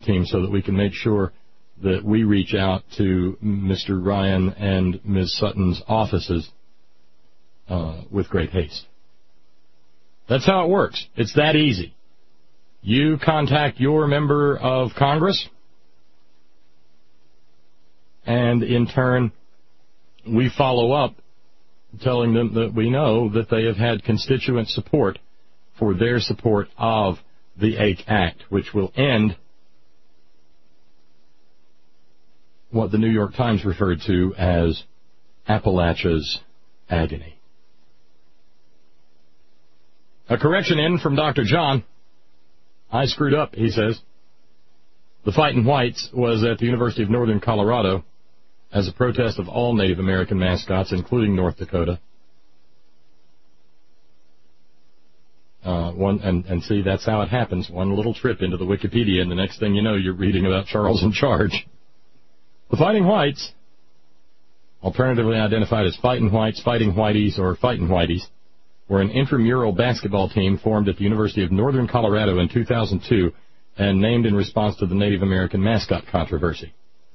team so that we can make sure that we reach out to Mr. Ryan and Ms. Sutton's offices with great haste. That's how it works. It's that easy. You contact your member of Congress, and in turn, we follow up telling them that we know that they have had constituent support for their support of the AIC Act, which will end what the New York Times referred to as Appalachia's agony. A correction in from Dr. John. I screwed up, he says. The Fightin' Whites was at the University of Northern Colorado as a protest of all Native American mascots, including North Dakota. See, that's how it happens. One little trip into the Wikipedia, and the next thing you know, you're reading about Charles in Charge. The Fighting Whites, alternatively identified as Fightin' Whites, Fighting Whiteys, or Fightin' Whiteys, were an intramural basketball team formed at the University of Northern Colorado in 2002 and named in response to the Native American mascot controversy.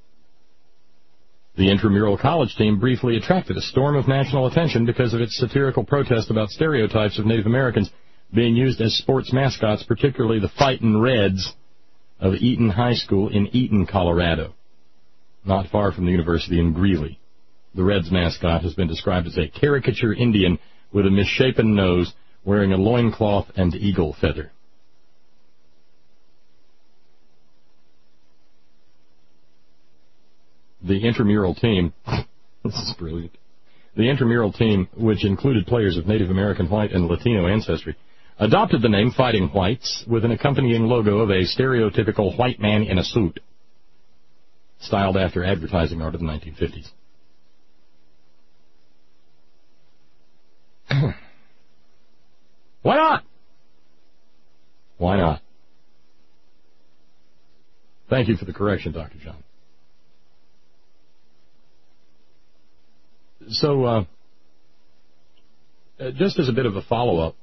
The intramural college team briefly attracted a storm of national attention because of its satirical protest about stereotypes of Native Americans being used as sports mascots, particularly the Fightin' Reds of Eaton High School in Eaton, Colorado, not far from the university in Greeley. The Reds mascot has been described as a caricature Indian with a misshapen nose, wearing a loincloth and eagle feather. The intramural team, this is brilliant, the intramural team, which included players of Native American, white, and Latino ancestry, adopted the name Fighting Whites with an accompanying logo of a stereotypical white man in a suit, styled after advertising art of the 1950s. Why not? Why not? Thank you for the correction, Dr. John. So, just as a bit of a follow-up,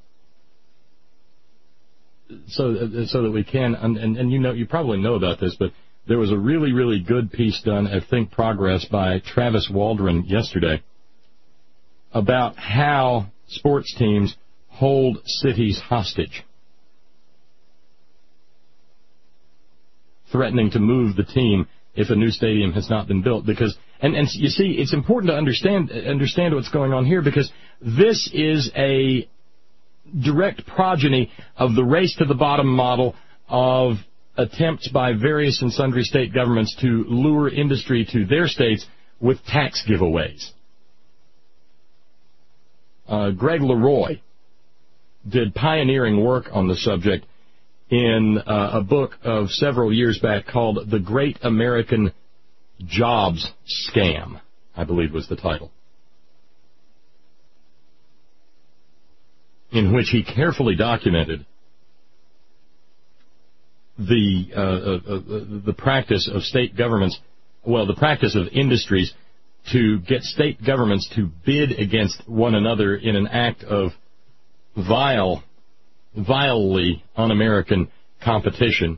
so that we can, and you probably know about this, but there was a really, really good piece done at Think Progress by Travis Waldron yesterday about how sports teams hold cities hostage, threatening to move the team if a new stadium has not been built. Because, and you see, it's important to understand what's going on here, because this is a direct progeny of the race to the bottom model of attempts by various and sundry state governments to lure industry to their states with tax giveaways. Greg Leroy did pioneering work on the subject in a book of several years back called The Great American Jobs Scam, I believe was the title, in which he carefully documented the practice of state governments, the practice of industries to get state governments to bid against one another in an act of vilely un-American competition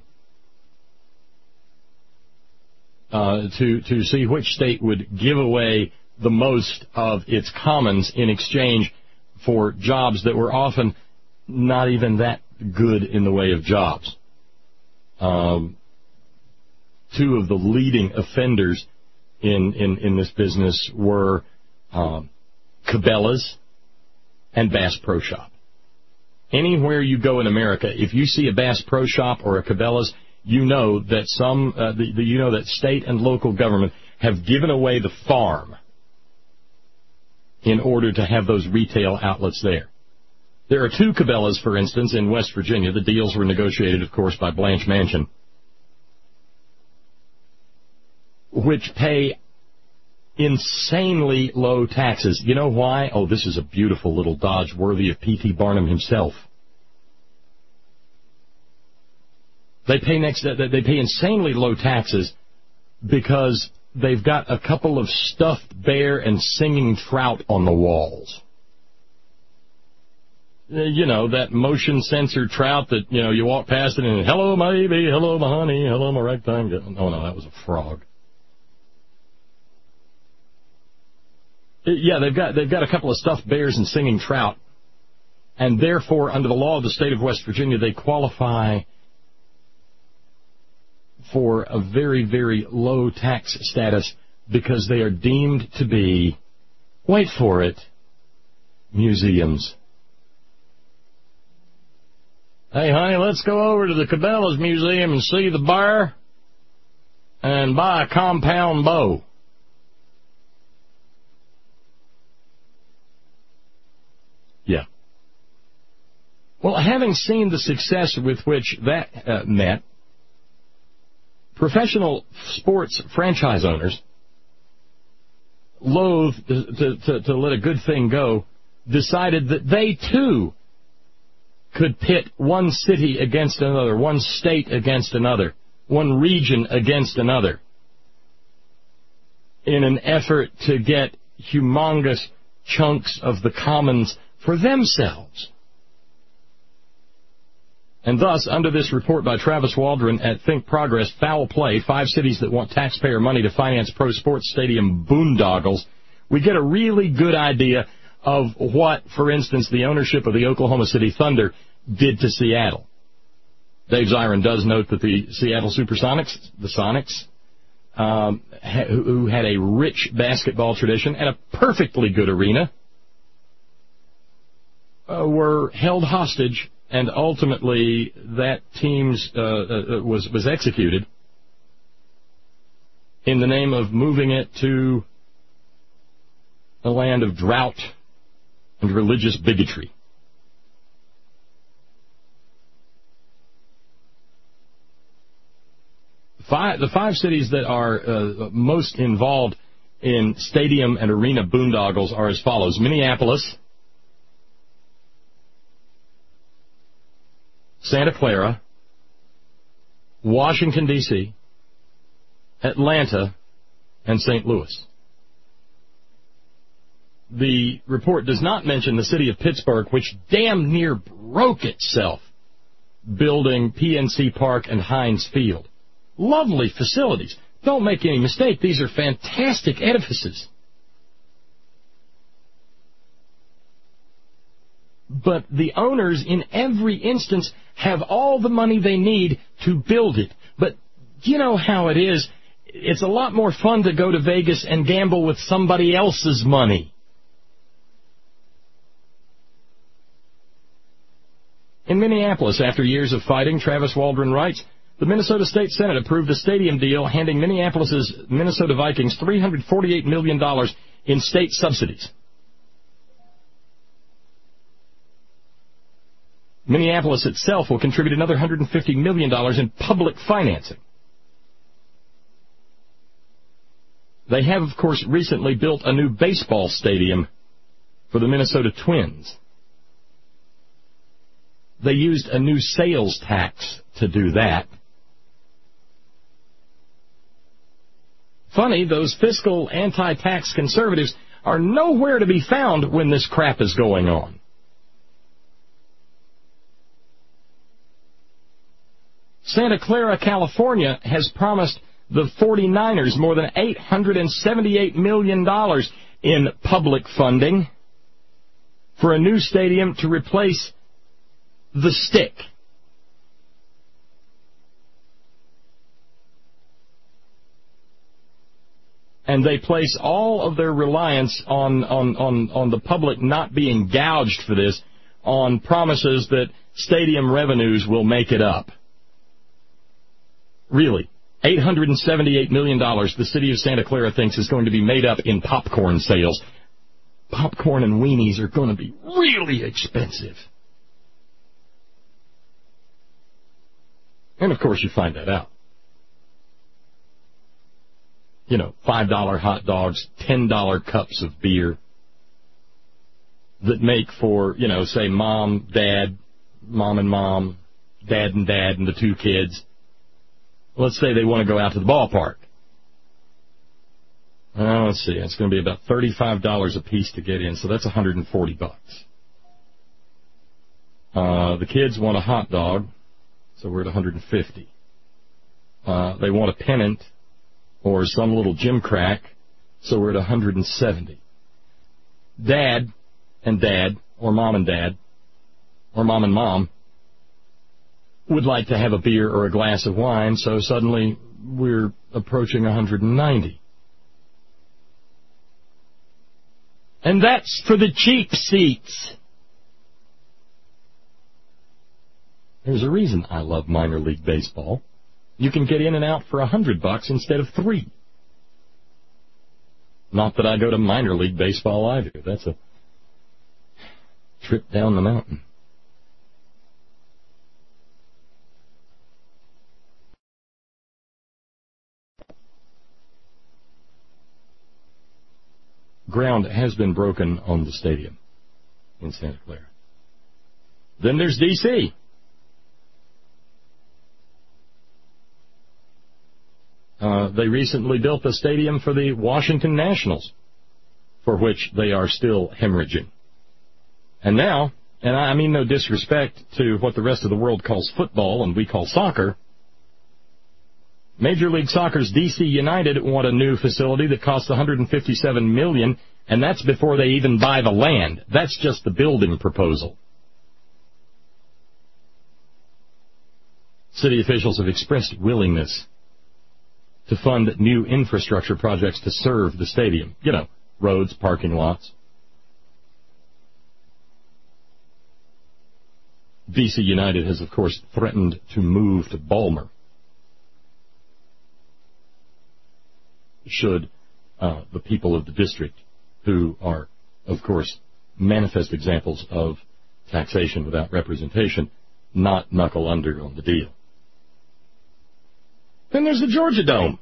to see which state would give away the most of its commons in exchange for jobs that were often not even that good in the way of jobs. Two of the leading offenders in this business were Cabela's and Bass Pro Shop. Anywhere you go in America, if you see a Bass Pro Shop or a Cabela's, you know that that state and local government have given away the farm in order to have those retail outlets there. There are two Cabela's, for instance, in West Virginia. The deals were negotiated, of course, by Blanche Manchin, which pay insanely low taxes. You know why? Oh, this is a beautiful little Dodge worthy of P.T. Barnum himself. They pay insanely low taxes because they've got a couple of stuffed bear and singing trout on the walls. that motion sensor trout that, you walk past it and, hello, my baby, hello, my honey, hello, my rectangle. Oh, no, that was a frog. Yeah, they've got a couple of stuffed bears and singing trout, and therefore, under the law of the state of West Virginia, they qualify for a very, very low tax status because they are deemed to be, wait for it, museums. Hey, honey, let's go over to the Cabela's Museum and see the bear and buy a compound bow. Yeah. Well, having seen the success with which that met, professional sports franchise owners, loath to let a good thing go, decided that they, too, could pit one city against another, one state against another, one region against another, in an effort to get humongous chunks of the commons for themselves. And thus, under this report by Travis Waldron at Think Progress, Foul Play, 5 cities that want taxpayer money to finance pro sports stadium boondoggles, we get a really good idea of what, for instance, the ownership of the Oklahoma City Thunder did to Seattle. Dave Zirin does note that the Seattle Supersonics, the Sonics, who had a rich basketball tradition and a perfectly good arena, were held hostage, and ultimately that team's was executed in the name of moving it to a land of drought and religious bigotry. The 5 cities that are most involved in stadium and arena boondoggles are as follows: Minneapolis, Santa Clara, Washington, D.C., Atlanta, and St. Louis. The report does not mention the city of Pittsburgh, which damn near broke itself building PNC Park and Heinz Field. Lovely facilities. Don't make any mistake, these are fantastic edifices. But the owners, in every instance, have all the money they need to build it. But you know how it is. It's a lot more fun to go to Vegas and gamble with somebody else's money. In Minneapolis, after years of fighting, Travis Waldron writes, the Minnesota State Senate approved a stadium deal handing Minneapolis's Minnesota Vikings $348 million in state subsidies. Minneapolis itself will contribute another $150 million in public financing. They have, of course, recently built a new baseball stadium for the Minnesota Twins. They used a new sales tax to do that. Funny, those fiscal anti-tax conservatives are nowhere to be found when this crap is going on. Santa Clara, California has promised the 49ers more than $878 million in public funding for a new stadium to replace the stick. And they place all of their reliance on the public not being gouged for this, on promises that stadium revenues will make it up. Really, $878 million the city of Santa Clara thinks is going to be made up in popcorn sales. Popcorn and weenies are going to be really expensive. And, of course, you find that out. You know, $5 hot dogs, $10 cups of beer that make for, you know, say mom, dad, mom and mom, dad, and the 2 kids. Let's say they want to go out to the ballpark. Let's see, it's going to be about $35 a piece to get in, so that's $140. The kids want a hot dog, so we're at 150. They want a pennant or some little gym crack, so we're at 170. Dad, or mom and dad, or mom and mom, would like to have a beer or a glass of wine, so suddenly we're approaching 190. And that's for the cheap seats. There's a reason I love minor league baseball. You can get in and out for $100 instead of $3. Not that I go to minor league baseball either. That's a trip down the mountain. Ground has been broken on the stadium in Santa Clara. Then there's D.C. They recently built a stadium for the Washington Nationals, for which they are still hemorrhaging. And now, and I mean no disrespect to what the rest of the world calls football and we call soccer, Major League Soccer's D.C. United want a new facility that costs $157 million, and that's before they even buy the land. That's just the building proposal. City officials have expressed willingness to fund new infrastructure projects to serve the stadium. You know, roads, parking lots. D.C. United has, of course, threatened to move to Balmer should the people of the district, who are, of course, manifest examples of taxation without representation, not knuckle under on the deal. Then there's the Georgia Dome.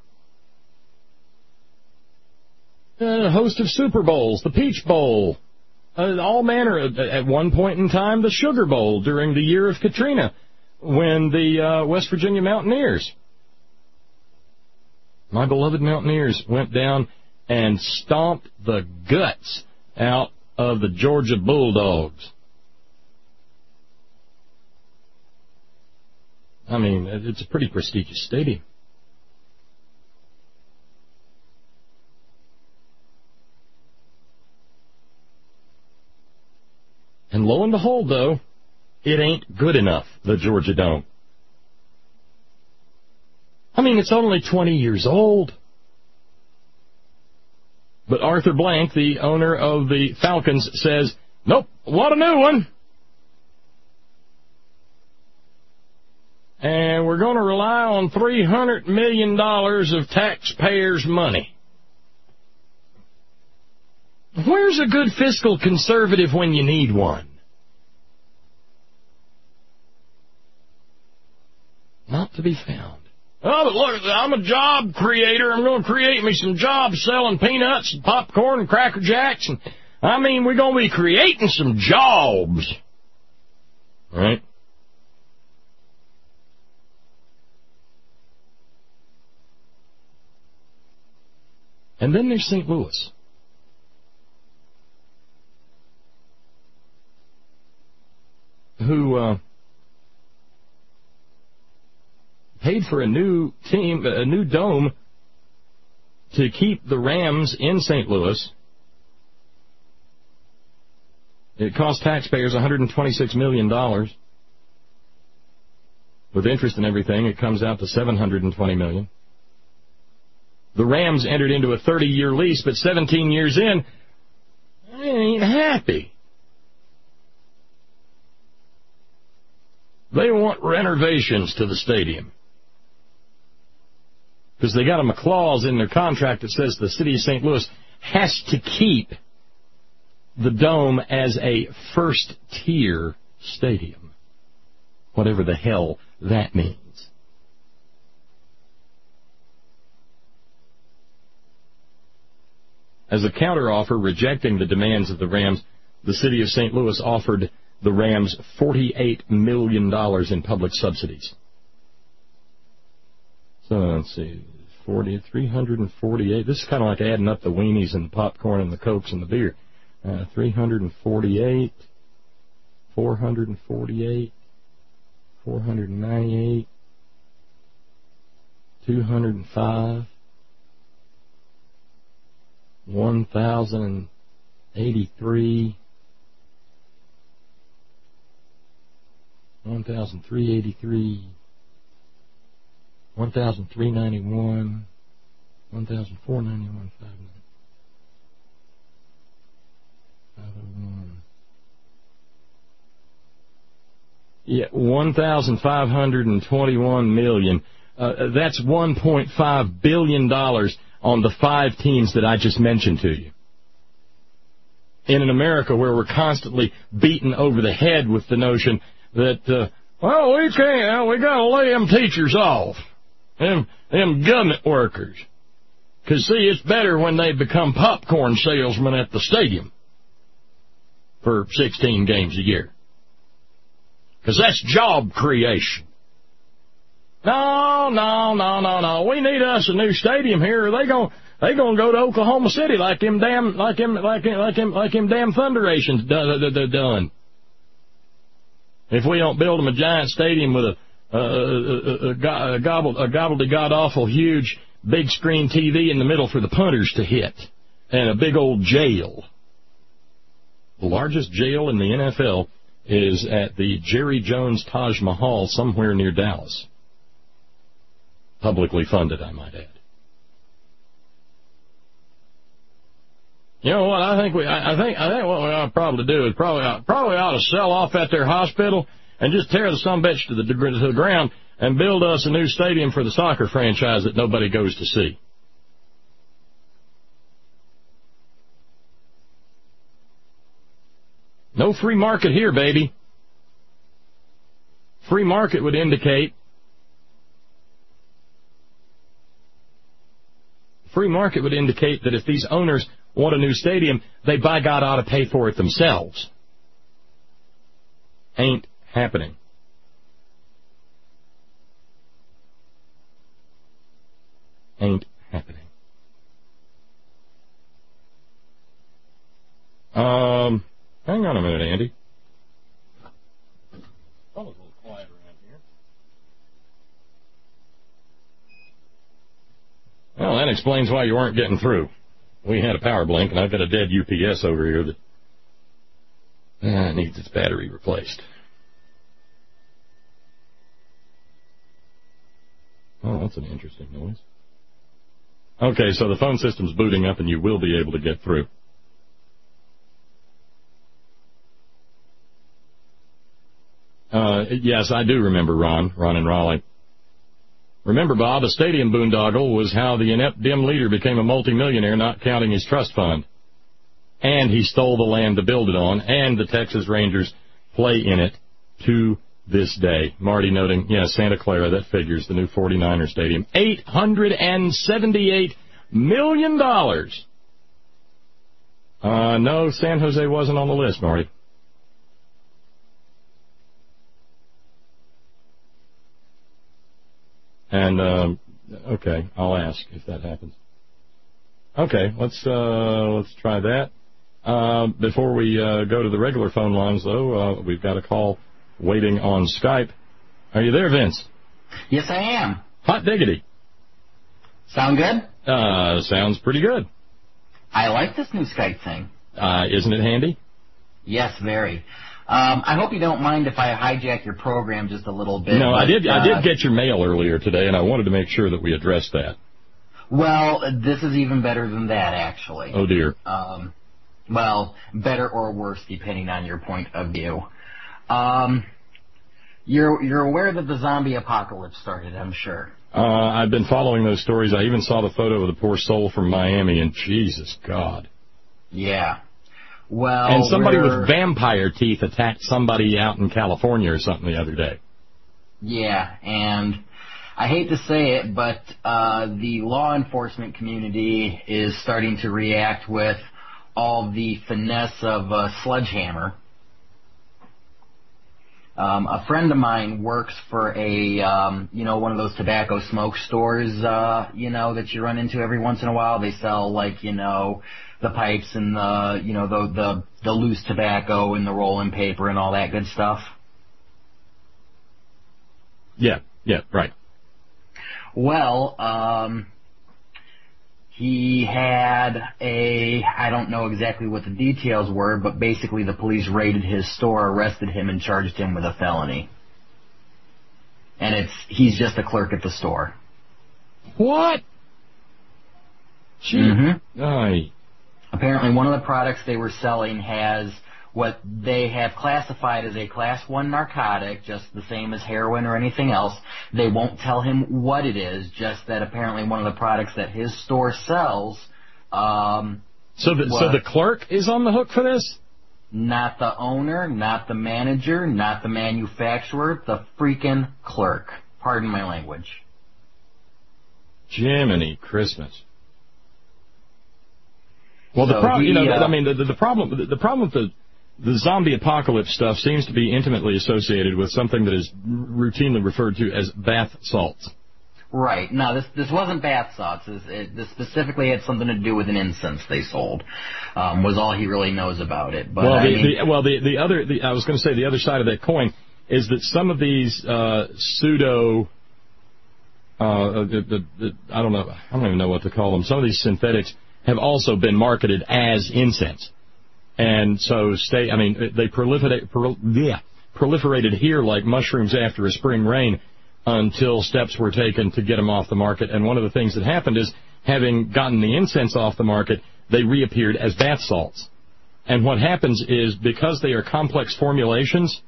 A host of Super Bowls, the Peach Bowl, all manner, at one point in time, the Sugar Bowl during the year of Katrina, when the West Virginia Mountaineers, my beloved Mountaineers, went down and stomped the guts out of the Georgia Bulldogs. I mean, it's a pretty prestigious stadium. And lo and behold, though, it ain't good enough, the Georgia Dome. I mean, it's only 20 years old. But Arthur Blank, the owner of the Falcons, says, nope, want a new one. And we're going to rely on $300 million of taxpayers' money. Where's a good fiscal conservative when you need one? Not to be found. Oh, but look, I'm a job creator. I'm going to create me some jobs selling peanuts and popcorn and Cracker Jacks. And I mean, we're going to be creating some jobs. All right? And then there's St. Louis. Who paid for a new team, a new dome, to keep the Rams in St. Louis. It cost taxpayers $126 million. With interest and everything, it comes out to $720 million. The Rams entered into a 30-year lease, but 17 years in, they ain't happy. They want renovations to the stadium, because they got them a clause in their contract that says the city of St. Louis has to keep the dome as a first-tier stadium, whatever the hell that means. As a counteroffer rejecting the demands of the Rams, the city of St. Louis offered the Rams $48 million in public subsidies. So let's see, 348. This is kind of like adding up the weenies and the popcorn and the Cokes and the beer. 348, 448, 498, 205, 1,083, 1,383, 1,391, 1,491, 501. Yeah, 1,521 million. That's $1.5 billion on the 5 teams that I just mentioned to you. In an America where we're constantly beaten over the head with the notion that, well, we can't, we got to lay them teachers off, them government workers. Because, see, it's better when they become popcorn salesmen at the stadium for 16 games a year. Because that's job creation. No. We need us a new stadium here. Or they gonna go to Oklahoma City like them damn Thunderations done. If we don't build them a giant stadium with a god awful huge big screen TV in the middle for the punters to hit, and a big old jail. The largest jail in the NFL is at the Jerry Jones Taj Mahal somewhere near Dallas. Publicly funded, I might add. You know what? I think what we ought to probably do is probably ought to sell off at their hospital and just tear the sumbitch to the ground and build us a new stadium for the soccer franchise that nobody goes to see. No free market here, baby. Free market would indicate that if these owners want a new stadium, they by God ought to pay for it themselves. Ain't happening. Ain't happening. Hang on a minute, Andy. It's a little quiet around here. Well, that explains why you weren't getting through. We had a power blink, and I've got a dead UPS over here that needs its battery replaced. Oh, that's an interesting noise. Okay, so the phone system's booting up, and you will be able to get through. Yes, I do remember Ron in Raleigh. Remember, Bob, a stadium boondoggle was how the inept dim leader became a multimillionaire, not counting his trust fund. And he stole the land to build it on, and the Texas Rangers play in it to this day. Marty noting, Santa Clara, that figures, the new 49er stadium. $878 million. No, San Jose wasn't on the list, Marty. And, okay, I'll ask if that happens. Okay, let's try that. Before we go to the regular phone lines, though, we've got a call waiting on Skype. Are you there, Vince? Yes, I am. Hot diggity. Sound good? Sounds pretty good. I like this new Skype thing. Isn't it handy? Yes, very. I hope you don't mind if I hijack your program just a little bit. No, I did get your mail earlier today, and I wanted to make sure that we addressed that. Well, this is even better than that, actually. Oh, dear. Well, better or worse, depending on your point of view. You're aware that the zombie apocalypse started, I'm sure. I've been following those stories. I even saw the photo of the poor soul from Miami, and Jesus God. Yeah. Well, and somebody with vampire teeth attacked somebody out in California or something the other day. Yeah, and I hate to say it, but the law enforcement community is starting to react with all the finesse of a sledgehammer. A friend of mine works for a, one of those tobacco smoke stores, that you run into every once in a while. They sell, the pipes and the loose tobacco and the rolling paper and all that good stuff. Yeah, right. Well, he had I don't know exactly what the details were, but basically the police raided his store, arrested him, and charged him with a felony. And he's just a clerk at the store. What? Mm-hmm. Apparently one of the products they were selling has what they have classified as a Class 1 narcotic, just the same as heroin or anything else. They won't tell him what it is, just that apparently one of the products that his store sells... So the clerk is on the hook for this? Not the owner, not the manager, not the manufacturer, the freaking clerk. Pardon my language. Jiminy Christmas. Well, the problem with the zombie apocalypse stuff seems to be intimately associated with something that is routinely referred to as bath salts. Right. No, this wasn't bath salts. This specifically had something to do with an incense they sold. Was all he really knows about it. But I was going to say the other side of that coin is that some of these pseudo I don't even know what to call them. Some of these synthetics have also been marketed as incense. And so they proliferated here like mushrooms after a spring rain until steps were taken to get them off the market. And one of the things that happened is, having gotten the incense off the market, they reappeared as bath salts. And what happens is, because they are complex formulations,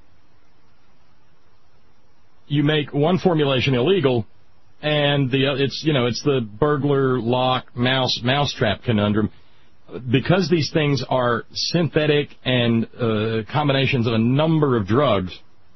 you make one formulation illegal, and it's the burglar lock mousetrap conundrum. Because these things are synthetic and combinations of a number of drugs,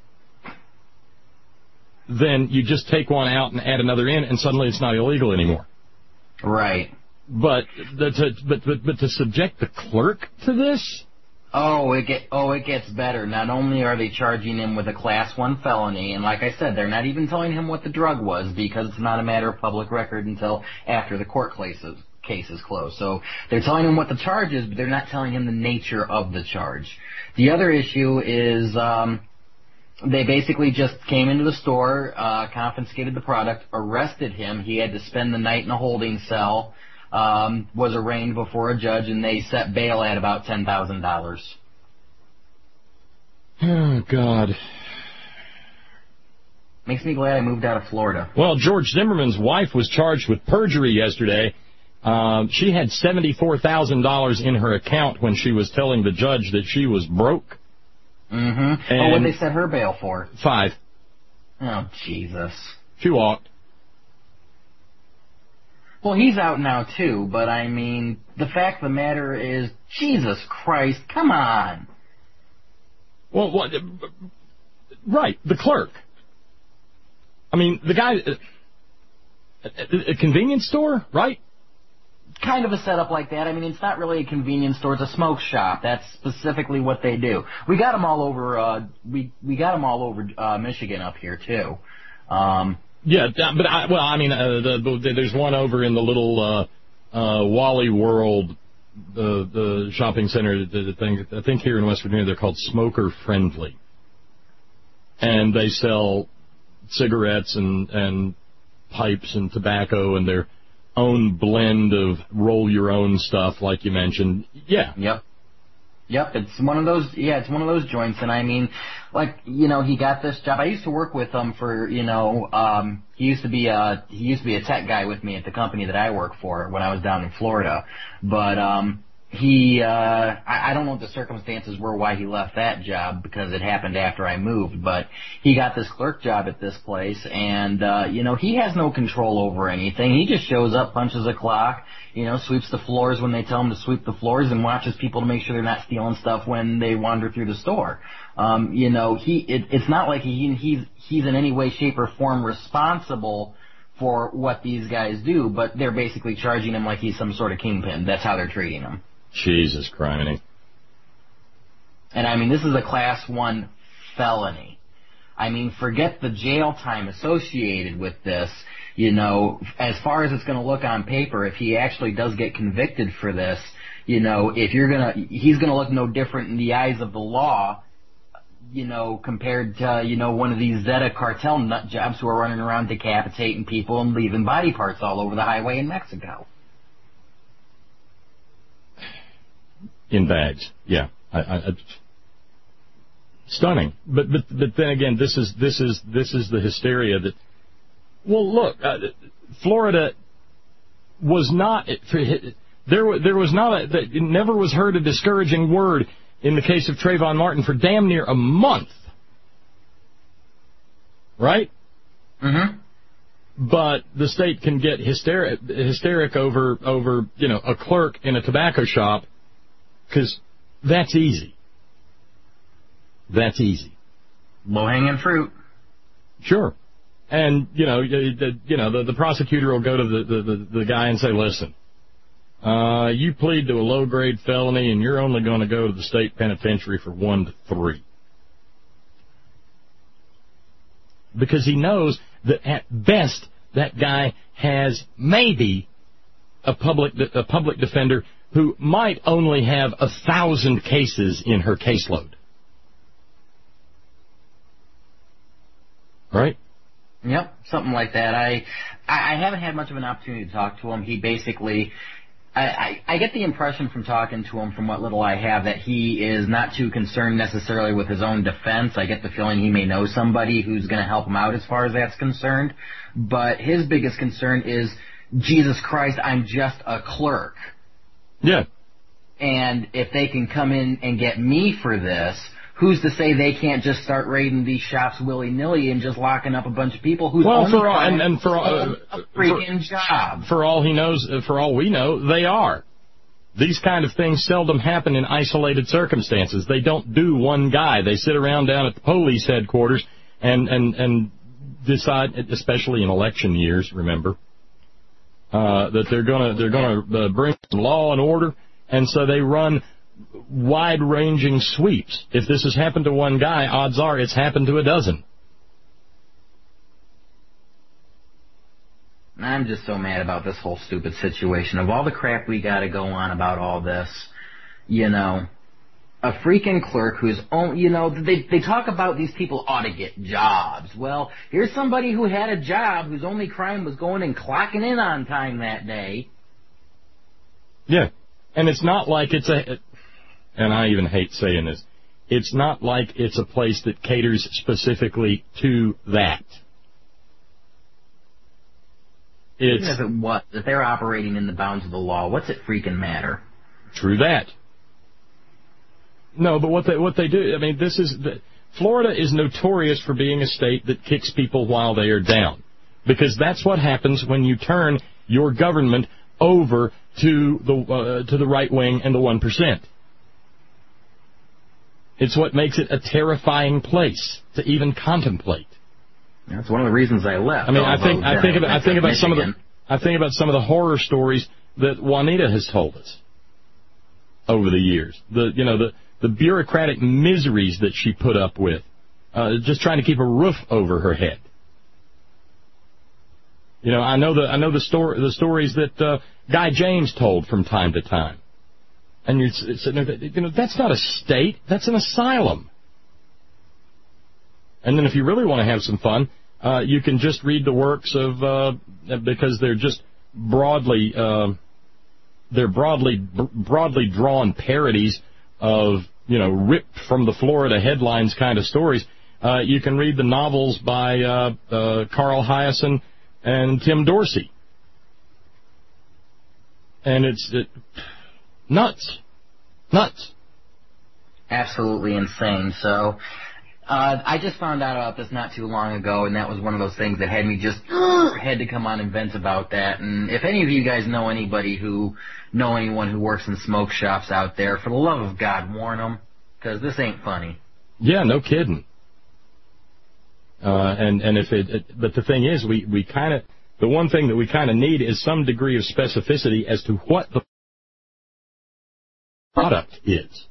then you just take one out and add another in, and suddenly it's not illegal anymore. Right. But to subject the clerk to this? It gets better. Not only are they charging him with a Class 1 felony, and like I said, they're not even telling him what the drug was, because it's not a matter of public record until after the court case is closed. So they're telling him what the charge is, but they're not telling him the nature of the charge. The other issue is they basically just came into the store, confiscated the product, arrested him. He had to spend the night in a holding cell, was arraigned before a judge, and they set bail at about $10,000. Oh, God. Makes me glad I moved out of Florida. Well, George Zimmerman's wife was charged with perjury yesterday. She had $74,000 in her account when she was telling the judge that she was broke. Mm-hmm. What did they set her bail for? 5. Oh, Jesus. She walked. Well, he's out now, too, but I mean, the fact of the matter is, Jesus Christ, come on. Well, what? Right, the clerk. I mean, the guy, a convenience store, right? Kind of a setup like that. I mean, it's not really a convenience store; it's a smoke shop. That's specifically what they do. We got them all over. We got them all over Michigan up here too. Yeah, but there's one over in the little Wally World, the shopping center. I think here in West Virginia they're called Smoker Friendly, and they sell cigarettes and pipes and tobacco and their own blend of roll your own stuff, like you mentioned. Yeah. Yep. It's one of those. Yeah, it's one of those joints. And I mean, he got this job. I used to work with him for, he used to be a tech guy with me at the company that I work for when I was down in Florida. But I don't know what the circumstances were why he left that job, because it happened after I moved, but he got this clerk job at this place, and he has no control over anything. He just shows up, punches a clock, sweeps the floors when they tell him to sweep the floors, and watches people to make sure they're not stealing stuff when they wander through the store. It's not like he's in any way, shape, or form responsible for what these guys do, but they're basically charging him like he's some sort of kingpin. That's how they're treating him. Jesus Christ. And I mean, this is a Class 1 felony. I mean, forget the jail time associated with this. As far as it's going to look on paper, if he actually does get convicted for this, You know, if he's gonna look no different in the eyes of the law, you know, compared to, you know, one of these Zeta cartel nut jobs who are running around decapitating people and leaving body parts all over the highway in Mexico. In bags, yeah. Stunning. But then again, this is the hysteria that. Well, look, Florida was not. There was not. It never was heard a discouraging word in the case of Trayvon Martin for damn near a month. Right? Mm-hmm. But the state can get hysteric over you know, a clerk in a tobacco shop, because that's easy. That's easy. Low-hanging fruit. Sure. And, you know, the prosecutor will go to the guy and say, listen, you plead to a low-grade felony and you're only going to go to the state penitentiary for 1 to 3. Because he knows that at best that guy has maybe a public defender who might only have 1,000 cases in her caseload. Right? Yep, something like that. I haven't had much of an opportunity to talk to him. He basically, I get the impression from talking to him, from what little I have, that he is not too concerned necessarily with his own defense. I get the feeling he may know somebody who's going to help him out as far as that's concerned. But his biggest concern is, Jesus Christ, I'm just a clerk. Yeah. And if they can come in and get me for this, who's to say they can't just start raiding these shops willy-nilly and just locking up a bunch of people who's only trying a freaking job? For all he knows, for all we know, they are. These kind of things seldom happen in isolated circumstances. They don't do one guy. They sit around down at the police headquarters and decide, especially in election years, remember, that they're gonna bring law and order, and so they run wide-ranging sweeps. If this has happened to one guy, odds are it's happened to a dozen. I'm just so mad about this whole stupid situation. Of all the crap we got to go on about all this, you know, a freaking clerk who's only, you know, they talk about these people ought to get jobs. Well, here's somebody who had a job whose only crime was going and clocking in on time that day. Yeah, and it's not like it's and I even hate saying this, it's not like it's a place that caters specifically to that. Even if it was, if they're operating in the bounds of the law, what's it freaking matter? True that. No, but what they do, I mean, Florida is notorious for being a state that kicks people while they are down, because that's what happens when you turn your government over to the right wing and the 1%. It's what makes it a terrifying place to even contemplate. That's one of the reasons I left. I mean, I think about some of the horror stories that Juanita has told us over the years. The bureaucratic miseries that she put up with, just trying to keep a roof over her head. You know, I know the stories that Guy James told from time to time. And you're sitting there, you know, that's not a state, that's an asylum. And then if you really want to have some fun, you can just read the works of, because they're just broadly drawn parodies of, you know, ripped from the Florida headlines kind of stories. You can read the novels by Carl Hiaasen and Tim Dorsey. And it's nuts. Absolutely insane. So, I just found out about this not too long ago, and that was one of those things that had me just had to come on and vent about that. And if any of you guys know anyone who works in smoke shops out there, for the love of God, warn them, because this ain't funny. Yeah, no kidding. But the thing is, the one thing that we kind of need is some degree of specificity as to what the product is,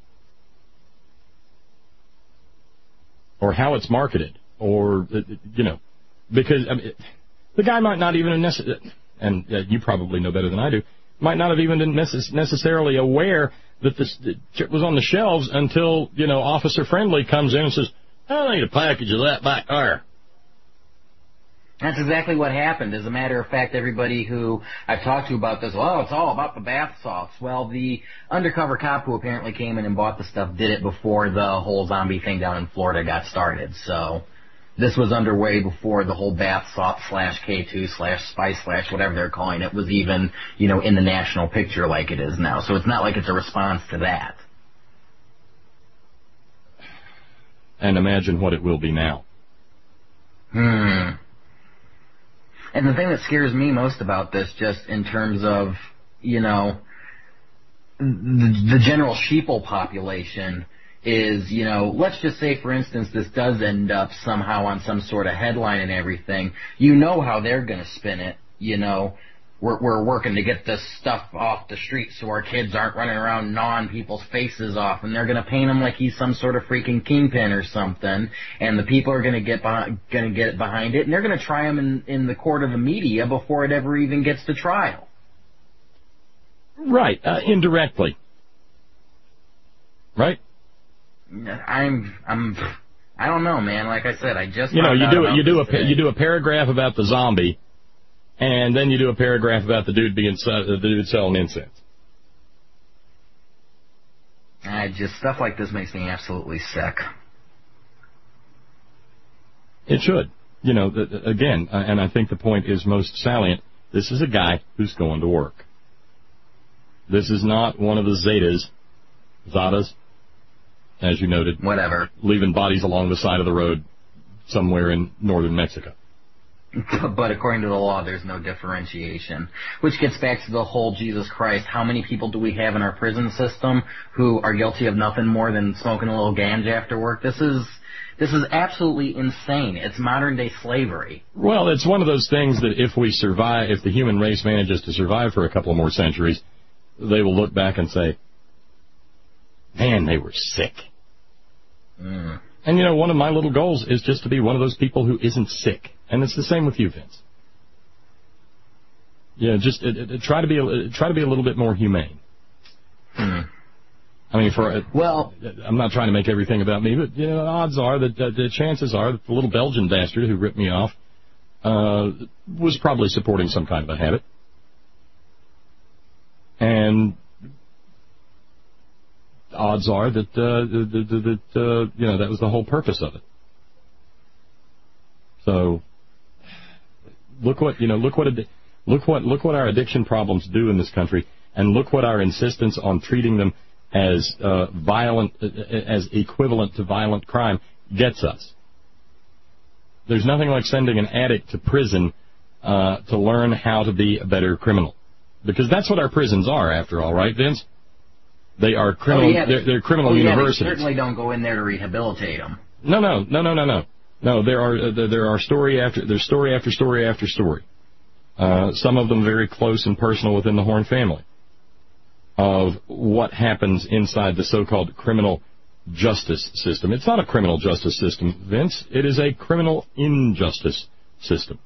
or how it's marketed, or, you know, because I mean, the guy might not even necessarily, and you probably know better than I do, might not have even been necessarily aware that this was on the shelves until, Officer Friendly comes in and says, I need a package of that back there. That's exactly what happened. As a matter of fact, everybody who I've talked to about this, it's all about the bath salts. Well, the undercover cop who apparently came in and bought the stuff did it before the whole zombie thing down in Florida got started. So this was underway before the whole bath salt /K2/spice/ whatever they're calling it was even, in the national picture like it is now. So it's not like it's a response to that. And imagine what it will be now. And the thing that scares me most about this, just in terms of, the general sheeple population is, let's just say, for instance, this does end up somehow on some sort of headline and everything. You know how they're going to spin it, We're working to get this stuff off the street so our kids aren't running around gnawing people's faces off, and they're going to paint him like he's some sort of freaking kingpin or something, and the people are going to get behind it, and they're going to try him in the court of the media before it ever even gets to trial. Right, indirectly. Right? I don't know, man. Like I said, I just you do a paragraph about the zombie. And then you do a paragraph about the dude selling incense. Stuff like this makes me absolutely sick. It should. Again, and I think the point is most salient, this is a guy who's going to work. This is not one of the Zetas, as you noted. Whatever. Leaving bodies along the side of the road somewhere in northern Mexico. But according to the law, there's no differentiation. Which gets back to the whole Jesus Christ. How many people do we have in our prison system who are guilty of nothing more than smoking a little ganja after work? This is absolutely insane. It's modern day slavery. Well, it's one of those things that if the human race manages to survive for a couple more centuries, they will look back and say, man, they were sick. And one of my little goals is just to be one of those people who isn't sick. And it's the same with you, Vince. Yeah, just try to be a little bit more humane. I mean, I'm not trying to make everything about me, but odds are that the chances are that the little Belgian bastard who ripped me off was probably supporting some kind of a habit, and odds are that that was the whole purpose of it. So. Look what our addiction problems do in this country, and look what our insistence on treating them as as equivalent to violent crime gets us. There's nothing like sending an addict to prison to learn how to be a better criminal, because that's what our prisons are, after all, right, Vince? They are criminal. They're criminal universities. They certainly don't go in there to rehabilitate them. No. No, there are story after story. Some of them very close and personal within the Horn family, of what happens inside the so-called criminal justice system. It's not a criminal justice system, Vince. It is a criminal injustice system.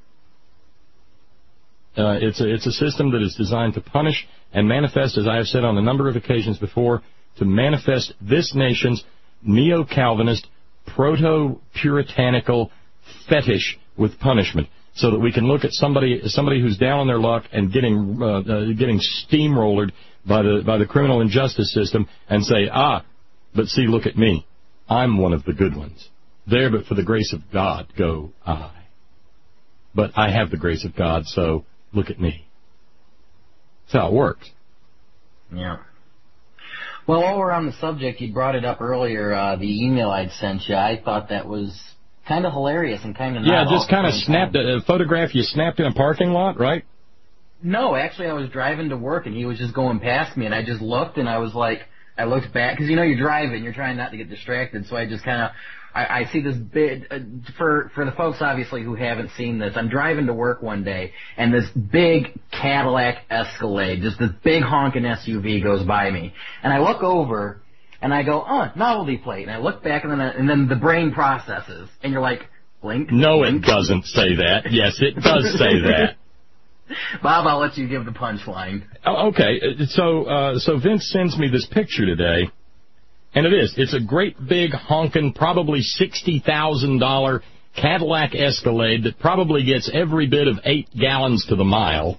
It's a system that is designed to punish and manifest, as I have said on a number of occasions before, to manifest this nation's neo-Calvinist, proto-puritanical fetish with punishment, so that we can look at somebody who's down on their luck and getting steamrollered by the criminal injustice system and say, but see, look at me. I'm one of the good ones. There, but for the grace of God, go I. But I have the grace of God, so look at me. That's how it works. Yeah. Well, while we're on the subject, you brought it up earlier, the email I'd sent you. I thought that was kind of hilarious and kind of not. Yeah, just kind of snapped a photograph you snapped in a parking lot, right? No, actually, I was driving to work, and he was just going past me, and I just looked, and I was like, I looked back, because you're driving, you're trying not to get distracted, so I just kind of, I see this big, for the folks obviously who haven't seen this, I'm driving to work one day, and this big Cadillac Escalade, just this big honking SUV goes by me, and I look over, and I go, novelty plate, and I look back, and then the brain processes, and you're like, blink? No, blink. It doesn't say that. Yes, it does say that. Bob, I'll let you give the punchline. Oh, okay, so Vince sends me this picture today, and it's a great big honking, probably $60,000 Cadillac Escalade that probably gets every bit of 8 gallons to the mile.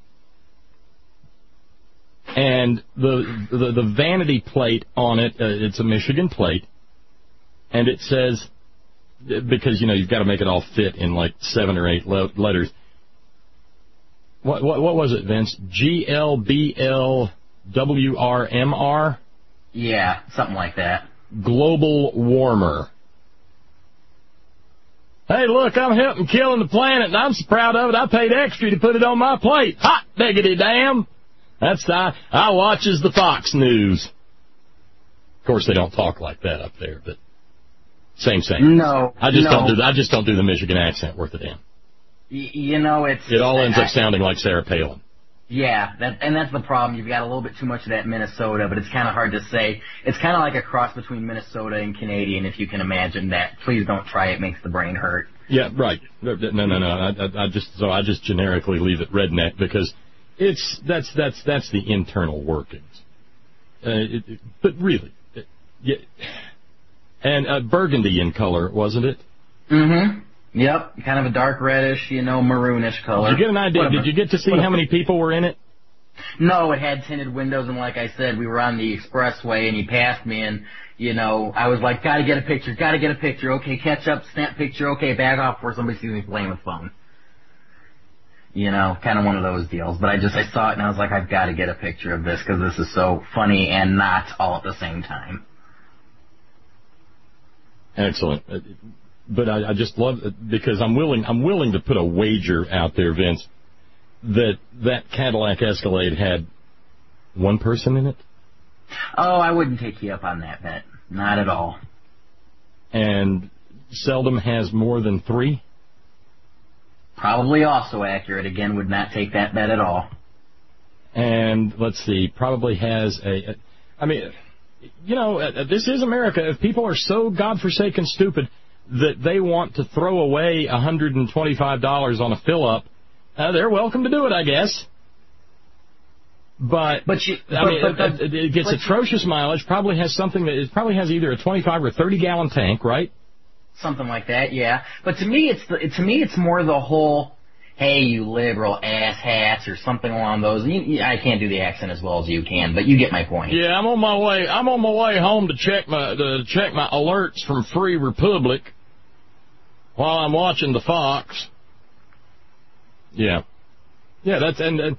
And the vanity plate on it, it's a Michigan plate, and it says, because, you've got to make it all fit in like 7 or 8 letters. What was it, Vince? GLBLWRMR? Yeah, something like that. Global warmer. Hey, look, I'm helping killing the planet, and I'm so proud of it, I paid extra to put it on my plate. Hot diggity damn! I watches the Fox News. Of course, they don't talk like that up there, but same. No, I just don't do the Michigan accent worth a damn. It all ends up sounding like Sarah Palin. Yeah, that's the problem. You've got a little bit too much of that Minnesota, but it's kind of hard to say. It's kind of like a cross between Minnesota and Canadian, if you can imagine that. Please don't try it; makes the brain hurt. Yeah, right. No. I just generically leave it redneck because that's the internal workings. But really, yeah. And burgundy in color, wasn't it? Mm-hmm. Yep, kind of a dark reddish, maroonish color. Did you get an idea? Did you get to see how many people were in it? No, it had tinted windows, and like I said, we were on the expressway, and he passed me, and, I was like, gotta get a picture, okay, catch up, snap picture, okay, back off before somebody sees me playing with phone. Kind of one of those deals. But I saw it, and I was like, I've got to get a picture of this, because this is so funny and not all at the same time. Excellent. But I just love it because I'm willing to put a wager out there, Vince, that Cadillac Escalade had one person in it. Oh, I wouldn't take you up on that bet. Not at all. And seldom has more than 3? Probably also accurate. Again, would not take that bet at all. And let's see, probably has this is America. If people are so godforsaken stupid that they want to throw away $125 on a fill-up, they're welcome to do it, I guess. But it gets atrocious mileage. Probably has either a 25 or 30-gallon tank, right? Something like that, yeah. But to me, it's more the whole, hey, you liberal ass hats or something along those. I can't do the accent as well as you can, but you get my point. Yeah, I'm on my way home to check my alerts from Free Republic while I'm watching the Fox. Yeah, that's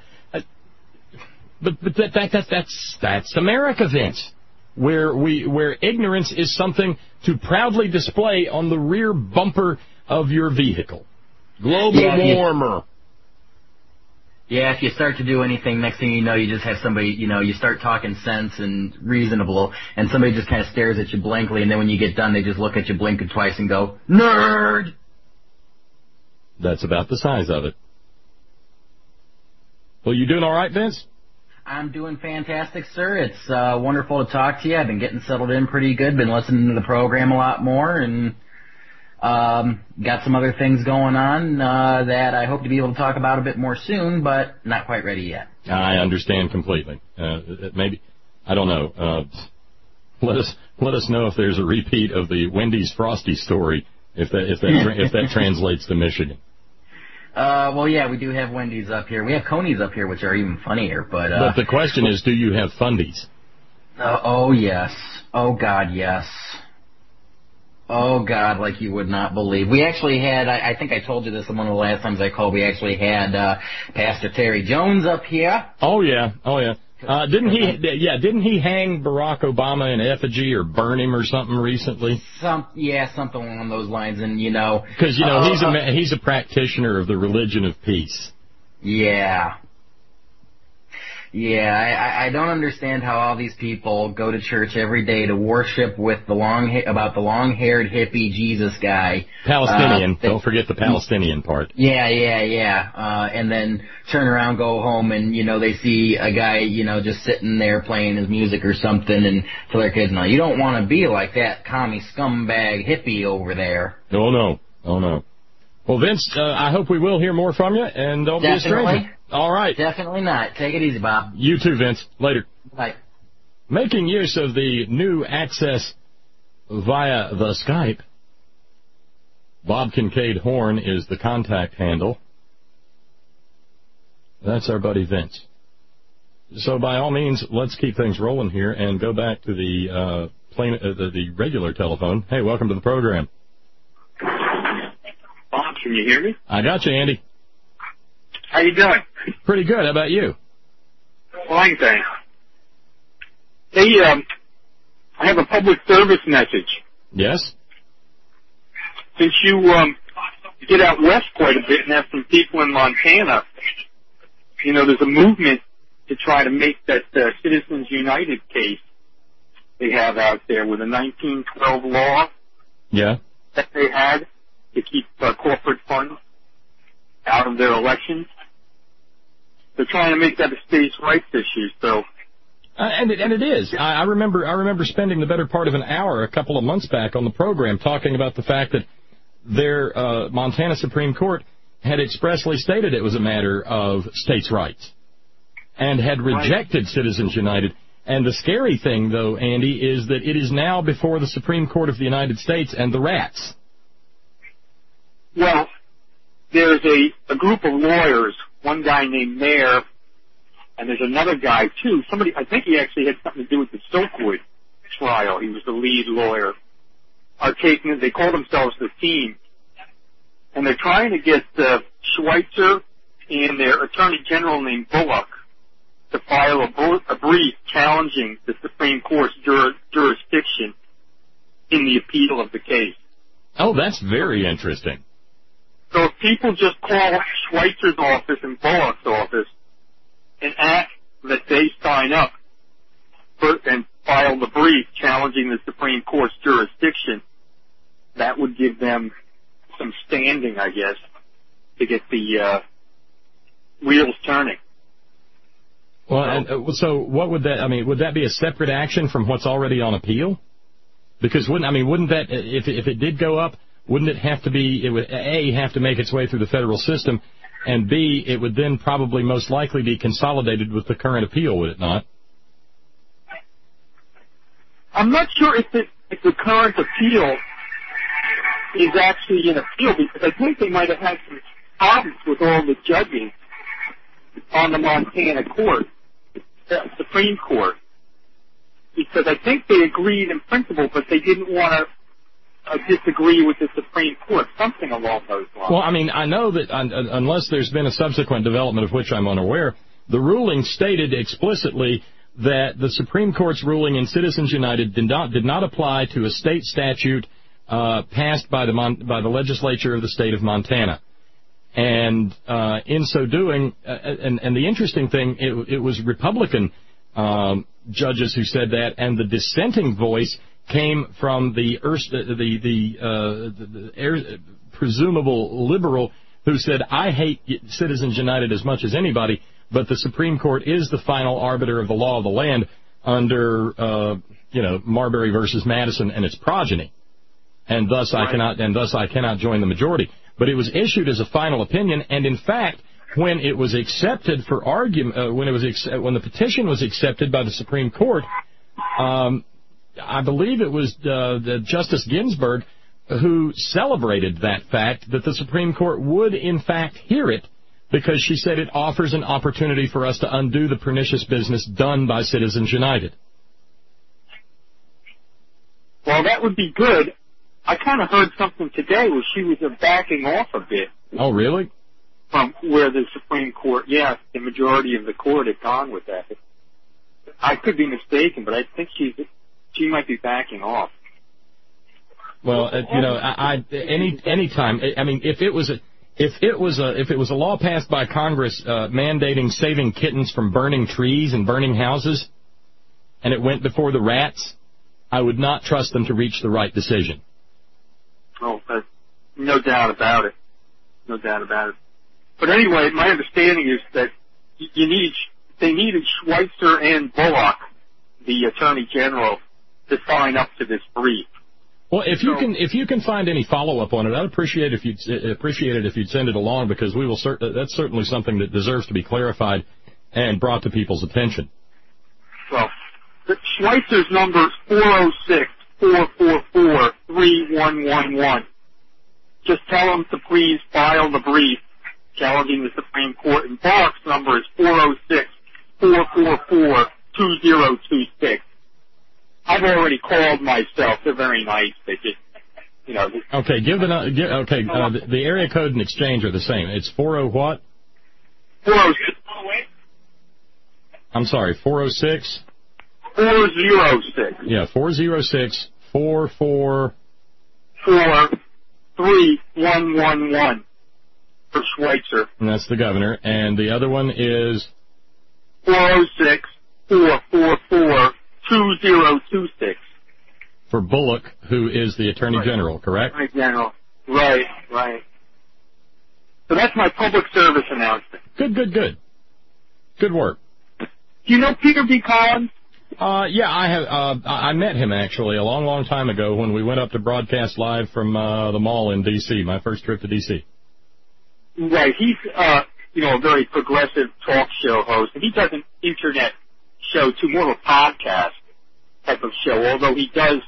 that's America, Vince, where ignorance is something to proudly display on the rear bumper of your vehicle. Global warmer. Yeah, if you start to do anything, next thing you know, you just have somebody, you start talking sense and reasonable, and somebody just kind of stares at you blankly, and then when you get done, they just look at you, blinking twice, and go, nerd! That's about the size of it. Well, you doing all right, Vince? I'm doing fantastic, sir. It's wonderful to talk to you. I've been getting settled in pretty good, been listening to the program a lot more, and got some other things going on that I hope to be able to talk about a bit more soon, but not quite ready yet. I understand completely. Maybe, I don't know. Let us know if there's a repeat of the Wendy's Frosty story, if that translates to Michigan. Well, yeah, we do have Wendy's up here. We have Coney's up here, which are even funnier. But the question is, do you have Fundies? Oh yes. Oh God, yes. Oh, God, like you would not believe. We actually had, I think I told you this one of the last times I called, we actually had Pastor Terry Jones up here. Oh, yeah. Didn't he hang Barack Obama in effigy or burn him or something recently? Something along those lines, and because he's a practitioner of the religion of peace. Yeah. Yeah, I don't understand how all these people go to church every day to worship with the long-haired hippie Jesus guy. Palestinian. Don't forget the Palestinian part. Yeah. And then turn around, go home, and, they see a guy, just sitting there playing his music or something, and tell their kids, no, you don't want to be like that commie scumbag hippie over there. Oh, no. Well, Vince, I hope we will hear more from you, and don't Definitely. be a stranger. All right. Definitely not. Take it easy, Bob. You too, Vince. Later. Bye. Making use of the new access via the Skype. Bob Kincaid Horn is the contact handle. That's our buddy Vince. So by all means, let's keep things rolling here and go back to the the regular telephone. Hey, welcome to the program. Bob, can you hear me? I got you, Andy. How you doing? Pretty good. How about you? Fine, thanks. Hey, I have a public service message. Yes? Since you get out west quite a bit and have some people in Montana, you know, there's a movement to try to make that Citizens United case they have out there with a 1912 law that they had to keep corporate funds out of their elections. They're trying to make that a states' rights issue, so... And it is. I remember spending the better part of an hour a couple of months back on the program talking about the fact that their Montana Supreme Court had expressly stated it was a matter of states' rights and had rejected Citizens United. And the scary thing, though, Andy, is that it is now before the Supreme Court of the United States and the rats. Well, there's a group of lawyers, one guy named Mayer, and there's another guy, too. Somebody, I think he actually had something to do with the Silkwood trial. He was the lead lawyer. They call themselves the team. And they're trying to get Schweitzer and their attorney general named Bullock to file a brief challenging the Supreme Court's jurisdiction in the appeal of the case. Oh, that's very interesting. So if people just call Schweitzer's office and Bullock's office and ask that they sign up and file the brief challenging the Supreme Court's jurisdiction, that would give them some standing, I guess, to get the wheels turning. Well, and, so what would that? I mean, would that be a separate action from what's already on appeal? Because wouldn't that if it did go up, wouldn't it have to be? It would have to make its way through the federal system, and B, it would then probably most likely be consolidated with the current appeal, would it not? I'm not sure if the current appeal is actually an appeal, because I think they might have had some problems with all the judging on the Montana Supreme Court, because I think they agreed in principle, but they didn't want to disagree with the Supreme Court, something along those lines. Well, I mean, I know that unless there's been a subsequent development of which I'm unaware, the ruling stated explicitly that the Supreme Court's ruling in Citizens United did not apply to a state statute passed by the legislature of the state of Montana. And in so doing, and the interesting thing, it was Republican judges who said that, and the dissenting voice came from the presumable liberal who said, I hate Citizens United as much as anybody, but the Supreme Court is the final arbiter of the law of the land under, Marbury versus Madison and its progeny. And thus I cannot join the majority. But it was issued as a final opinion, and in fact, when it was accepted for argument, when the petition was accepted by the Supreme Court, I believe it was Justice Ginsburg who celebrated that fact that the Supreme Court would in fact hear it, because she said it offers an opportunity for us to undo the pernicious business done by Citizens United. Well, that would be good. I kind of heard something today where she was backing off a bit. Oh, really? From where the Supreme Court, the majority of the court had gone with that. I could be mistaken, but I think she might be backing off. Well, any time. I mean, if it was a law passed by Congress mandating saving kittens from burning trees and burning houses, and it went before the rats, I would not trust them to reach the right decision. Oh, no doubt about it. No doubt about it. But anyway, my understanding is that they needed Schweitzer and Bullock, the Attorney General, to sign up to this brief. Well, if you can find any follow-up on it, I'd appreciate it if you'd send it along, because we will that's certainly something that deserves to be clarified and brought to people's attention. Well, Schweitzer's number is 406-444-3111. Just tell him to please file the brief challenging the Supreme Court. And Bark's number is 406-444-2026. I've already called myself. They're very nice. They just, Okay, the area code and exchange are the same. It's 40 what? 406. I'm sorry, 406? 406. Yeah, 406 444-3111 for Schweitzer. And that's the governor. And the other one is 406-444-2026. For Bullock, who is the Attorney General, correct? Attorney General. Right. So that's my public service announcement. Good. Good work. Do you know Peter B. Collins? Yeah, I have. I met him actually a long time ago when we went up to broadcast live from the mall in D.C. My first trip to D.C. Right. He's a very progressive talk show host, and he does an internet show too, more of a podcast type of show. Although he does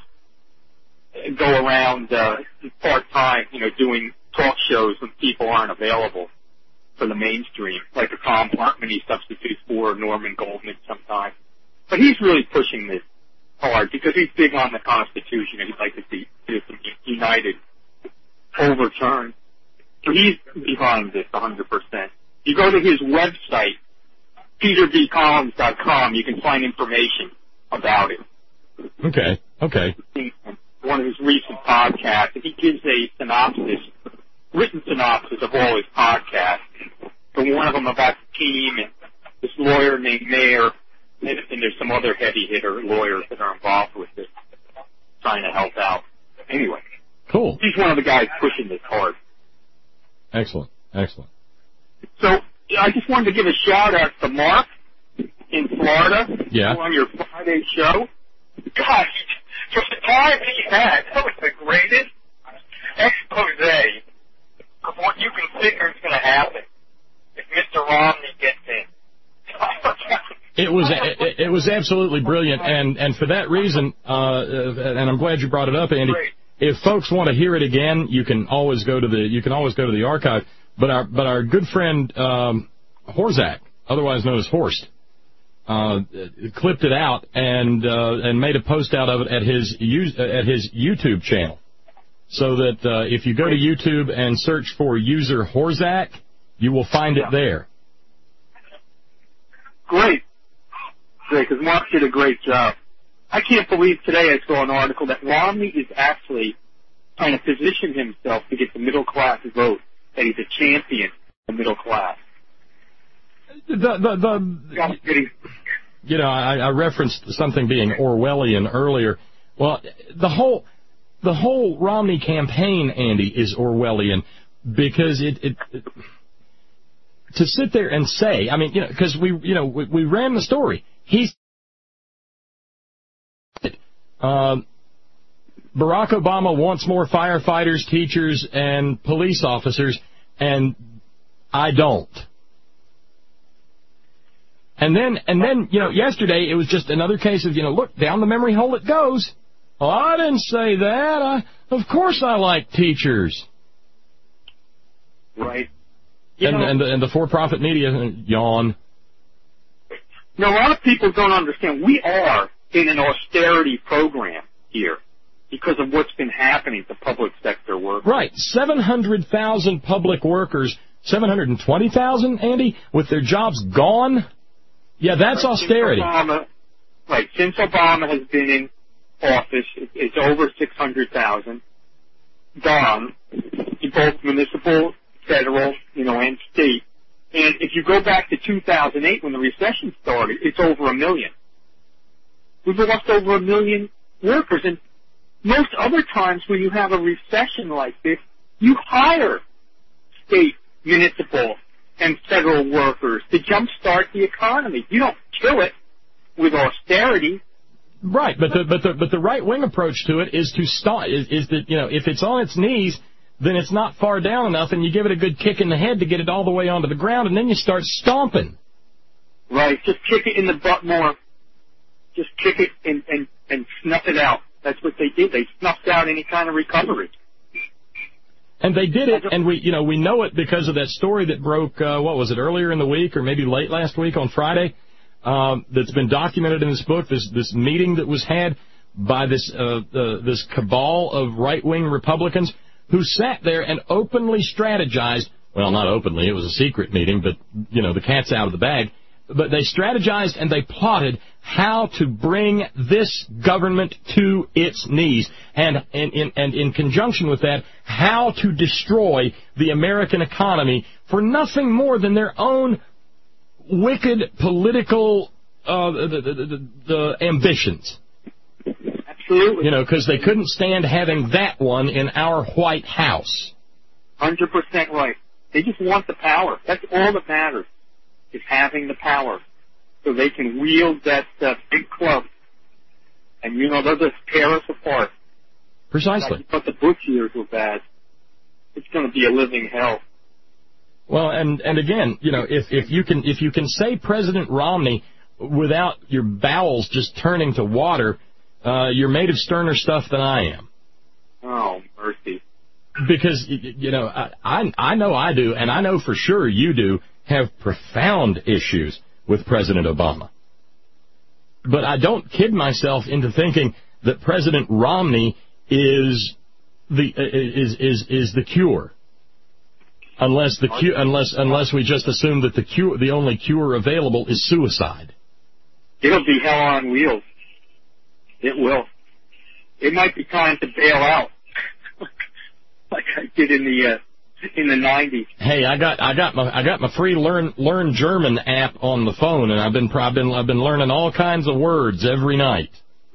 go around part time, doing talk shows when people aren't available for the mainstream, like a Tom Hartman he substitutes for, Norman Goldman sometimes. But he's really pushing this hard because he's big on the Constitution and he'd like to see citizens united, overturned. So he's behind this 100%. You go to his website, peterbcollins.com, you can find information about it. Okay. One of his recent podcasts, and he gives a written synopsis of all his podcasts. And one of them about the team and this lawyer named Mayer, and there's some other heavy hitter lawyers that are involved with this, trying to help out. Anyway. Cool. He's one of the guys pushing this hard. Excellent. So I just wanted to give a shout out to Mark in Florida. Yeah. On your Friday show. Gosh, for the time he had, that was the greatest expose of what you can figure is going to happen if Mr. Romney gets in. It was absolutely brilliant, and for that reason, and I'm glad you brought it up, Andy. Great. If folks want to hear it again, you can always go to the archive. But our good friend Horzak, otherwise known as Horst, clipped it out and made a post out of it at his YouTube channel. So that if you go to YouTube and search for user Horzak, you will find it there. Great, because Mark did a great job. I can't believe today I saw an article that Romney is actually trying to position himself to get the middle class vote, that he's a champion of the middle class. I referenced something being Orwellian earlier. Well, the whole Romney campaign, Andy, is Orwellian because it to sit there and say, because we ran the story. Barack Obama wants more firefighters, teachers, and police officers, and I don't. And then, yesterday it was just another case of, look, down the memory hole it goes. Oh, I didn't say that. Of course I like teachers. Right. And the for-profit media yawn. Now, a lot of people don't understand. We are in an austerity program here because of what's been happening to public sector workers. Right. 700,000 public workers, 720,000, Andy, with their jobs gone. Yeah, that's austerity. Since Obama has been in office, it's over 600,000 gone in both municipal, federal, and state. And if you go back to 2008 when the recession started, it's over 1 million. We've lost over 1 million workers. And most other times when you have a recession like this, you hire state, municipal, and federal workers to jumpstart the economy. You don't kill it with austerity. Right, but the right wing approach to it is to stop. Is that if it's on its knees, then it's not far down enough, and you give it a good kick in the head to get it all the way onto the ground, and then you start stomping. Right, just kick it in the butt more. Just kick it and snuff it out. That's what they did. They snuffed out any kind of recovery. And they did it, and we know it because of that story that broke, earlier in the week or maybe late last week on Friday, that's been documented in this book, this meeting that was had by this cabal of right-wing Republicans who sat there and openly strategized, well, not openly, it was a secret meeting, but, the cat's out of the bag, but they strategized and they plotted how to bring this government to its knees, and in conjunction with that, how to destroy the American economy for nothing more than their own wicked political the ambitions. Absolutely. Because they couldn't stand having that one in our White House. 100% right. They just want the power. That's all that matters, is having the power. So they can wield that big club. And, they'll just tear us apart. Precisely. But the Bush years were bad. It's going to be a living hell. Well, and again, if you can say President Romney without your bowels just turning to water, you're made of sterner stuff than I am. Oh, mercy. Because, I know I do, and I know for sure you do, have profound issues with President Obama. But I don't kid myself into thinking that President Romney is the cure. Unless we just assume that the only cure available is suicide. It'll be hell on wheels. It will. It might be time to bail out, like I did in the 90s. Hey, I got my free learn German app on the phone, and I've been learning all kinds of words every night.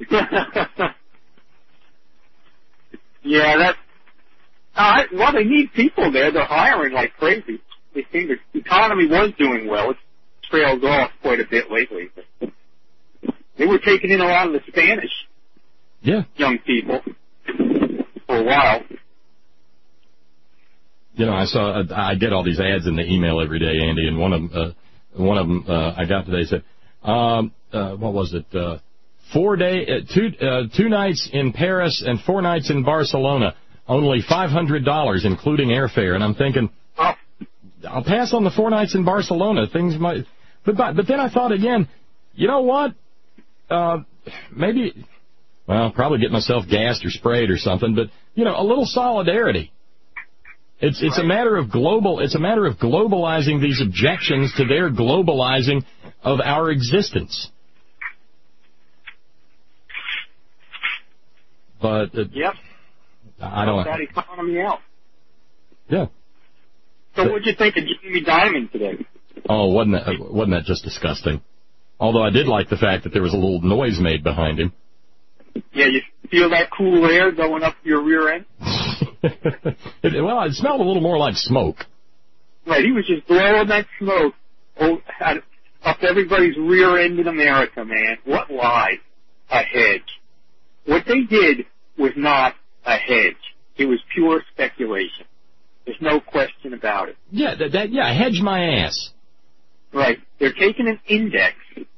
Yeah, well, they need people there. They're hiring like crazy. They think the economy was doing well. It's trailed off quite a bit lately. They were taking in a lot of the Spanish young people for a while. I get all these ads in the email every day, Andy, and one of them I got today said, what was it? 2 nights in Paris and 4 nights in Barcelona, only $500, including airfare. And I'm thinking, I'll pass on the 4 nights in Barcelona. Things might, but then I thought again, you know what? Probably get myself gassed or sprayed or something. But a little solidarity. It's a matter of globalizing these objections to their globalizing of our existence. But I don't. That economy out. Yeah. So what'd you think of Jamie Dimon today? Oh, wasn't that just disgusting? Although I did like the fact that there was a little noise made behind him. Yeah, you feel that cool air going up your rear end? It smelled a little more like smoke. Right, he was just blowing that smoke up everybody's rear end in America, man. What lie? A hedge. What they did was not a hedge. It was pure speculation. There's no question about it. Yeah, hedge my ass. Right. They're taking an index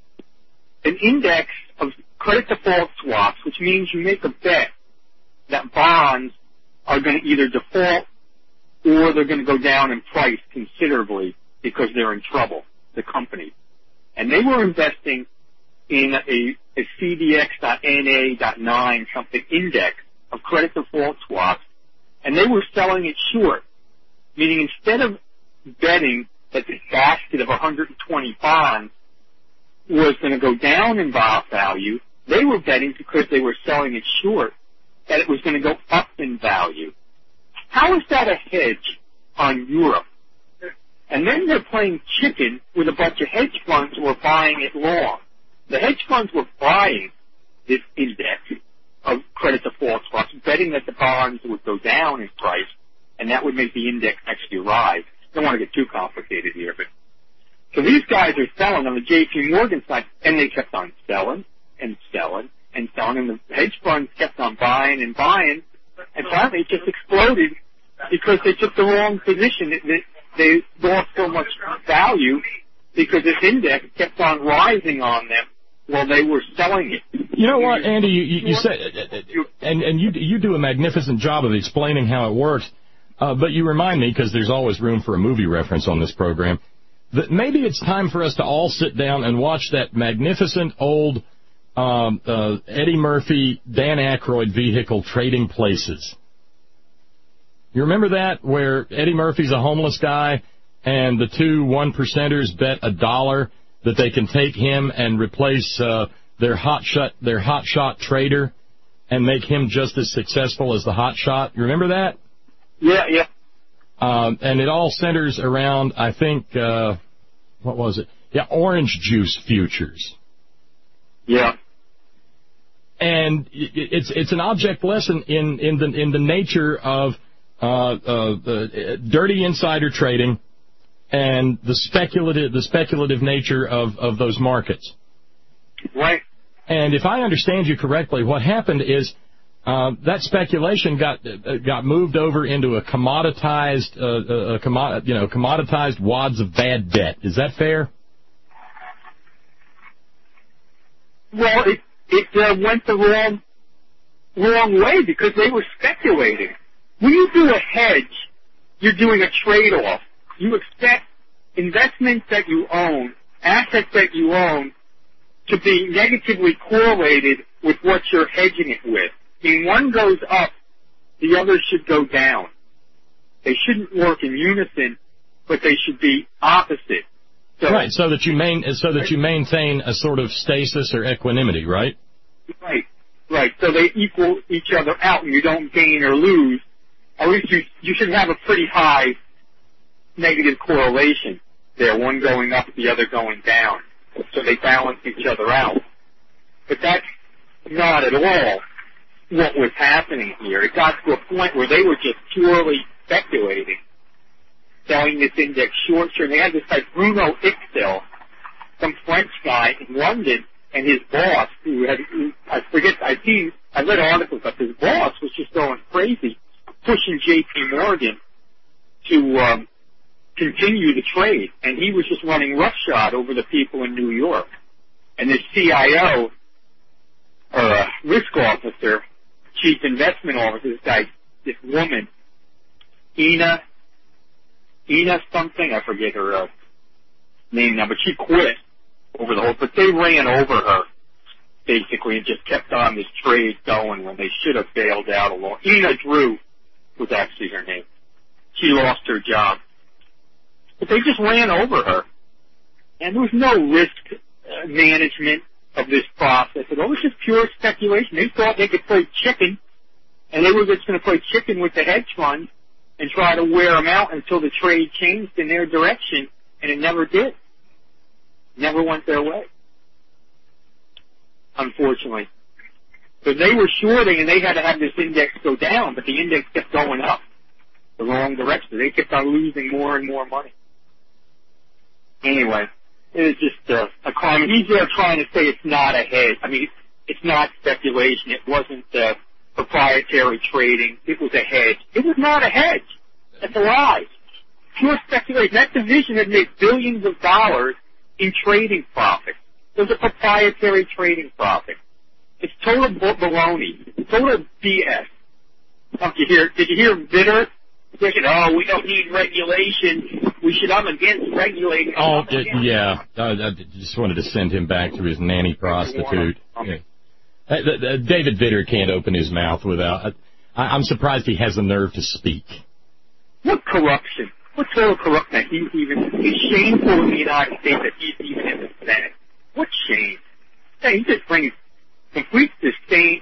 of credit default swaps, which means you make a bet that bonds are going to either default or they're going to go down in price considerably because they're in trouble, the company. And they were investing in a CDX.NA.9 something index of credit default swaps, and they were selling it short, meaning instead of betting that this basket of 120 bonds was going to go down in value, they were betting because they were selling it short that it was going to go up in value. How is that a hedge on Europe? And then they're playing chicken with a bunch of hedge funds who are buying it long. The hedge funds were buying this index of credit default swaps, betting that the bonds would go down in price, and that would make the index actually rise. Don't want to get too complicated here, but so these guys are selling on the J.P. Morgan side, and they kept on selling and selling and down, and the hedge funds kept on buying and buying, and finally it just exploded because they took the wrong position. They lost so much value because this index kept on rising on them while they were selling it. You know what, Andy? You said, and you do a magnificent job of explaining how it works. But you remind me, because there's always room for a movie reference on this program, that maybe it's time for us to all sit down and watch that magnificent old Eddie Murphy, Dan Aykroyd vehicle, Trading Places. You remember that, where Eddie Murphy's a homeless guy, and the two 1%ers bet $1 that they can take him and replace their hotshot trader and make him just as successful as the hotshot? You remember that? Yeah. And it all centers around, I think, what was it? Yeah, orange juice futures. Yeah. And it's an object lesson in the nature of dirty insider trading and the speculative nature of those markets. Right. And if I understand you correctly, what happened is that speculation got moved over into a commoditized wads of bad debt. Is that fair? Well, it went the wrong way because they were speculating. When you do a hedge, you're doing a trade-off. You expect investments that you own, assets that you own, to be negatively correlated with what you're hedging it with. When one goes up, the other should go down. They shouldn't work in unison, but they should be opposite. So, right, so that you maintain a sort of stasis or equanimity, right? Right. So they equal each other out, and you don't gain or lose. At least you should have a pretty high negative correlation there, one going up, the other going down. So they balance each other out. But that's not at all what was happening here. It got to a point where they were just purely speculating, selling this index short-term. They had this guy, Bruno Ixtel, some French guy in London, and his boss, I read articles about his boss was just going crazy, pushing J.P. Morgan to continue the trade, and he was just running roughshod over the people in New York. And this CIO, or risk officer, chief investment officer, this woman, Ina something, I forget her name now, but she quit over the whole, but they ran over her, basically, and just kept on this trade going when they should have bailed out along. Ina Drew was actually her name. She lost her job. But they just ran over her. And there was no risk management of this process. It was just pure speculation. They thought they could play chicken, and they were just going to play chicken with the hedge funds and try to wear them out until the trade changed in their direction, and it never did. Never went their way, unfortunately. So they were shorting, and they had to have this index go down, but the index kept going up the wrong direction. They kept on losing more and more money. Anyway, it was just a crime. He's there trying to say it's not a hedge. I mean, it's not speculation. It wasn't proprietary trading. It was a hedge. It was not a hedge. That's a lie. Pure speculation. That division had made billions of dollars in trading profit. It was a proprietary trading profit. It's total baloney. Total BS. Did you hear Vitter? We don't need regulation. I'm against regulating. Oh, yeah. I just wanted to send him back to his nanny prostitute. Yeah. David Vitter can't open his mouth without. I'm surprised he has the nerve to speak. What corruption? What total corruption? It's shameful in the United States that he's even in the Senate. What shame? He just brings complete disdain,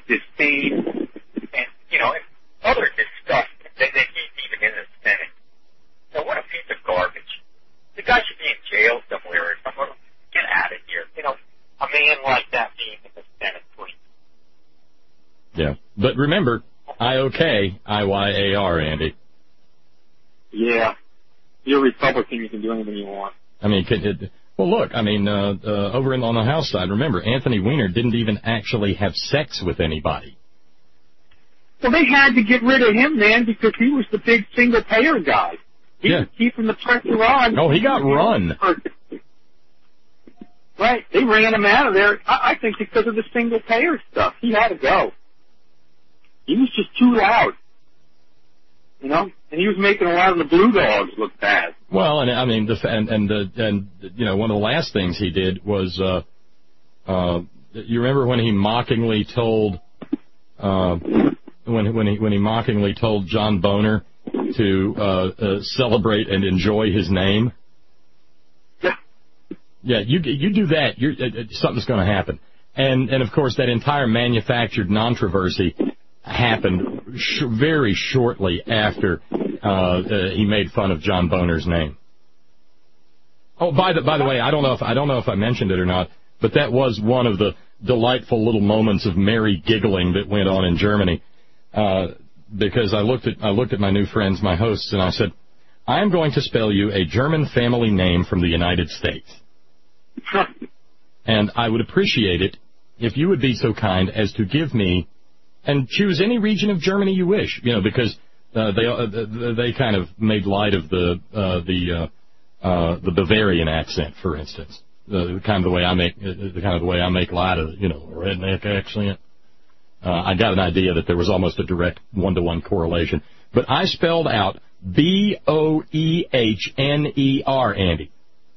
and, other disgust that he's even in the Senate. So what a piece of garbage. The guy should be in jail somewhere or somewhere. Get out of here. A man like that being in the Senate, please. Yeah. But remember, IOK, IYAR, Andy. Yeah. You're a Republican. You can do anything you want. I mean, Well, look, I mean, over on the House side, remember, Anthony Weiner didn't even actually have sex with anybody. Well, they had to get rid of him, man, because he was the big single-payer guy. He was keeping the pressure on. Oh, he got run. Right. They ran him out of there, I think, because of the single-payer stuff. He had to go. He was just too loud. You know? And he was making a lot of the Blue Dogs look bad. Well, and I mean, you know, one of the last things he did was, you remember when he mockingly told, when he mockingly told John Boner to celebrate and enjoy his name? Yeah. Yeah, you do that, something's going to happen. And of course, that entire manufactured controversy happened very shortly after he made fun of John Boner's name. Oh, by the way, I don't know if I mentioned it or not, but that was one of the delightful little moments of merry giggling that went on in Germany. Because I looked at my new friends, my hosts, and I said, I am going to spell you a German family name from the United States. And I would appreciate it if you would be so kind as to give me, and choose any region of Germany you wish, you know, because they kind of made light of the Bavarian accent, for instance, the kind of the way I make light of, you know, redneck accent. I got an idea that there was almost a direct one-to-one correlation, but I spelled out Boehner, Andy.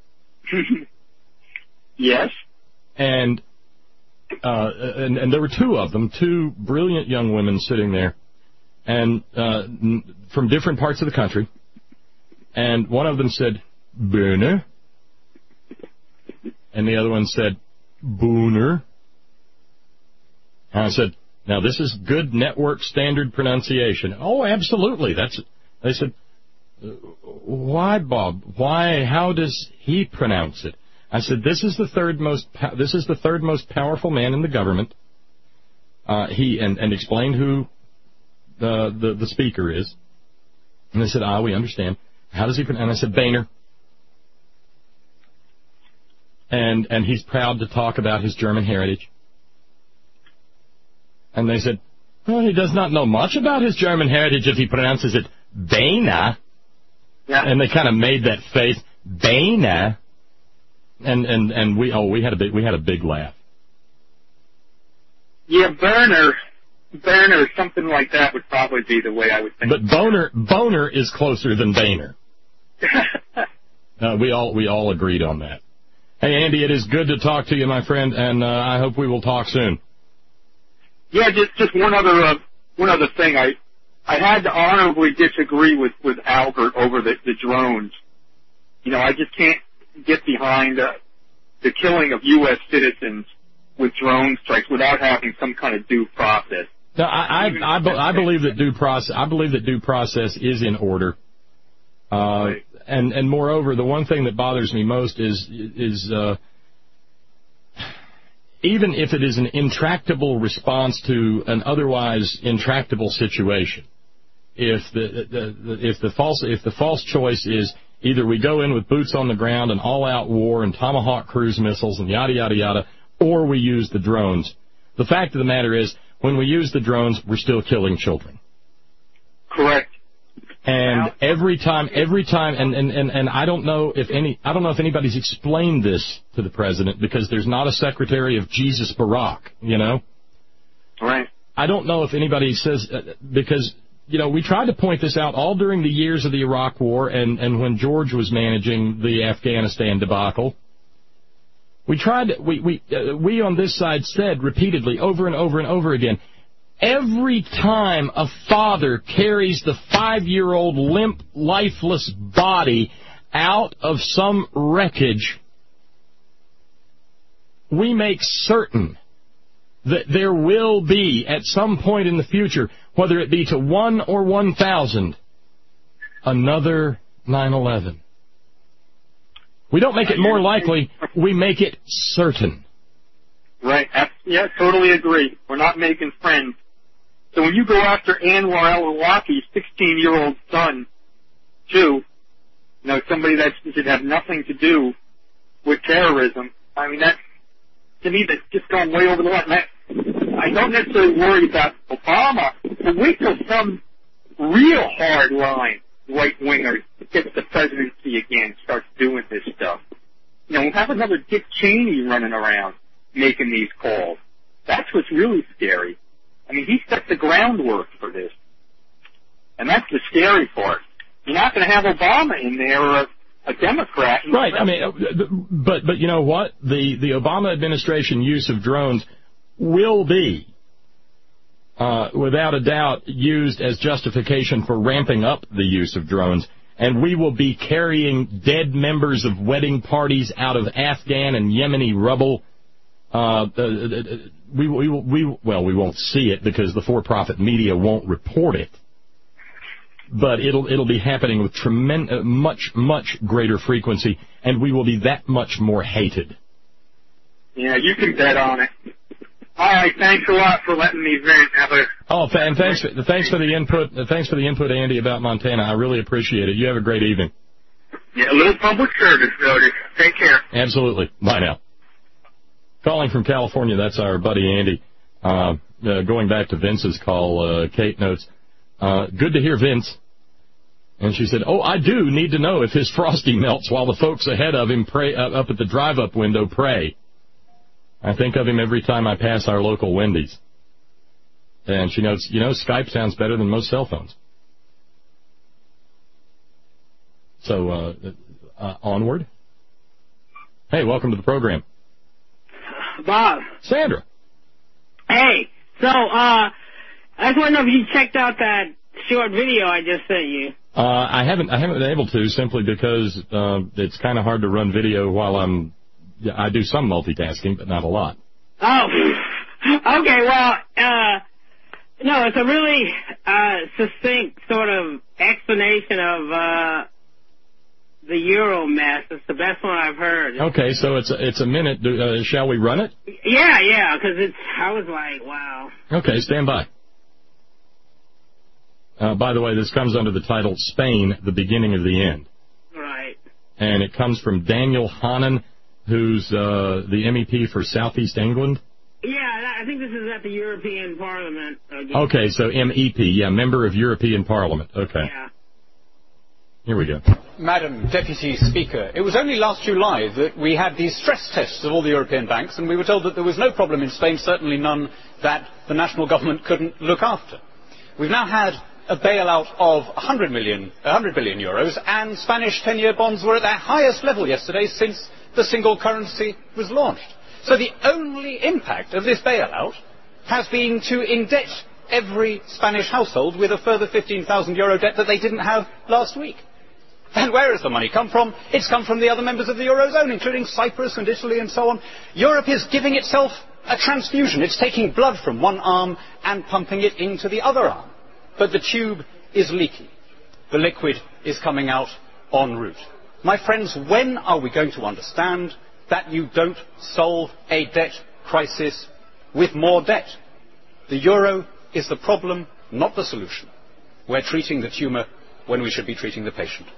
Yes. And there were two of them, two brilliant young women sitting there, and from different parts of the country. And one of them said, Boehner. And the other one said, Booner. And I said, now this is good network standard pronunciation. Oh, absolutely. They said, why, Bob? Why? How does he pronounce it? I said, this is the third most powerful man in the government. He explained who the speaker is. And they said, we understand. How does he pronounce? And I said, Boehner. And he's proud to talk about his German heritage. And they said, well, he does not know much about his German heritage if he pronounces it Boehner. Yeah. And they kind of made that face, Boehner. And we had a big laugh. Yeah, Boehner, something like that would probably be the way I would think. But Boner is closer than Boehner. We all agreed on that. Hey, Andy, it is good to talk to you, my friend, and I hope we will talk soon. Yeah, just one other thing. I had to honorably disagree with Albert over the drones. You know, I just can't get behind the killing of U.S. citizens with drone strikes without having some kind of due process. No, I believe that due process is in order. Right. And moreover, the one thing that bothers me most is even if it is an intractable response to an otherwise intractable situation, if the false choice is either we go in with boots on the ground and all-out war and Tomahawk cruise missiles and yada, yada, yada, or we use the drones. The fact of the matter is, when we use the drones, we're still killing children. Correct. And every time, and I don't know if anybody's explained this to the president because there's not a Secretary of Jesus Barack, you know? Right. I don't know if anybody says, because, you know, we tried to point this out all during the years of the Iraq War and when George was managing the Afghanistan debacle. We on this side said repeatedly over and over and over again, every time a father carries the 5-year-old limp, lifeless body out of some wreckage, we make certain that there will be, at some point in the future, whether it be to 1 or 1,000, another 9/11. We don't make it more likely, we make it certain. Right. Yeah, totally agree. We're not making friends. So when you go after Anwar al-Awlaki's 16-year-old son, too, you know, somebody that should have nothing to do with terrorism. I mean, that, to me, that's just gone way over the line. I don't necessarily worry about Obama, but wait till some real hard-line right-winger gets the presidency again, starts doing this stuff. You know, we'll have another Dick Cheney running around making these calls. That's what's really scary. I mean, he set the groundwork for this. And that's the scary part. You're not going to have Obama in there or a Democrat. Right. I mean, but you know what? The Obama administration use of drones will be, without a doubt, used as justification for ramping up the use of drones. And we will be carrying dead members of wedding parties out of Afghan and Yemeni rubble. We won't see it because the for-profit media won't report it. But it'll be happening with much greater frequency, and we will be that much more hated. Yeah, you can bet on it. All right, thanks a lot for letting me vent. And thanks for the input. Thanks for the input, Andy, about Montana. I really appreciate it. You have a great evening. Yeah, a little public service notice. Take care. Absolutely. Bye now. Calling from California, that's our buddy Andy. Going back to Vince's call, Kate notes, good to hear Vince. And she said, I do need to know if his Frosty melts while the folks ahead of him pray up at the drive-up window pray. I think of him every time I pass our local Wendy's. And she notes, Skype sounds better than most cell phones. So, onward. Hey, welcome to the program. Bob. Sandra. Hey, so, I just want to know if you checked out that short video I just sent you. I haven't been able to, simply because it's kind of hard to run video while I do some multitasking, but not a lot. Oh, okay, well, no, it's a really succinct sort of explanation of the Euro mess. It's the best one I've heard. Okay, so it's a minute. Shall we run it? Yeah, because I was like, wow. Okay, stand by. By the way, this comes under the title Spain, the Beginning of the End. Right. And it comes from Daniel Hannan, who's the MEP for Southeast England. Yeah, I think this is at the European Parliament. Okay, so MEP, member of European Parliament. Okay. Yeah. Here we go. Madam Deputy Speaker, it was only last July that we had these stress tests of all the European banks, and we were told that there was no problem in Spain, certainly none that the national government couldn't look after. We've now had a bailout of 100 billion euros, and Spanish 10-year bonds were at their highest level yesterday since the single currency was launched. So the only impact of this bailout has been to indebt every Spanish household with a further €15,000 debt that they didn't have last week. And where has the money come from? It's come from the other members of the Eurozone, including Cyprus and Italy and so on. Europe is giving itself a transfusion. It's taking blood from one arm and pumping it into the other arm. But the tube is leaky. The liquid is coming out en route. My friends, when are we going to understand that you don't solve a debt crisis with more debt? The euro is the problem, not the solution. We're treating the tumour when we should be treating the patient.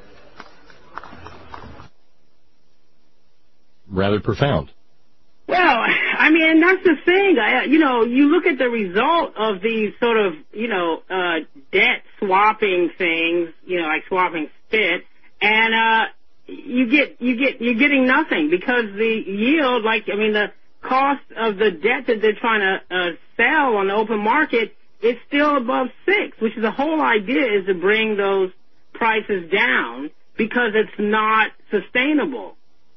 Rather profound. Well, I mean, that's the thing. You look at the result of these sort of, debt swapping things, like swapping spit, and you're getting nothing because the yield, the cost of the debt that they're trying to sell on the open market is still above 6, which is the whole idea is to bring those prices down because it's not sustainable.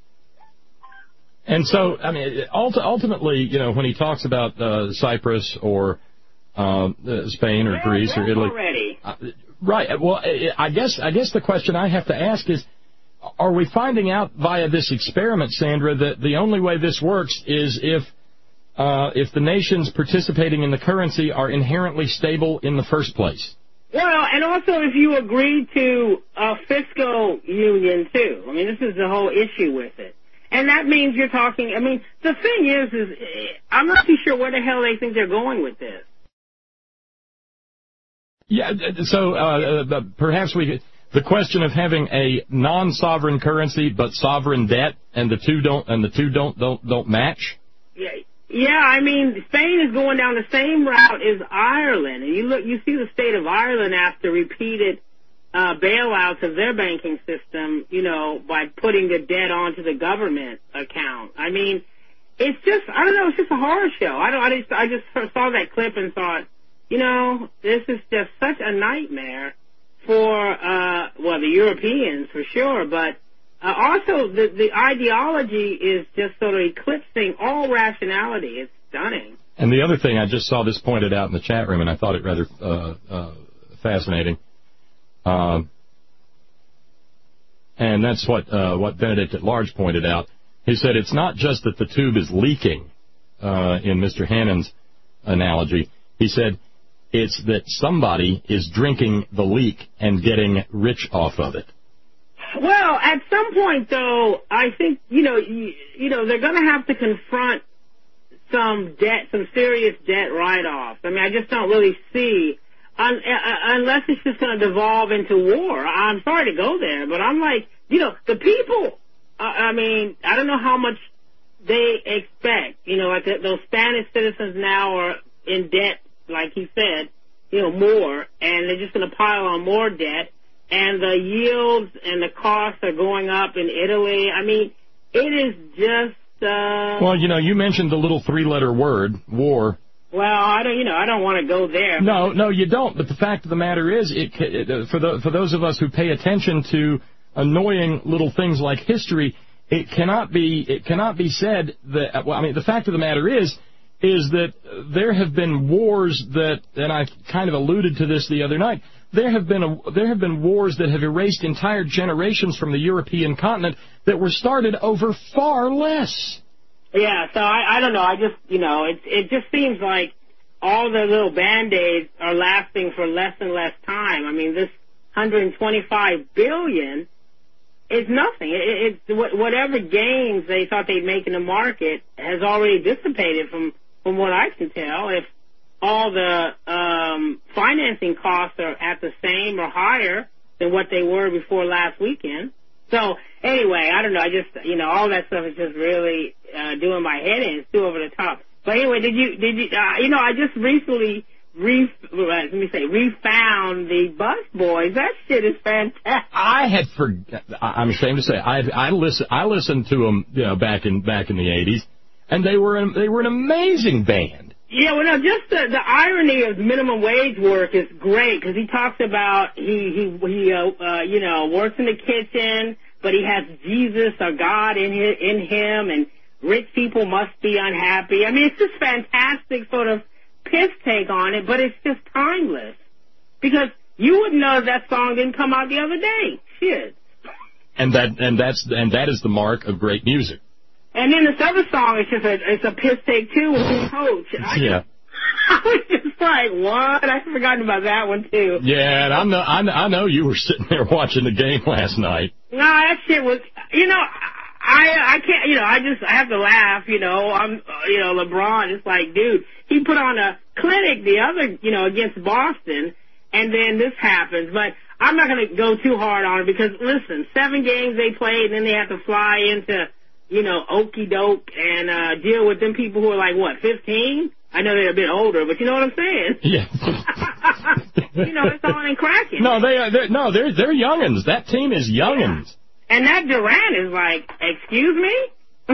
And so, I mean, ultimately, when he talks about Cyprus or Spain or Greece or Italy, right? Well, I guess the question I have to ask is, are we finding out via this experiment, Sandra, that the only way this works is if the nations participating in the currency are inherently stable in the first place? Well, and also if you agree to a fiscal union too. I mean, this is the whole issue with it. And that means you're talking, the thing is I'm not too sure where the hell they think they're going with this. Yeah, so perhaps The question of having a non-sovereign currency but sovereign debt, and the two don't match. Yeah. I mean, Spain is going down the same route as Ireland, and you see the state of Ireland after repeated bailouts of their banking system, by putting the debt onto the government account. I mean, it's just, I don't know, it's just a horror show. I just saw that clip and thought, this is just such a nightmare for, the Europeans for sure, but also the ideology is just sort of eclipsing all rationality. It's stunning. And the other thing, I just saw this pointed out in the chat room, and I thought it rather fascinating. And that's what Benedict at Large pointed out. He said it's not just that the tube is leaking, in Mr. Hannon's analogy. He said it's that somebody is drinking the leak and getting rich off of it. Well, at some point, though, I think, they're going to have to confront some serious debt write-offs. I mean, I just don't really see, unless it's just going to devolve into war. I'm sorry to go there, but I'm like, the people, I don't know how much they expect. Like those Spanish citizens now are in debt, like he said, more, and they're just going to pile on more debt. And the yields and the costs are going up in Italy. I mean, it is just... Well, you mentioned the little three-letter word, war. Well, I don't want to go there. No, you don't. But the fact of the matter is, for those of us who pay attention to annoying little things like history, it cannot be said that... Well, I mean, the fact of the matter is that there have been wars that, and I kind of alluded to this the other night, there have been wars that have erased entire generations from the European continent that were started over far less. Yeah, so I don't know. I just, it just seems like all the little Band-Aids are lasting for less and less time. I mean, this $125 billion is nothing. It's whatever gains they thought they'd make in the market has already dissipated from what I can tell. If all the financing costs are at the same or higher than what they were before last weekend. So anyway, I don't know. I just, all that stuff is just really doing my head in. It's too over the top. But anyway, did you? I just recently refound the Bus Boys. That shit is fantastic. I'm ashamed to say I listened to them, back in the 80s, and they were an amazing band. Yeah, well, no, just the irony of minimum wage work is great, because he talks about he works in the kitchen, but he has Jesus or God in him, and rich people must be unhappy. I mean, it's just fantastic sort of piss take on it, but it's just timeless, because you wouldn't know that song didn't come out the other day. Shit. And that is the mark of great music. And then this other song is just it's a piss take too with his coach. I was just like, what? I've forgotten about that one too. Yeah, and I know you were sitting there watching the game last night. No, that shit was, I can't, I have to laugh, I'm, LeBron, it's like, dude, he put on a clinic the other, against Boston, and then this happens, but I'm not going to go too hard on it, because listen, 7 games they played, and then they have to fly into, okey doke and deal with them people who are like, what, 15? I know they're a bit older, but you know what I'm saying? Yeah. It's on and cracking. No, they're youngins. That team is youngins. Yeah. And that Durant is like, excuse me?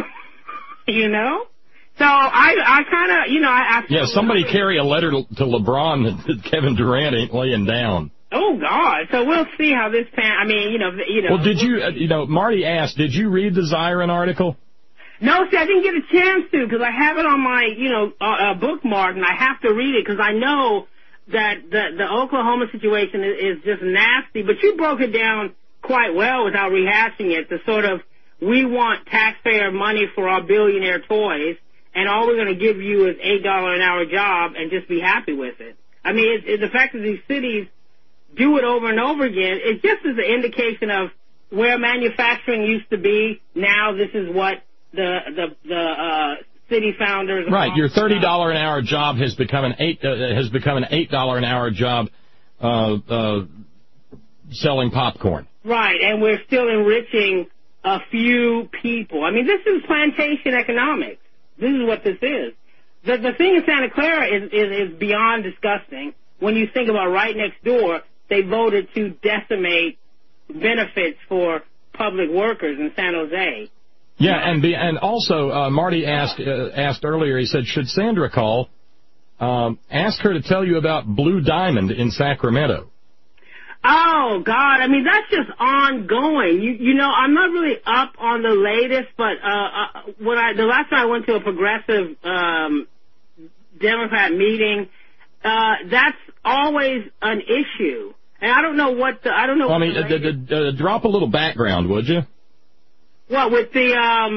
So I kind of, I somebody carry a letter to LeBron that Kevin Durant ain't laying down. Oh, God. So we'll see how this Well, did you, Marty asked, did you read the Zirin article? No, see, I didn't get a chance to, because I have it on my, bookmark, and I have to read it, because I know that the Oklahoma situation is just nasty, but you broke it down quite well without rehashing it, the sort of, we want taxpayer money for our billionaire toys, and all we're going to give you is $8 an hour job and just be happy with it. I mean, the fact that these cities do it over and over again, it just is an indication of where manufacturing used to be. Now this is what the city founders. Right, your $30 an hour job has become an $8 an hour job, selling popcorn. Right, and we're still enriching a few people. I mean, this is plantation economics. This is what this is. The thing in Santa Clara is beyond disgusting. When you think about right next door, they voted to decimate benefits for public workers in San Jose. Yeah, and also Marty asked earlier. He said, should Sandra call? Ask her to tell you about Blue Diamond in Sacramento. Oh God! I mean, that's just ongoing. You know, I'm not really up on the latest, but the last time I went to a progressive Democrat meeting, that's always an issue, and I don't know what the Well, I mean, drop a little background, would you? What with the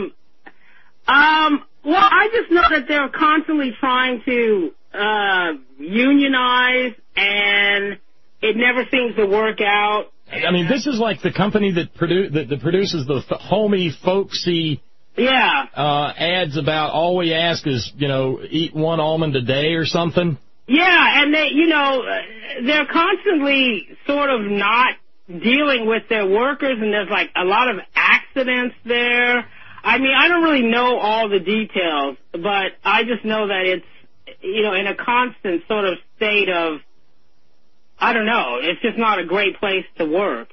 well, I just know that they're constantly trying to unionize, and it never seems to work out. I mean, this is like the company that produces the homey, folksy ads about all we ask is, you know, eat one almond a day or something. Yeah, and they, you know, they're constantly sort of not dealing with their workers, and there's like a lot of accidents there. I mean, I don't really know all the details, but I just know that it's, you know, in a constant sort of state of, I don't know, it's just not a great place to work.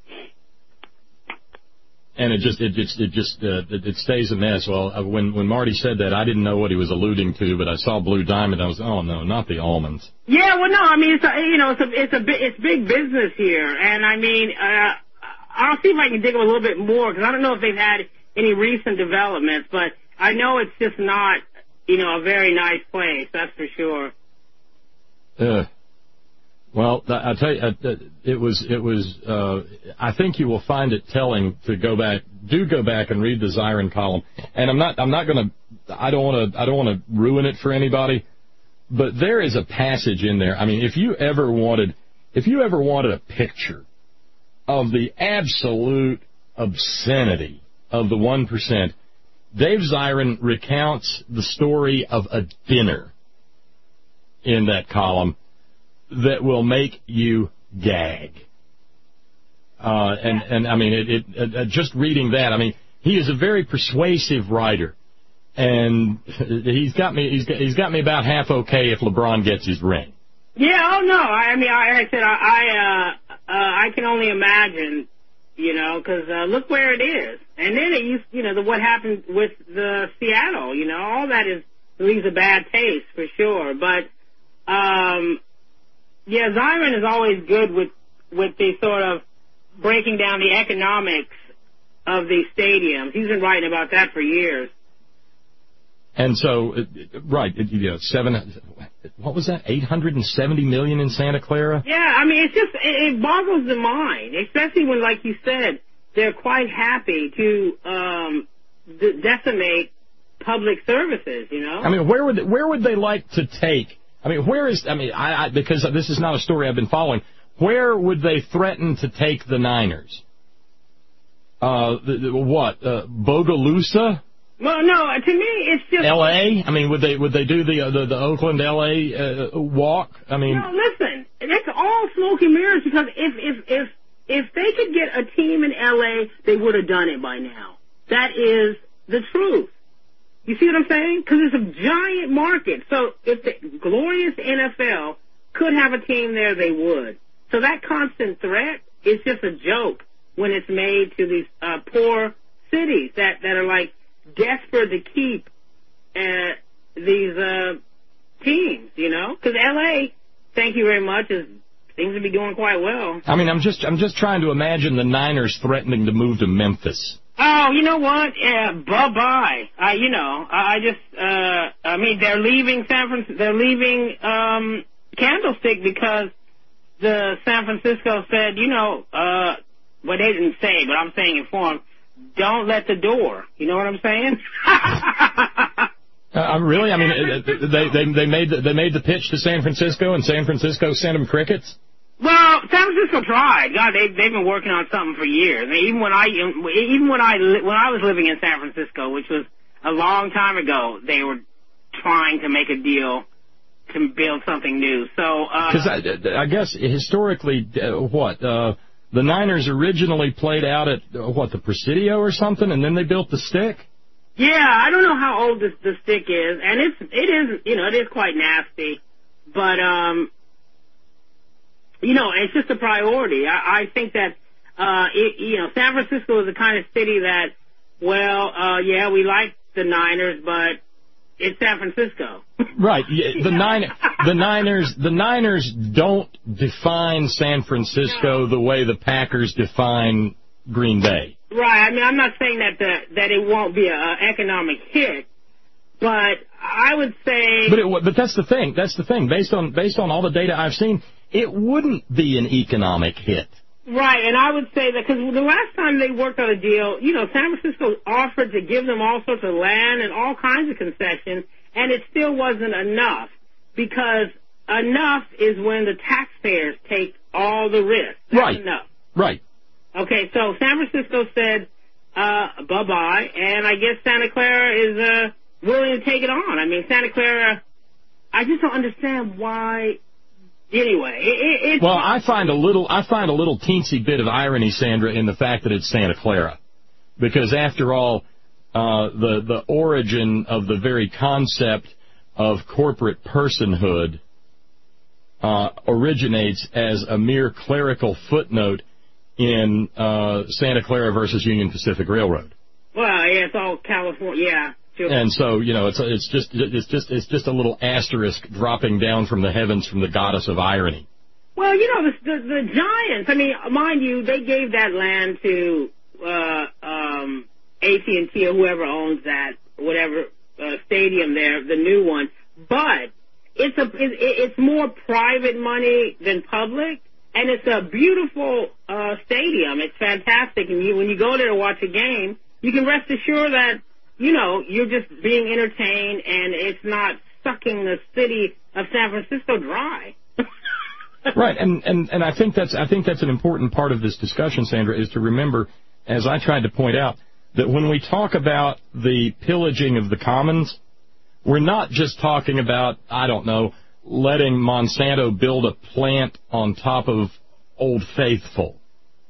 And it stays a mess. Well, when Marty said that, I didn't know what he was alluding to, but I saw Blue Diamond. I was, oh no, not the almonds. Yeah, well, no, I mean, it's big business here, and I mean, I'll see if I can dig up a little bit more, because I don't know if they've had any recent developments, but I know it's just not, you know, a very nice place, that's for sure. Well, I'll tell you, it was. I think you will find it telling to go back and read the Zirin column. And I don't want to ruin it for anybody, but there is a passage in there. I mean, if you ever wanted a picture of the absolute obscenity of the 1%, Dave Zirin recounts the story of a dinner in that column that will make you gag. And I mean, just reading that, I mean, he is a very persuasive writer, and he's got me about half okay if LeBron gets his ring. Yeah, oh no, I mean, like I said, I can only imagine, you know, because look where it is, and then it used, you know, what happened with the Seattle, you know, all that leaves a bad taste for sure, but yeah, Zirin is always good with the sort of breaking down the economics of these stadiums. He's been writing about that for years. And so, right, you know, what was that, $870 million in Santa Clara? Yeah, I mean, it's just, it boggles the mind, especially when, like you said, they're quite happy to decimate public services, you know? I mean, where would they like to take? I mean, because this is not a story I've been following, where would they threaten to take the Niners? Bogalusa? Well, no, to me, it's just L.A.? I mean, would they do the Oakland L.A. walk? I mean, no, listen, that's all smoke and mirrors, because if they could get a team in L.A., they would have done it by now. That is the truth. You see what I'm saying? Because it's a giant market. So if the glorious NFL could have a team there, they would. So that constant threat is just a joke when it's made to these poor cities that are like desperate to keep these teams, you know? Because L.A., thank you very much, seems to be doing quite well. I mean, I'm just trying to imagine the Niners threatening to move to Memphis. Oh, you know what? Bye-bye. You know, I mean, they're leaving they're leaving Candlestick because the San Francisco said, you know, well, they didn't say, but I'm saying it for them, don't let the door. You know what I'm saying? Really? I mean, they made the pitch to San Francisco, and San Francisco sent them crickets? Well, San Francisco tried. God, they've been working on something for years. Even when I was living in San Francisco, which was a long time ago, they were trying to make a deal to build something new. So, because I guess historically, the Niners originally played out at, the Presidio or something, and then they built the Stick? Yeah, I don't know how old the Stick is, and it is quite nasty, but, it's just a priority. I think that, San Francisco is the kind of city that, we like the Niners, but it's San Francisco. Right. Yeah, the Niners don't define San Francisco the way the Packers define Green Bay. Right. I mean, I'm not saying that it won't be an economic hit, but I would say. But that's the thing. That's the thing. Based on all the data I've seen, it wouldn't be an economic hit. Right, and I would say that because the last time they worked on a deal, San Francisco offered to give them all sorts of land and all kinds of concessions, and it still wasn't enough, because enough is when the taxpayers take all the risk. That's right. Enough. Right. Okay, so San Francisco said bye-bye, and I guess Santa Clara is willing to take it on. I mean, Santa Clara, I just don't understand why. Anyway, I find a little teensy bit of irony, Sandra, in the fact that it's Santa Clara, because after all, the origin of the very concept of corporate personhood originates as a mere clerical footnote in Santa Clara versus Union Pacific Railroad. Well, yeah, it's all California, yeah. And so, it's just a little asterisk dropping down from the heavens from the goddess of irony. Well, the Giants, I mean, mind you, they gave that land to AT&T or whoever owns that, whatever stadium there, the new one. But it's more private money than public, and it's a beautiful stadium. It's fantastic, and when you go there to watch a game, you can rest assured that you're just being entertained, and it's not sucking the city of San Francisco dry. Right, and I think that's an important part of this discussion, Sandra, is to remember, as I tried to point out, that when we talk about the pillaging of the commons, we're not just talking about, letting Monsanto build a plant on top of Old Faithful.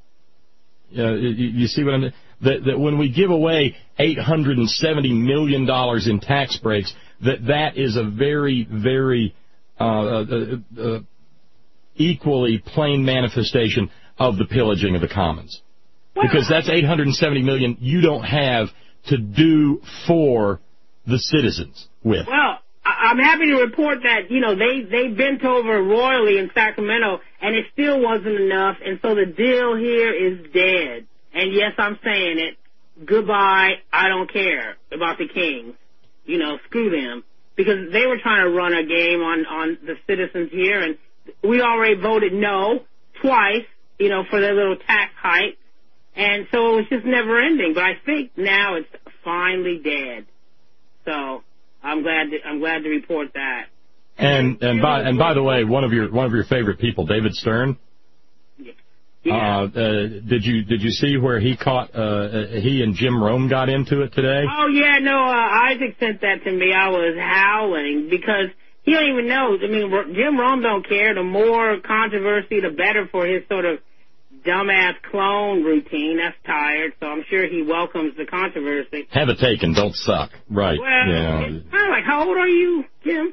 You see what I mean? That when we give away $870 million in tax breaks, that is a very, very equally plain manifestation of the pillaging of the commons. Because that's $870 million you don't have to do for the citizens with. Well, I'm happy to report that, they bent over royally in Sacramento, and it still wasn't enough, and so the deal here is dead. And yes, I'm saying it. Goodbye. I don't care about the Kings. Screw them. Because they were trying to run a game on the citizens here, and we already voted no twice, for their little tax hike. And so it was just never ending. But I think now it's finally dead. So I'm glad to report that. And by the way, one of your favorite people, David Stern. Yeah. Did you see where he and Jim Rome got into it today? Oh yeah, no. Isaac sent that to me. I was howling because he don't even know. I mean, Jim Rome don't care. The more controversy, the better for his sort of dumbass clone routine. That's tired. So I'm sure he welcomes the controversy. Have it taken. Don't suck. Right. Well, yeah. It's kind of like, how old are you, Jim?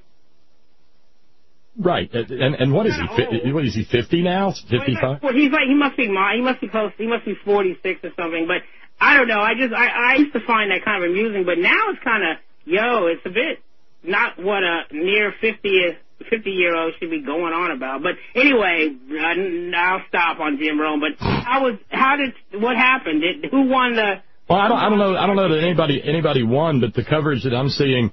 Right, and what is he? What is he? 50 now? 55? Well, he must be close. He must be 46 or something. But I don't know. I used to find that kind of amusing. But now it's kind of it's a bit not what a near 50-year-old should be going on about. But anyway, I'll stop on Jim Rome. But what happened? Who won the? Well, I don't know that anybody won, but the coverage that I'm seeing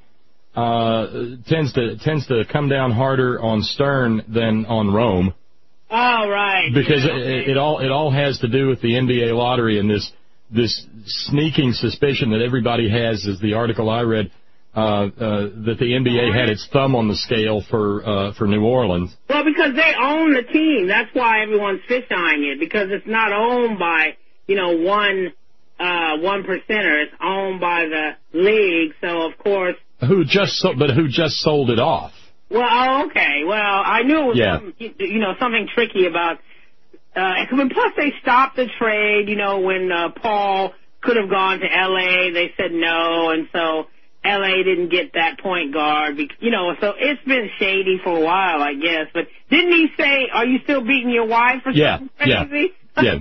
tends to come down harder on Stern than on Rome. Oh, right. Because it all has to do with the NBA lottery and this sneaking suspicion that everybody has, as the article I read, that the NBA had its thumb on the scale for New Orleans. Well, because they own the team. That's why everyone's fisheyeing it, because it's not owned by one percenter. It's owned by the league. So of course. Who just sold it off? Well, okay. Well, I knew it was something tricky about and plus they stopped the trade, you know, when Paul could have gone to L.A., they said no, and so L.A. didn't get that point guard, you know, so it's been shady for a while, I guess. But didn't he say, are you still beating your wife or something crazy? Yeah.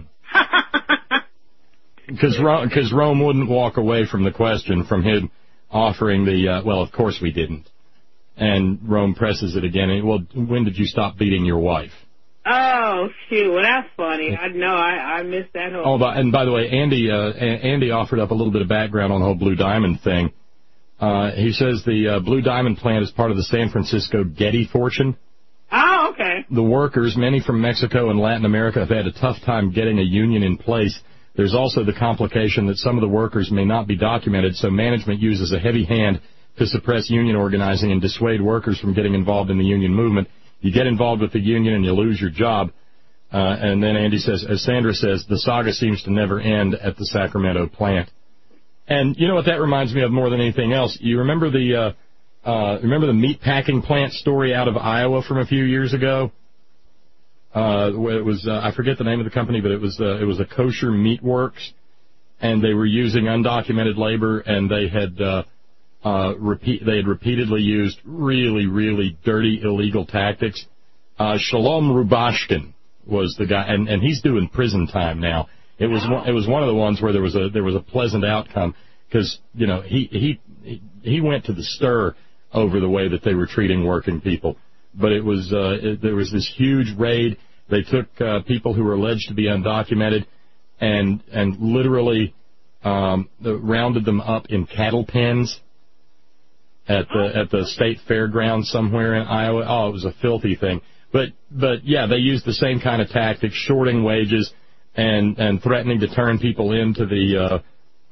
Because Rome wouldn't walk away from the question from him offering the, well, of course we didn't. And Rome presses it again. And, well, when did you stop beating your wife? Oh, shoot. Well, that's funny. I missed that whole... Oh, and by the way, Andy offered up a little bit of background on the whole Blue Diamond thing. He says the Blue Diamond plant is part of the San Francisco Getty fortune. Oh, okay. The workers, many from Mexico and Latin America, have had a tough time getting a union in place. There's also the complication that some of the workers may not be documented, so management uses a heavy hand to suppress union organizing and dissuade workers from getting involved in the union movement. You get involved with the union and you lose your job. And then Andy says, as Sandra says, the saga seems to never end at the Sacramento plant. And you know what that reminds me of more than anything else? You remember the meat packing plant story out of Iowa from a few years ago? Where it was, I forget the name of the company, but it was a Kosher Meat Works, and they were using undocumented labor, and they had repeatedly used really, really dirty, illegal tactics. Shalom Rubashkin was the guy, and he's doing prison time now. It was one of the ones where there was a pleasant outcome, because you know he went to the stir over the way that they were treating working people. But it was there was this huge raid. They took people who were alleged to be undocumented and literally rounded them up in cattle pens at the state fairgrounds somewhere in Iowa. Oh, it was a filthy thing. But yeah, they used the same kind of tactics, shorting wages and threatening to turn people into the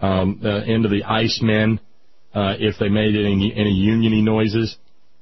Icemen if they made any union-y noises.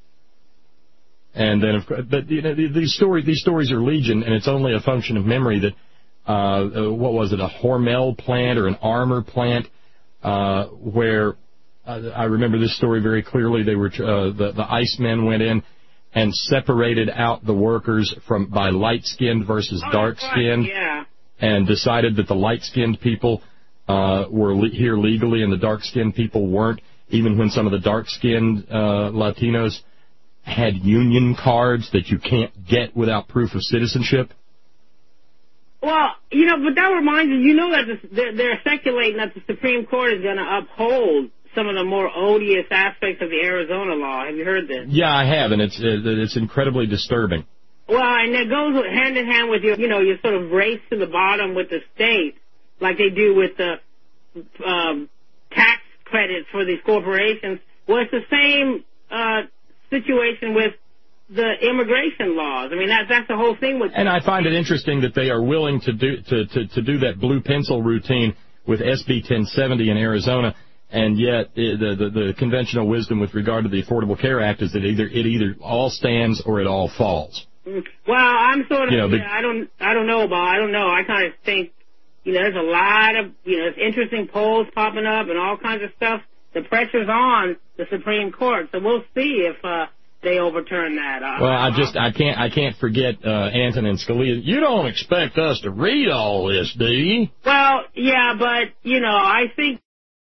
And then, but you know, these stories are legion, and it's only a function of memory that what was it, a Hormel plant or an armor plant, where I remember this story very clearly. They were the Icemen went in and separated out the workers by light-skinned versus dark-skinned, yeah, and decided that the light-skinned people were here legally and the dark-skinned people weren't, even when some of the dark-skinned Latinos had union cards that you can't get without proof of citizenship. Well, you know, but that reminds me, you know that they're speculating that the Supreme Court is going to uphold some of the more odious aspects of the Arizona law. Have you heard this? Yeah, I have, and it's incredibly disturbing. Well, and it goes hand in hand with your sort of race to the bottom with the states, like they do with the tax credits for these corporations. Well, it's the same situation with the immigration laws. I mean, that's the whole thing with. And I find it interesting that they are willing to do that blue pencil routine with SB 1070 in Arizona, and yet the conventional wisdom with regard to the Affordable Care Act is that it either all stands or it all falls. Well, I'm sort of, I don't know. I kind of think, there's a lot of, there's interesting polls popping up and all kinds of stuff. The pressure's on the Supreme Court, so we'll see if they overturn that. Well, I can't forget Antonin Scalia. You don't expect us to read all this, do you? Well, yeah, but I think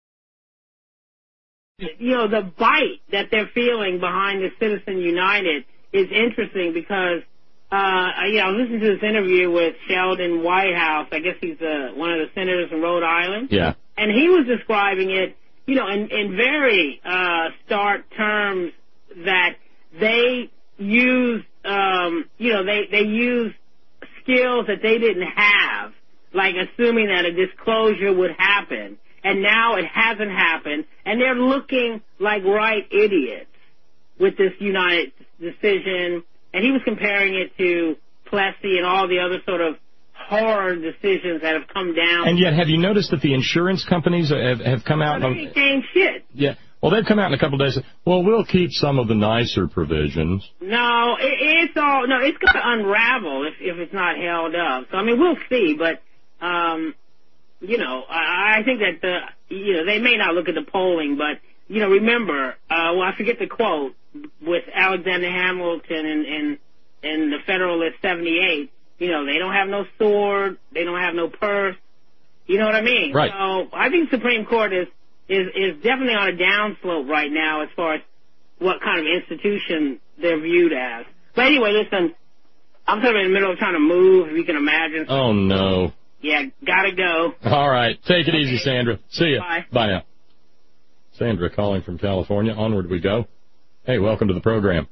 the bite that they're feeling behind the Citizen United is interesting because I listened to this interview with Sheldon Whitehouse. I guess he's one of the senators in Rhode Island. Yeah, and he was describing it. In very stark terms, that they use, they use skills that they didn't have, like assuming that a disclosure would happen, and now it hasn't happened, and they're looking like right idiots with this United decision, and he was comparing it to Plessy and all the other sort of horror decisions that have come down. And yet, have you noticed that the insurance companies have come out? They ain't saying shit. Yeah. Well, they've come out in a couple of days. Well, we'll keep some of the nicer provisions. No, it's going to unravel if it's not held up. So I mean, we'll see. But I think that they may not look at the polling, but remember, I forget the quote with Alexander Hamilton and the Federalist 78. You know, they don't have no sword. They don't have no purse. You know what I mean? Right. So I think Supreme Court is definitely on a downslope right now as far as what kind of institution they're viewed as. But anyway, listen, I'm sort of in the middle of trying to move, if you can imagine. Oh, no. Yeah, gotta go. All right. Take it easy, Sandra. See ya. Bye. Bye now. Sandra calling from California. Onward we go. Hey, welcome to the program.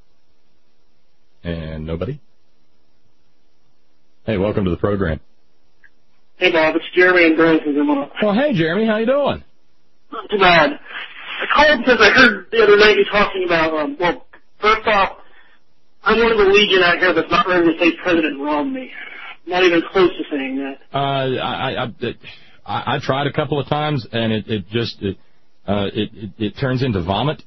And nobody? Hey, welcome to the program. Hey, Bob. It's Jeremy in Burlington, Vermont. Well, hey, Jeremy. How you doing? Not too bad. I called because I heard the other night you talking about, well, first off, I'm one of the legion out here that's not ready to say President Romney. Not even close to saying that. I tried a couple of times, and it turns into vomit.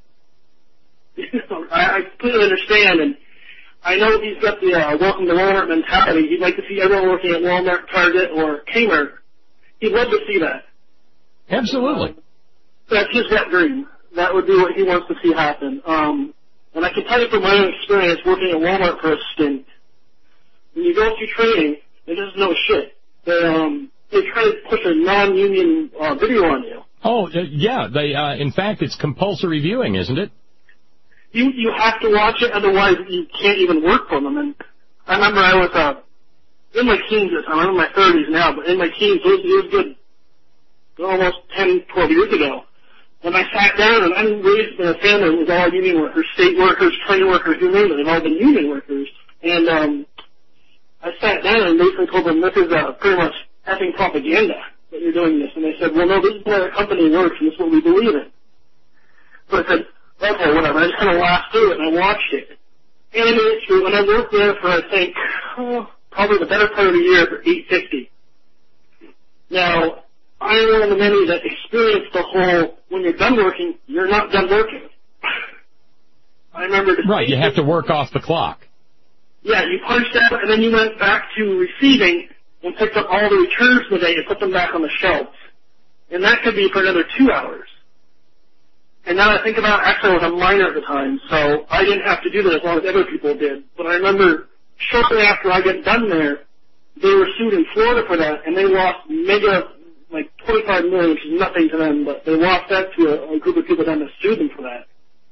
I completely understand, and I know he's got the welcome to Walmart mentality. He'd like to see everyone working at Walmart, Target, or Kmart. He'd love to see that. Absolutely. That's his wet dream. That would be what he wants to see happen. And I can tell you from my own experience working at Walmart for a stint, when you go through training, it doesn't know shit. They try to push a non-union video on you. Oh, yeah. In fact, it's compulsory viewing, isn't it? You have to watch it, otherwise you can't even work for them. And I remember I was in my teens at the time. I'm in my 30s now, but in my teens, it was good almost 10, 12 years ago. When I sat down, and I'm raised in a family with all union workers, state workers, train workers, you name it, they've all been union workers. And I sat down and basically told them, this is pretty much effing propaganda that you're doing this. And they said, well, no, this is how our company works, and this is what we believe in. So I said, okay, whatever. I just kind of laughed through it, and I watched it. And I made it through, and I worked there for, I think, probably the better part of the year for $8.50. Now, I'm one of the many that experienced the whole, when you're done working, you're not done working. I remember... Right, you have to work off the clock. Yeah, you punched out, and then you went back to receiving and picked up all the returns for the day and put them back on the shelves. And that could be for another 2 hours. And now I think about it, actually I was a minor at the time, so I didn't have to do that as long as other people did. But I remember shortly after I got done there, they were sued in Florida for that, and they lost like $25 million, which is nothing to them, but they lost that to a group of people down that sued them for that.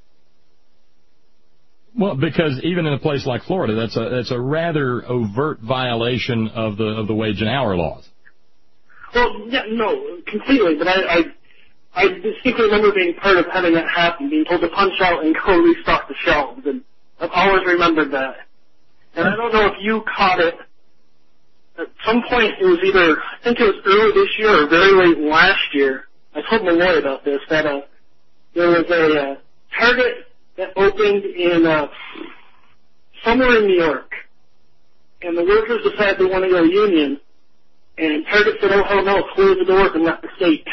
Well, because even in a place like Florida, that's a rather overt violation of the wage and hour laws. Well, yeah, no, completely. But I distinctly remember being part of having that happen, being told to punch out and go restock the shelves, and I've always remembered that. And I don't know if you caught it. At some point, it was either, I think it was early this year or very late last year. I told Malloy about this, that there was a Target that opened in somewhere in New York, and the workers decided they want to go union, and Target said, oh, hell no, close the doors and left the state.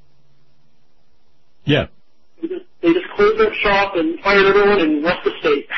Yeah. They just closed their shop and fired everyone and left the state.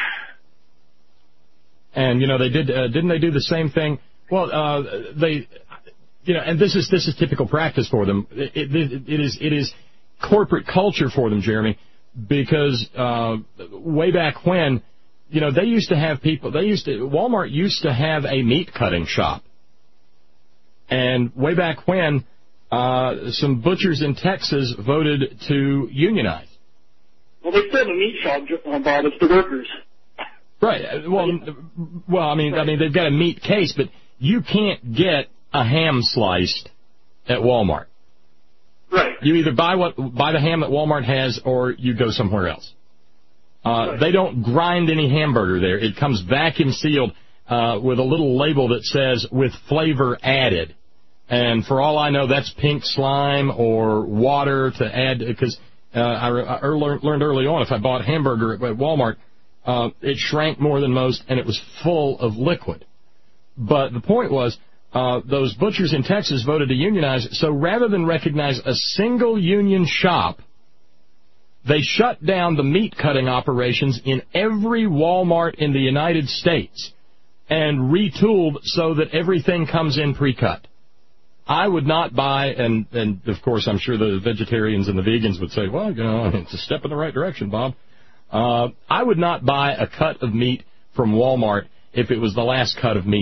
And, they didn't they do the same thing? Well, and this is typical practice for them. It is corporate culture for them, Jeremy, because way back when, they used to have people. Walmart used to have a meat cutting shop, and way back when, some butchers in Texas voted to unionize. Well, they still have a meat shop, Bob. It's the workers. Right. Well, I mean, they've got a meat case, but you can't get a ham sliced at Walmart. Right. You either buy the ham that Walmart has, or you go somewhere else. Right. They don't grind any hamburger there. It comes vacuum sealed with a little label that says "with flavor added," and for all I know, that's pink slime or water to add. Because I learned early on, if I bought a hamburger at Walmart, it shrank more than most, and it was full of liquid. But the point was, those butchers in Texas voted to unionize, so rather than recognize a single union shop, they shut down the meat cutting operations in every Walmart in the United States and retooled so that everything comes in pre-cut. I would not buy, and of course I'm sure the vegetarians and the vegans would say, well, it's a step in the right direction, Bob. I would not buy a cut of meat from Walmart if it was the last cut of meat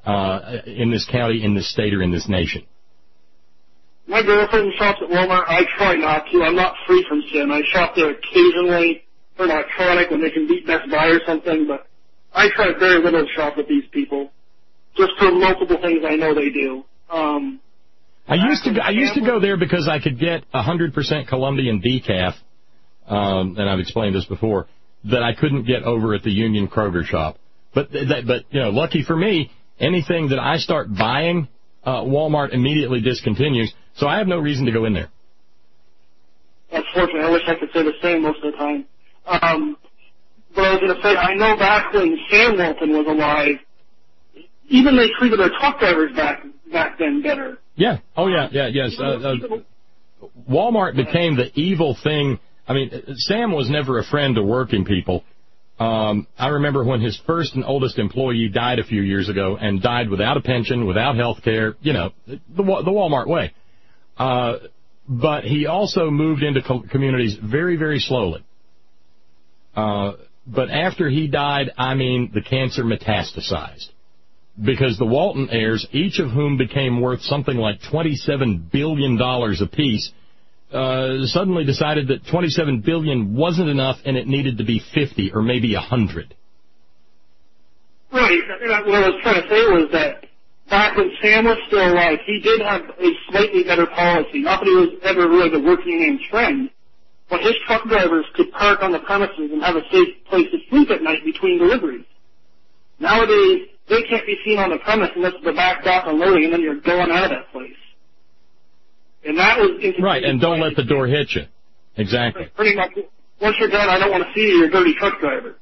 in this county, in this state, or in this nation. My girlfriend shops at Walmart. I try not to. I'm not free from sin. I shop there occasionally for electronic when they can beat Best Buy or something, but I try very little to shop with these people, just for multiple things I know they do. I used to go there because I could get 100% Colombian decaf, and I've explained this before, that I couldn't get over at the Union Kroger shop. But lucky for me, anything that I start buying, Walmart immediately discontinues, so I have no reason to go in there. That's fortunate. I wish I could say the same most of the time. But I was going to say, I know back when Sam Walton was alive, even they treated their truck drivers back then better. Yeah. Oh, yeah. Yes. Walmart became the evil thing. I mean, Sam was never a friend to working people. I remember when his first and oldest employee died a few years ago and died without a pension, without health care, the Walmart way. But he also moved into communities very, very slowly. But after he died, the cancer metastasized. Because the Walton heirs, each of whom became worth something like $27 billion apiece, suddenly decided that $27 billion wasn't enough and it needed to be 50 or maybe 100. Right. What I was trying to say was that back when Sam was still alive, he did have a slightly better policy. Not that he was ever really the working man's friend, but his truck drivers could park on the premises and have a safe place to sleep at night between deliveries. Nowadays, they can't be seen on the premise unless the back dock unloading, and then you're going out of that place. And that was right. And don't let the door hit you. Exactly. Pretty much. Once you're done, I don't want to see you. You're a dirty truck driver.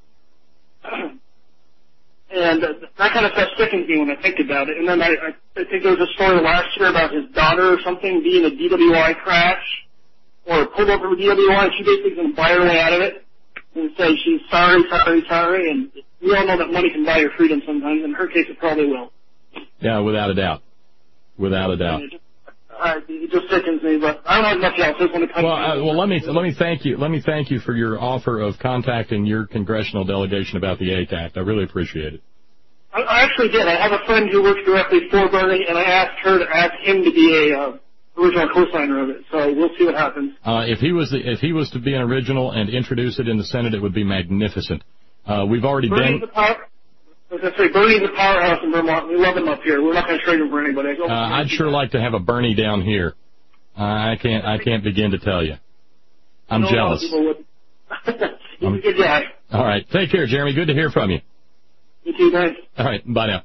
And that kind of stuff sickens me when I think about it. And then I think there was a story last year about his daughter or something being in a DWI crash or pulled over with DWI, and she basically going to buy her way out of it and say she's sorry. And we all know that money can buy your freedom sometimes. In her case, it probably will. Yeah, without a doubt. It just sickens me, but I don't have much else. Just want to well, let me thank you. Let me thank you for your offer of contacting your congressional delegation about the ACT. I really appreciate it. I actually did. I have a friend who works directly for Bernie, and I asked her to ask him to be a original co-signer of it. So we'll see what happens. If he was to be an original and introduce it in the Senate, it would be magnificent. We've already been. I was going to say, Bernie's a powerhouse in Vermont. We love him up here. We're not going to trade him for anybody. I'd sure like to have a Bernie down here. I can't begin to tell you. I'm jealous. He's a good guy. All right. Take care, Jeremy. Good to hear from you. You too, thanks. All right. Bye now.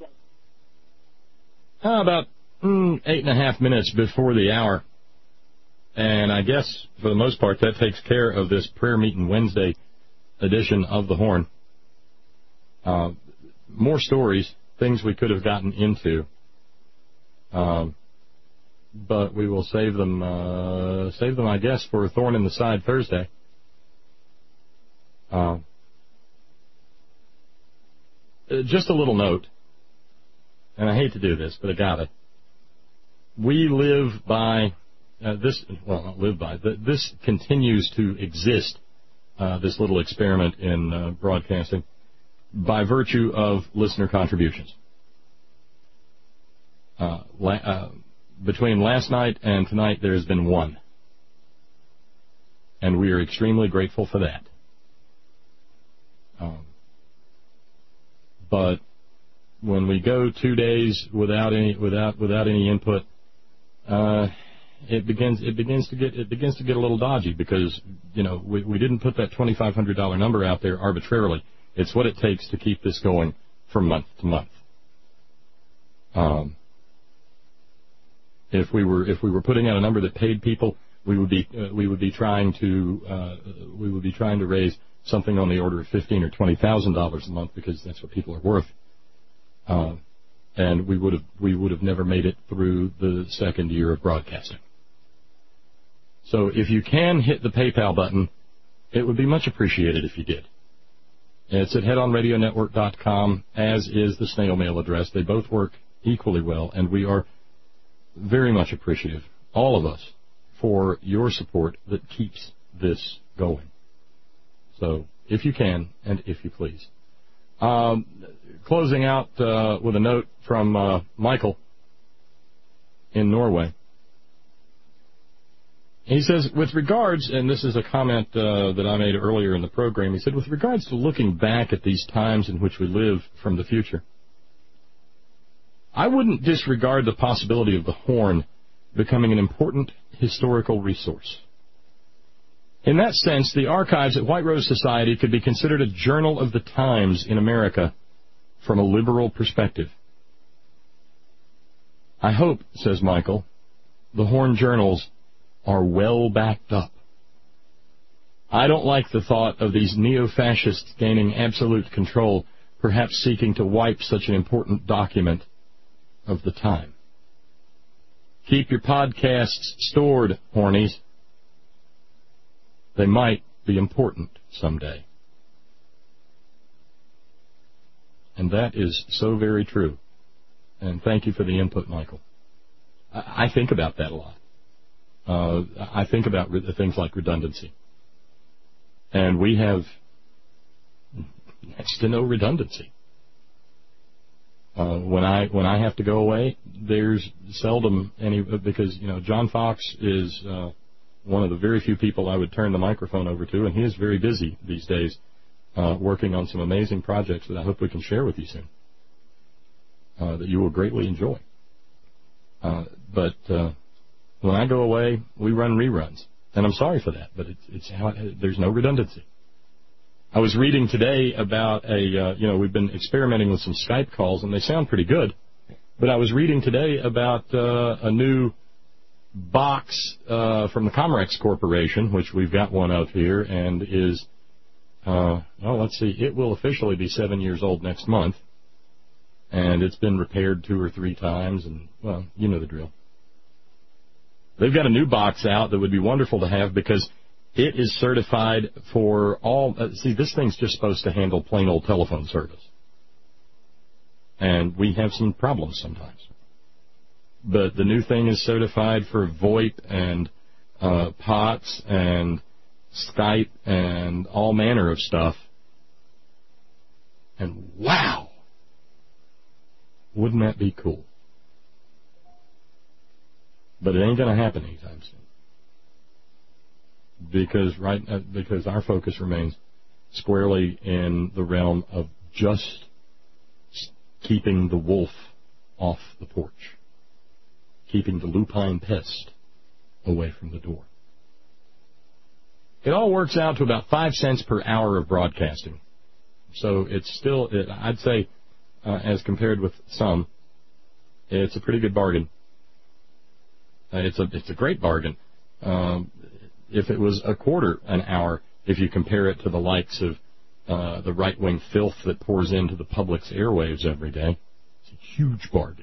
About 8.5 minutes before the hour. And I guess, for the most part, that takes care of this prayer meeting Wednesday edition of The Horn. More stories, things we could have gotten into, but we will save them, I guess, for a Thorn in the Side Thursday. Just a little note, and I hate to do this, but I got it. We live by this. Well, not live by. This continues to exist. This little experiment in broadcasting, by virtue of listener contributions. Between last night and tonight, there's been one. And we are extremely grateful for that. But when we go 2 days without any input, it begins to get a little dodgy, because we didn't put that $2,500 number out there arbitrarily. It's what it takes to keep this going from month to month. If we were putting out a number that paid people, we would be trying to raise something on the order of $15,000 or $20,000 a month, because that's what people are worth. And we would have never made it through the second year of broadcasting. So if you can hit the PayPal button, it would be much appreciated if you did. It's at headonradionetwork.com, as is the snail mail address. They both work equally well, and we are very much appreciative, all of us, for your support that keeps this going. So, if you can, and if you please. closing out with a note from Michael in Norway. He says, with regards, and this is a comment that I made earlier in the program, he said, with regards to looking back at these times in which we live from the future, I wouldn't disregard the possibility of the horn becoming an important historical resource. In that sense, the archives at White Rose Society could be considered a journal of the times in America from a liberal perspective. I hope, says Michael, the horn journals are well backed up. I don't like the thought of these neo-fascists gaining absolute control, perhaps seeking to wipe such an important document of the time. Keep your podcasts stored, hornies. They might be important someday. And that is so very true. And thank you for the input, Michael. I think about that a lot. I think about things like redundancy. And we have next to no redundancy. When I have to go away, there's seldom any, because, John Fox is one of the very few people I would turn the microphone over to, and he is very busy these days working on some amazing projects that I hope we can share with you soon, that you will greatly enjoy. But when I go away, we run reruns, and I'm sorry for that, but it's how there's no redundancy. I was reading today about we've been experimenting with some Skype calls, and they sound pretty good, but I was reading today about a new box from the Comrex Corporation, which we've got one of here, and is, let's see, it will officially be 7 years old next month, and it's been repaired 2 or 3 times, and, well, you know the drill. They've got a new box out that would be wonderful to have because it is certified for all, this thing's just supposed to handle plain old telephone service. And we have some problems sometimes. But the new thing is certified for VoIP and POTS and Skype and all manner of stuff. And wow! Wouldn't that be cool? But it ain't going to happen anytime soon. Because our focus remains squarely in the realm of just keeping the wolf off the porch. Keeping the lupine pest away from the door. It all works out to about 5 cents per hour of broadcasting. So it's still, I'd say, as compared with some, it's a pretty good bargain. It's a great bargain. If it was a quarter an hour, if you compare it to the likes of the right-wing filth that pours into the public's airwaves every day, it's a huge bargain.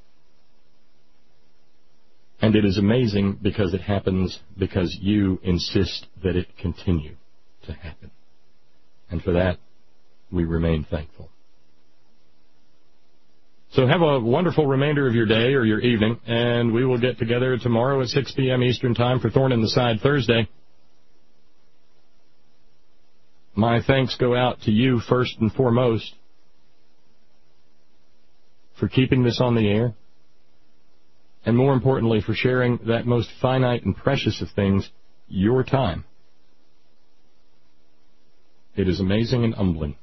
And it is amazing because it happens because you insist that it continue to happen. And for that, we remain thankful. So have a wonderful remainder of your day or your evening, and we will get together tomorrow at 6 p.m. Eastern Time for Thorn in the Side Thursday. My thanks go out to you first and foremost for keeping this on the air, and more importantly, for sharing that most finite and precious of things, your time. It is amazing and humbling.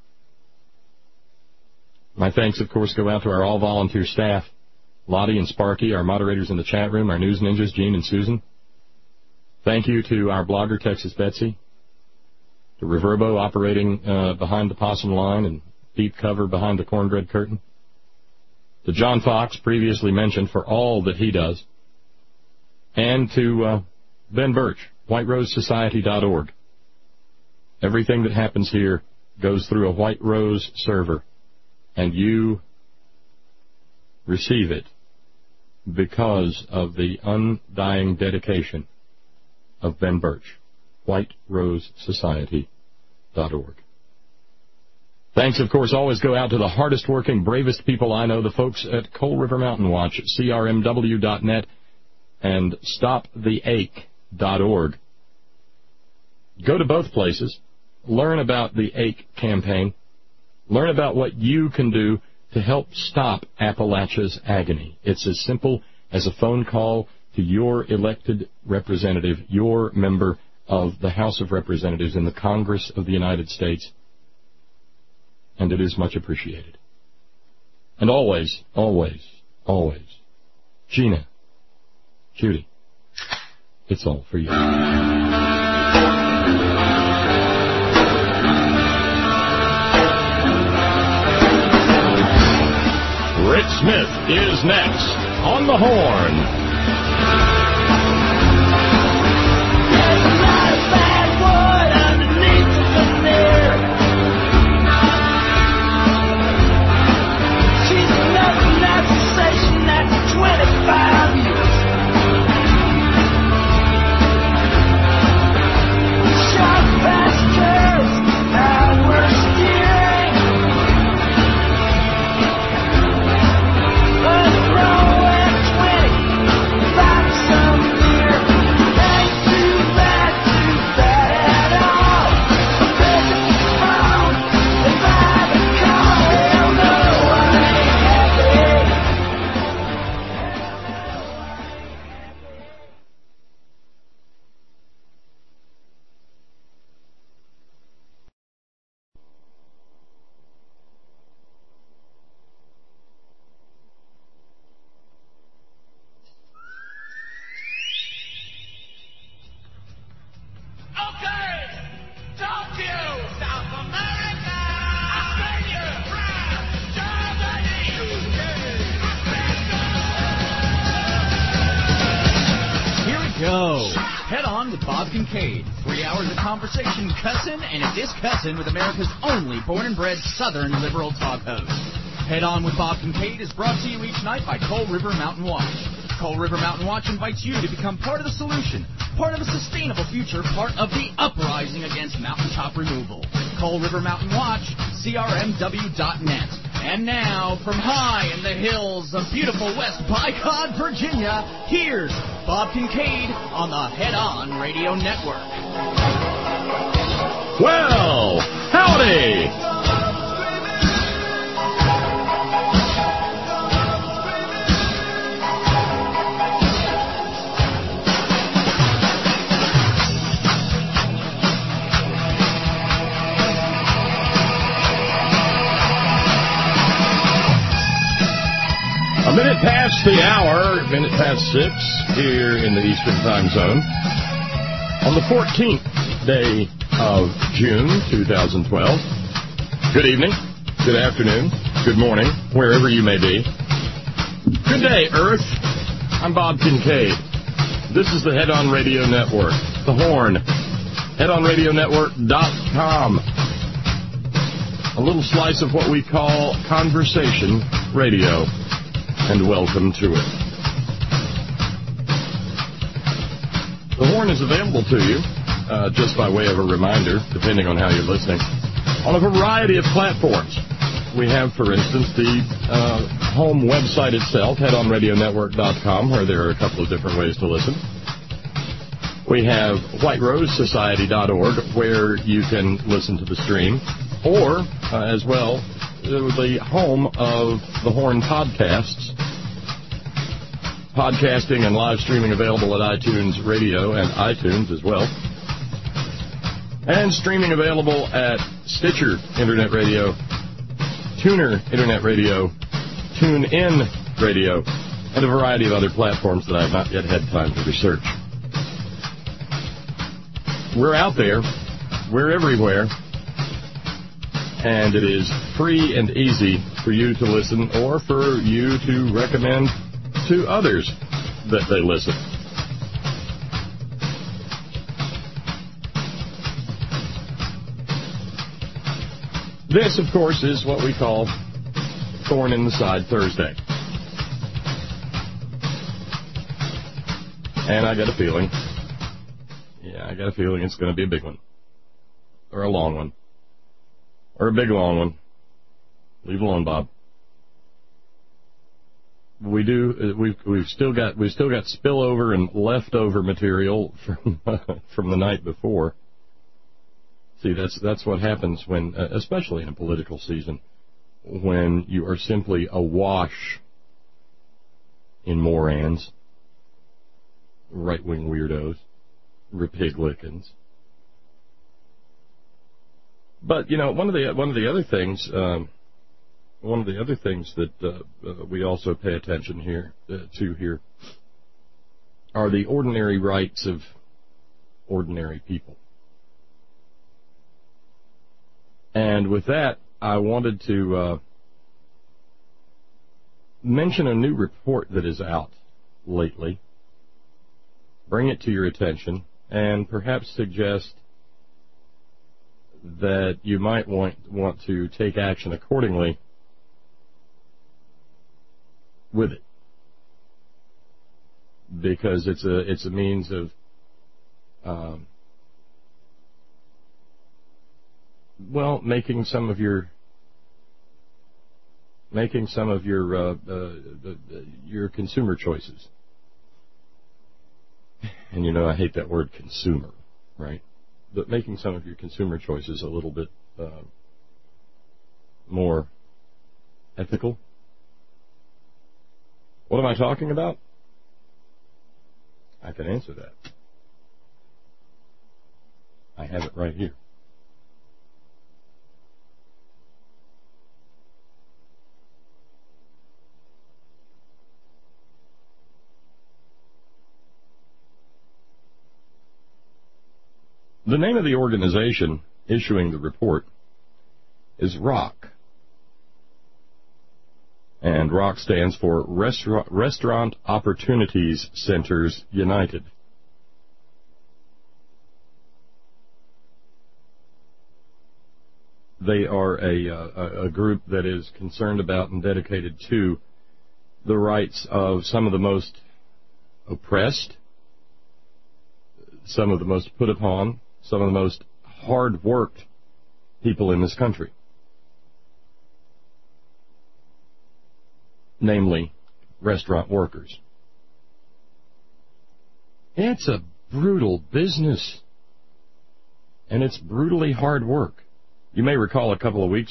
My thanks, of course, go out to our all-volunteer staff, Lottie and Sparky, our moderators in the chat room, our news ninjas, Gene and Susan. Thank you to our blogger, Texas Betsy, to Reverbo operating behind the possum line and deep cover behind the cornbread curtain, to John Fox, previously mentioned, for all that he does, and to Ben Birch, whiterosesociety.org. Everything that happens here goes through a White Rose server, and you receive it because of the undying dedication of Ben Birch, whiterosesociety.org. Thanks, of course, always go out to the hardest-working, bravest people I know, the folks at Coal River Mountain Watch, crmw.net, and stoptheache.org. Go to both places, learn about the AIC campaign, learn about what you can do to help stop Appalachia's agony. It's as simple as a phone call to your elected representative, your member of the House of Representatives in the Congress of the United States, and it is much appreciated. And always, always, always, Gina, Judy, it's all for you. Rich Smith is next on the Horn. With America's only born-and-bred Southern liberal talk host. Head On with Bob Kincaid is brought to you each night by Coal River Mountain Watch. Coal River Mountain Watch invites you to become part of the solution, part of a sustainable future, part of the uprising against mountaintop removal. Coal River Mountain Watch, crmw.net. And now, from high in the hills of beautiful West Bicod, Virginia, here's Bob Kincaid on the Head On Radio Network. Well, howdy! A minute past the hour, minute past 6, here in the Eastern Time Zone. On the 14th day of June 2012. Good evening, good afternoon, good morning, wherever you may be. Good day, Earth. I'm Bob Kincaid. This is the Head On Radio Network, the Horn. HeadOnRadioNetwork.com. A little slice of what we call conversation radio. And welcome to it. The Horn is available to you, just by way of a reminder, depending on how you're listening, on a variety of platforms. We have, for instance, the home website itself, HeadOnRadioNetwork.com, where there are a couple of different ways to listen. We have WhiteRoseSociety.org, where you can listen to the stream, or, as well, the home of the Horn podcasts. Podcasting and live streaming available at iTunes Radio and iTunes as well. And streaming available at Stitcher Internet Radio, Tuner Internet Radio, TuneIn Radio, and a variety of other platforms that I have not yet had time to research. We're out there. We're everywhere. And it is free and easy for you to listen or for you to recommend to others that they listen. This, of course, is what we call Thorn in the Side Thursday. And I got a feeling it's going to be a big one. Or a long one. Or a big long one. Leave alone, Bob. We've still got spillover and leftover material from the night before. See, that's what happens when, especially in a political season, when you are simply awash in morons, right-wing weirdos, Republicans. But one of the other things that we also pay attention to here are the ordinary rights of ordinary people. And with that, I wanted to mention a new report that is out lately, bring it to your attention, and perhaps suggest that you might want to take action accordingly with it, because it's a means of making some of your consumer choices. And I hate that word consumer, right? But making some of your consumer choices a little bit more ethical. What am I talking about? I can answer that. I have it right here. The name of the organization issuing the report is ROC. And ROC stands for Restaurant Opportunities Centers United. They are a group that is concerned about and dedicated to the rights of some of the most oppressed, some of the most put upon, some of the most hard-worked people in this country, namely restaurant workers. It's a brutal business, and it's brutally hard work. You may recall a couple of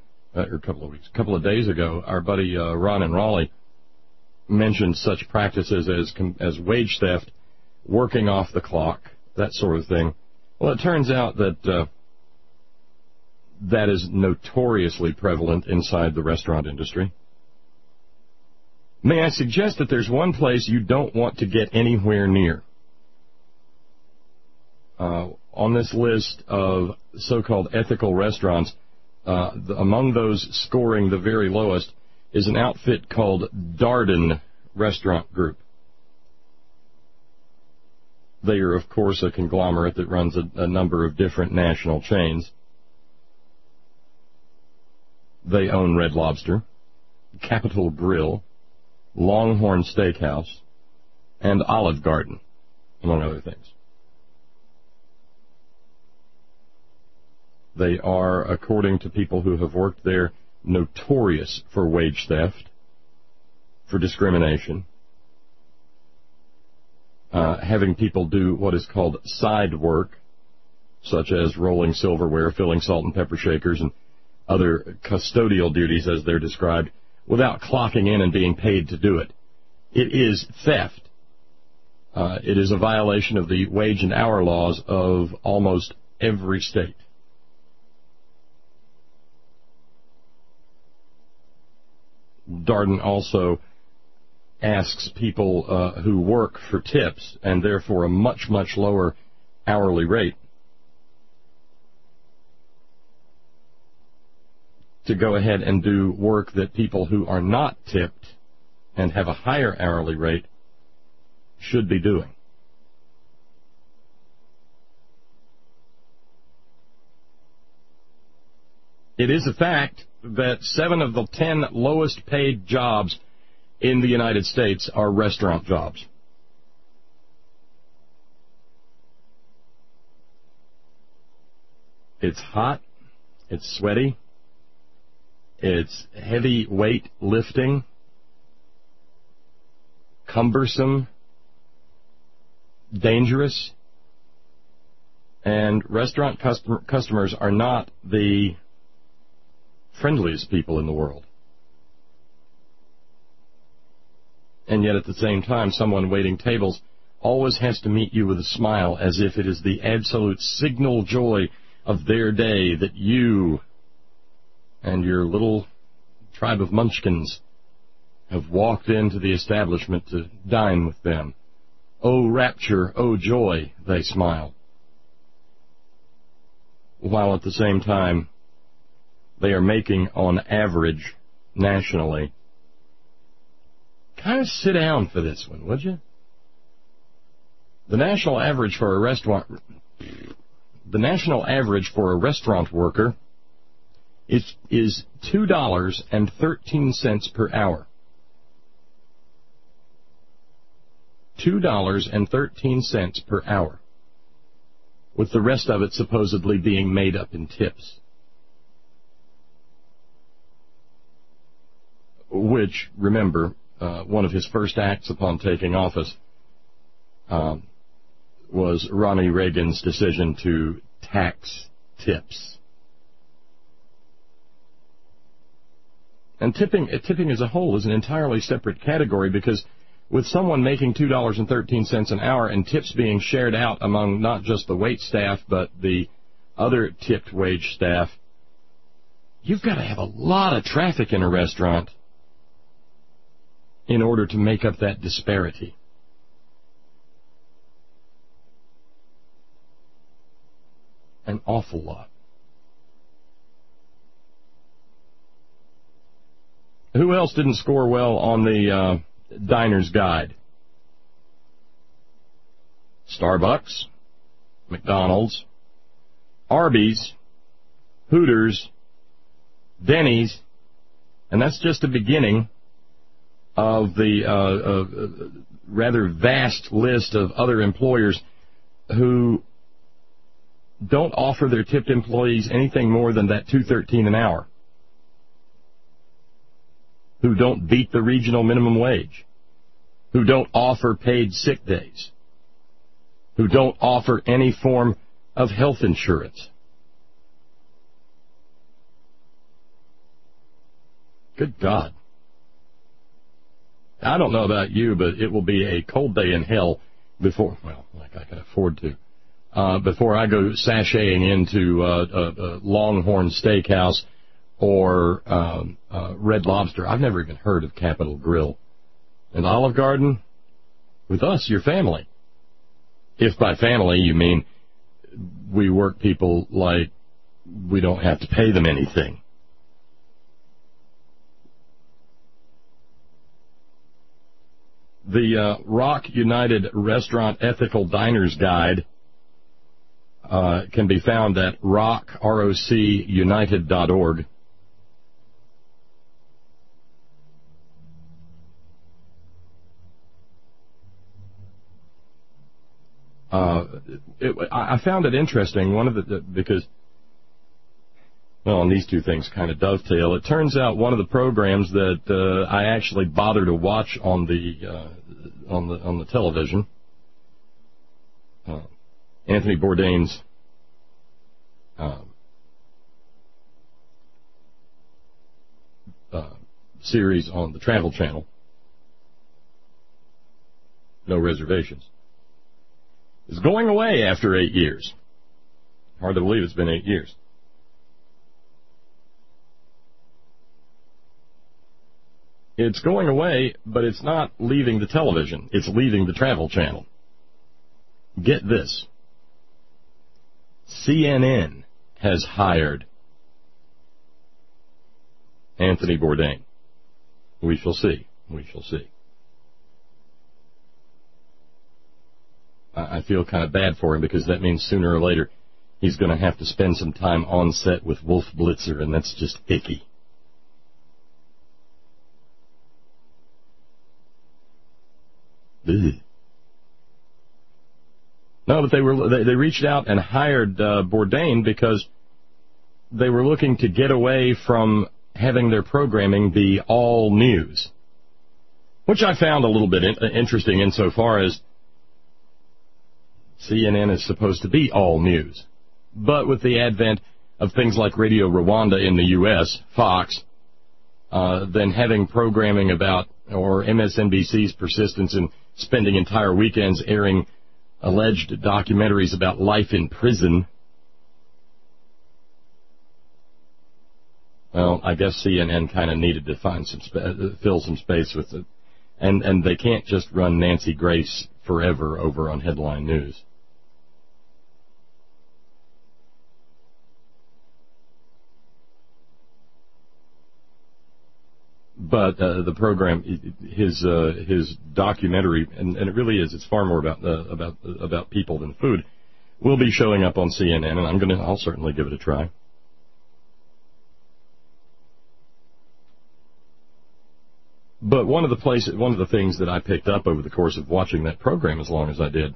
days ago, our buddy Ron in Raleigh mentioned such practices as wage theft, working off the clock, that sort of thing. Well, it turns out that that is notoriously prevalent inside the restaurant industry. May I suggest that there's one place you don't want to get anywhere near? On this list of so-called ethical restaurants, among those scoring the very lowest is an outfit called Darden Restaurant Group. They are, of course, a conglomerate that runs a number of different national chains. They own Red Lobster, Capitol Grill, Longhorn Steakhouse, and Olive Garden, among other things. They are, according to people who have worked there, notorious for wage theft, for discrimination, having people do what is called side work, such as rolling silverware, filling salt and pepper shakers, and other custodial duties, as they're described, without clocking in and being paid to do it. It is theft. It is a violation of the wage and hour laws of almost every state. Darden also asks people who work for tips, and therefore a much, much lower hourly rate, to go ahead and do work that people who are not tipped and have a higher hourly rate should be doing. It is a fact that 7 of the 10 lowest paid jobs in the United States are restaurant jobs. It's hot, it's sweaty, it's heavy weight lifting, cumbersome, dangerous, and restaurant customers are not the friendliest people in the world. And yet at the same time, someone waiting tables always has to meet you with a smile, as if it is the absolute signal joy of their day that you and your little tribe of munchkins have walked into the establishment to dine with them. Oh, rapture, oh, joy, they smile. While at the same time, they are making, on average, nationally. Kind of sit down for this one, would you? The national average for a restaurant worker is $2.13 per hour. $2.13 per hour, with the rest of it supposedly being made up in tips. Which, remember, one of his first acts upon taking office was Ronnie Reagan's decision to tax tips. And tipping as a whole is an entirely separate category, because with someone making $2.13 an hour and tips being shared out among not just the wait staff but the other tipped wage staff, you've got to have a lot of traffic in a restaurant in order to make up that disparity. An awful lot. Who else didn't score well on the Diner's Guide? Starbucks, McDonald's, Arby's, Hooters, Denny's, and that's just the beginning of the rather vast list of other employers who don't offer their tipped employees anything more than that $2.13 an hour, who don't beat the regional minimum wage, who don't offer paid sick days, who don't offer any form of health insurance. Good God. I don't know about you, but it will be a cold day in hell before, well, like I can afford to, before I go sashaying into a Longhorn Steakhouse or Red Lobster. I've never even heard of Capitol Grill. And Olive Garden, with us, your family. If by family you mean we work people like we don't have to pay them anything. The Rock United Restaurant Ethical Diners Guide can be found at rockunited.org. I found it interesting, because, well, and these two things kind of dovetail. It turns out one of the programs that I actually bother to watch on the television, Anthony Bourdain's series on the Travel Channel, No Reservations, is going away after 8 years. Hard to believe it's been 8 years. It's going away, but it's not leaving the television. It's leaving the Travel Channel. Get this. CNN has hired Anthony Bourdain. We shall see. We shall see. I feel kind of bad for him, because that means sooner or later he's going to have to spend some time on set with Wolf Blitzer, and that's just icky. Ugh. No, but they reached out and hired Bourdain because they were looking to get away from having their programming be all news, which I found a little bit interesting insofar as CNN is supposed to be all news. But with the advent of things like Radio Rwanda in the U.S., Fox, than having programming about, or MSNBC's persistence in spending entire weekends airing alleged documentaries about life in prison. Well, I guess CNN kind of needed to find fill some space with it. And they can't just run Nancy Grace forever over on headline news. But the program, his documentary, and it really is, it's far more about people than food, will be showing up on CNN, and I'll certainly give it a try. But one of the things that I picked up over the course of watching that program as long as I did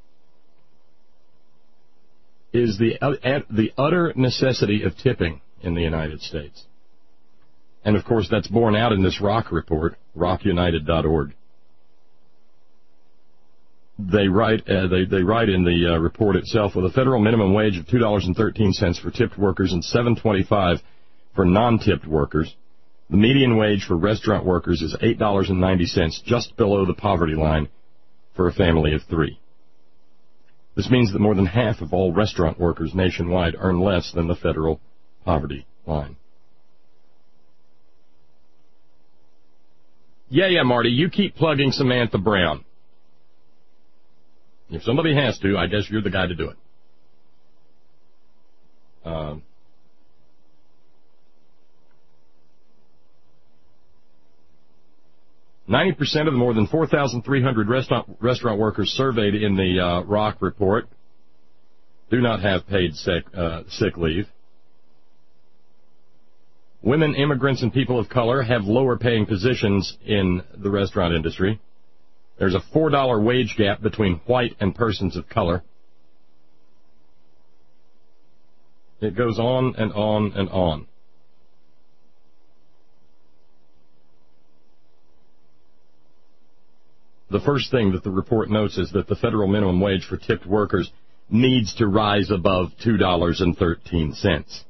is the utter necessity of tipping in the United States. And, of course, that's borne out in this ROC report, rockunited.org. They write in the report itself, with a federal minimum wage of $2.13 for tipped workers and $7.25 for non-tipped workers, the median wage for restaurant workers is $8.90, just below the poverty line for a family of three. This means that more than half of all restaurant workers nationwide earn less than the federal poverty line. Yeah, Marty, you keep plugging Samantha Brown. If somebody has to, I guess you're the guy to do it. 90% of the more than 4,300 restaurant workers surveyed in the ROC report do not have paid sick leave. Women, immigrants, and people of color have lower paying positions in the restaurant industry. There's a $4 wage gap between white and persons of color. It goes on and on and on. The first thing that the report notes is that the federal minimum wage for tipped workers needs to rise above $2.13.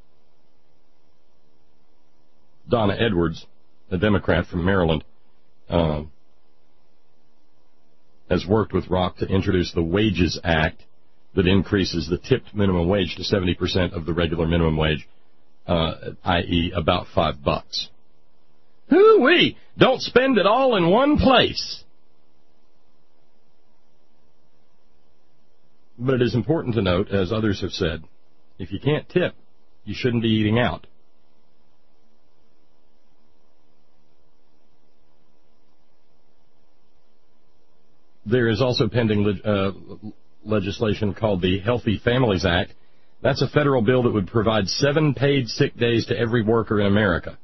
Donna Edwards, a Democrat from Maryland, has worked with ROC to introduce the Wages Act that increases the tipped minimum wage to 70% of the regular minimum wage, i.e. about $5. Hoo-wee! Don't spend it all in one place. But it is important to note, as others have said, if you can't tip, you shouldn't be eating out. There is also pending legislation called the Healthy Families Act. That's a federal bill that would provide 7 paid sick days to every worker in America.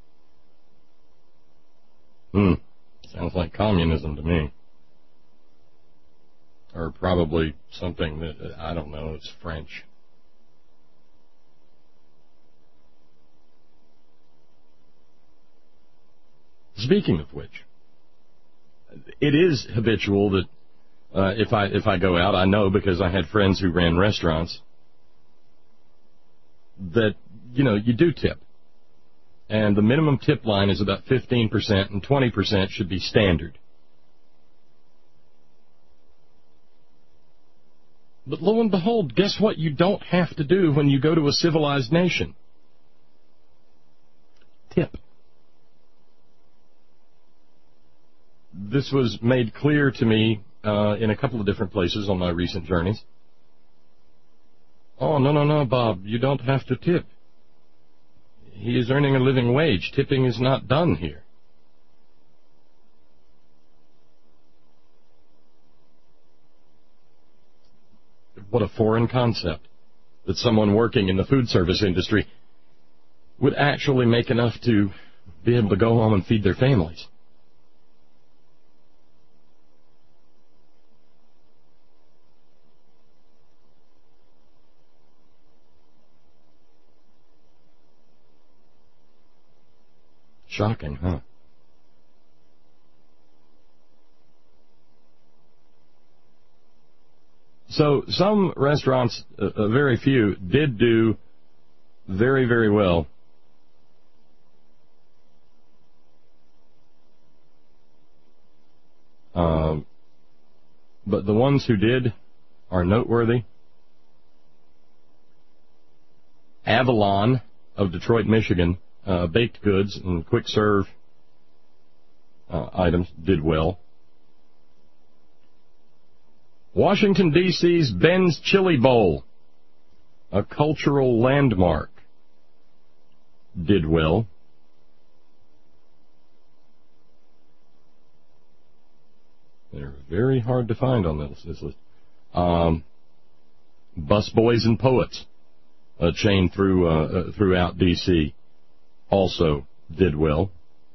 Sounds like communism to me. Or probably something that, I don't know, it's French. Speaking of which, it is habitual that if I go out, I know because I had friends who ran restaurants, that, you do tip. And the minimum tip line is about 15%, and 20% should be standard. But lo and behold, guess what you don't have to do when you go to a civilized nation? Tip. This was made clear to me in a couple of different places on my recent journeys. Oh, no, Bob, you don't have to tip. He is earning a living wage. Tipping is not done here. What a foreign concept, that someone working in the food service industry would actually make enough to be able to go home and feed their families. Shocking, huh? So some restaurants, very few, did do very, very well. But the ones who did are noteworthy. Avalon of Detroit, Michigan, baked goods and quick serve items did well. Washington, D.C.'s Ben's Chili Bowl, a cultural landmark, did well. They're very hard to find on this list. Bus Boys and Poets, a chain throughout D.C., also did well.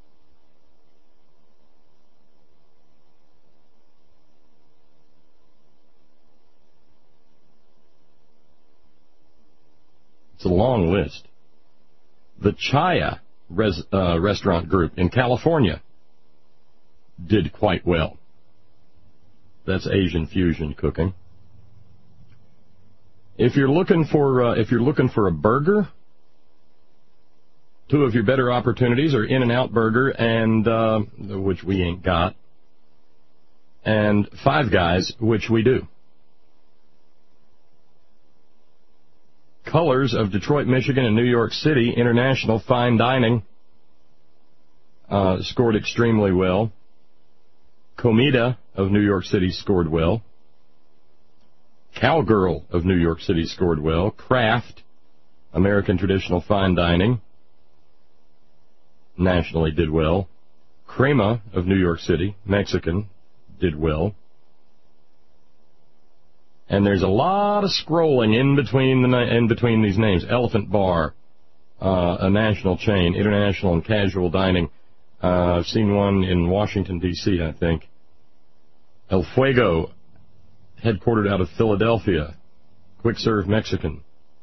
It's a long list. The Chaya restaurant group in California did quite well. That's Asian fusion cooking. If you're looking for a burger, two of your better opportunities are In-N-Out Burger and which we ain't got, and Five Guys, which we do. Colors of Detroit, Michigan, and New York City International Fine Dining scored extremely well. Comida of New York City scored well. Cowgirl of New York City scored well. Kraft, American Traditional Fine Dining, nationally did well. Crema of New York City, Mexican, did well. And there's a lot of scrolling in between these names. Elephant Bar, a national chain, international and casual dining. I've seen one in Washington, D.C., I think. El Fuego, headquartered out of Philadelphia. Quick serve Mexican.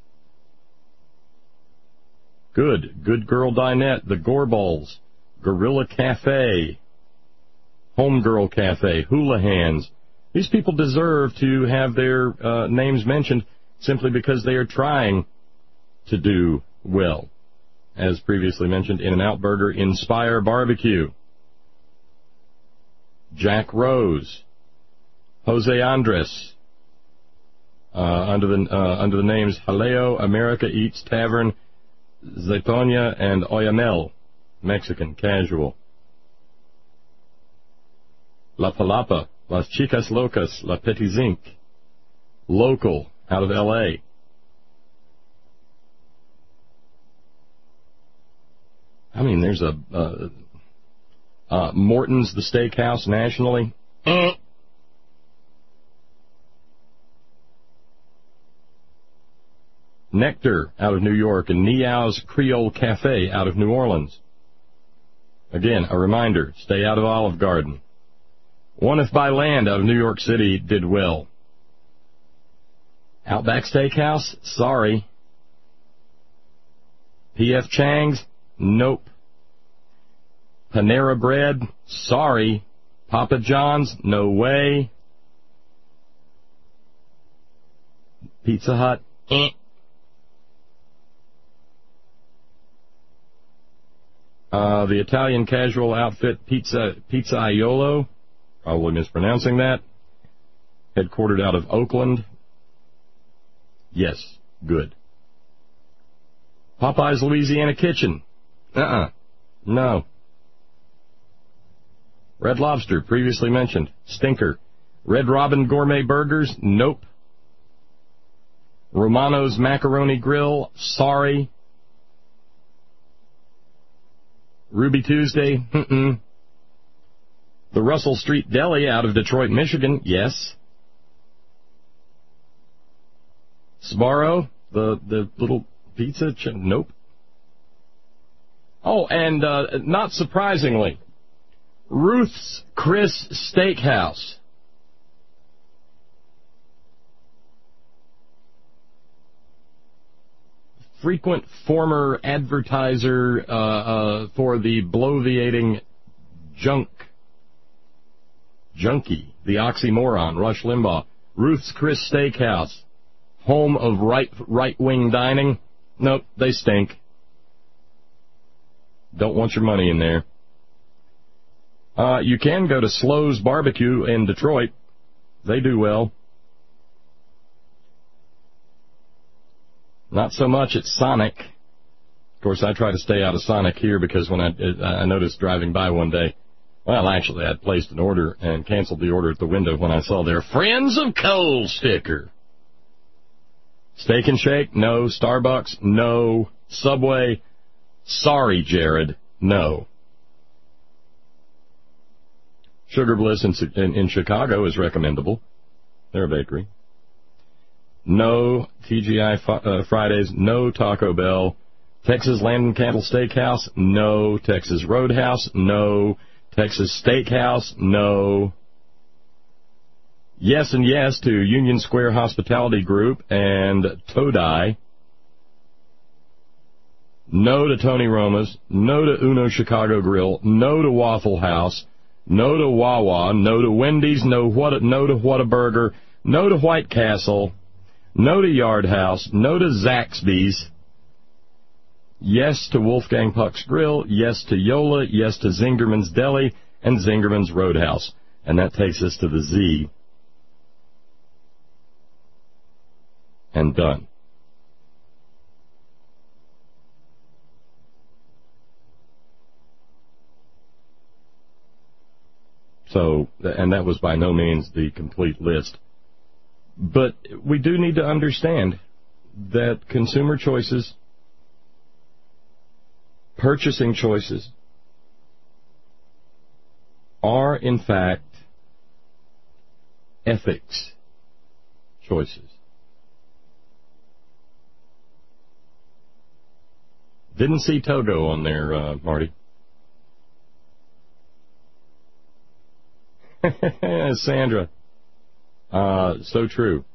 Good Girl Dinette, the Gorbals, Gorilla Cafe, Homegirl Cafe, Hula Hands. These people deserve to have their names mentioned simply because they are trying to do well. As previously mentioned, In-N-Out Burger, Inspire Barbecue, Jack Rose, Jose Andres, under the names Jaleo, America Eats Tavern, Zaytonia, and Oyamel, Mexican casual. La Palapa, Las Chicas Locas, La Petit Zinc, local, out of L.A. I mean, there's Morton's, the steakhouse, nationally. Nectar, out of New York, and Niao's Creole Cafe, out of New Orleans. Again, a reminder, stay out of Olive Garden. One If by Land, out of New York City, did well. Outback Steakhouse, sorry. P.F. Chang's, nope. Panera Bread, sorry. Papa John's, no way. Pizza Hut, the Italian casual outfit Pizza Aiolo, probably mispronouncing that, headquartered out of Oakland. Yes, good. Popeye's Louisiana Kitchen, no. Red Lobster, previously mentioned, stinker. Red Robin Gourmet Burgers, nope. Romano's Macaroni Grill, sorry. Ruby Tuesday, The Russell Street Deli out of Detroit, Michigan, yes. Sbarro, the little pizza, nope. Oh, and not surprisingly, Ruth's Chris Steakhouse. Frequent former advertiser for the bloviating junkie, the oxymoron, Rush Limbaugh. Ruth's Chris Steakhouse, home of right-wing dining, Nope, they stink. Don't want your money in there. You can go to Slo's Barbecue in Detroit. They do well. Not so much at Sonic. Of course, I try to stay out of Sonic here because when I noticed driving by one day, well, actually, I'd placed an order and canceled the order at the window when I saw their Friends of Coal sticker. Steak and Shake? No. Starbucks? No. Subway? Sorry, Jared. No. Sugar Bliss in Chicago is recommendable. They're a bakery. No TGI Fridays. No Taco Bell. Texas Land and Cattle Steakhouse? No. Texas Roadhouse? No. Texas Steakhouse? No. Yes and yes to Union Square Hospitality Group and Todai. No to Tony Roma's. No to Uno Chicago Grill. No to Waffle House. No to Wawa. No to Wendy's. No to Whataburger. No to White Castle. No to Yard House. No to Zaxby's. Yes to Wolfgang Puck's Grill. Yes to Yola. Yes to Zingerman's Deli and Zingerman's Roadhouse. And that takes us to the Z. And done. So, and that was by no means the complete list. But we do need to understand that consumer choices, purchasing choices, are in fact ethics choices. Didn't see Togo on there, Marty. Sandra. So true.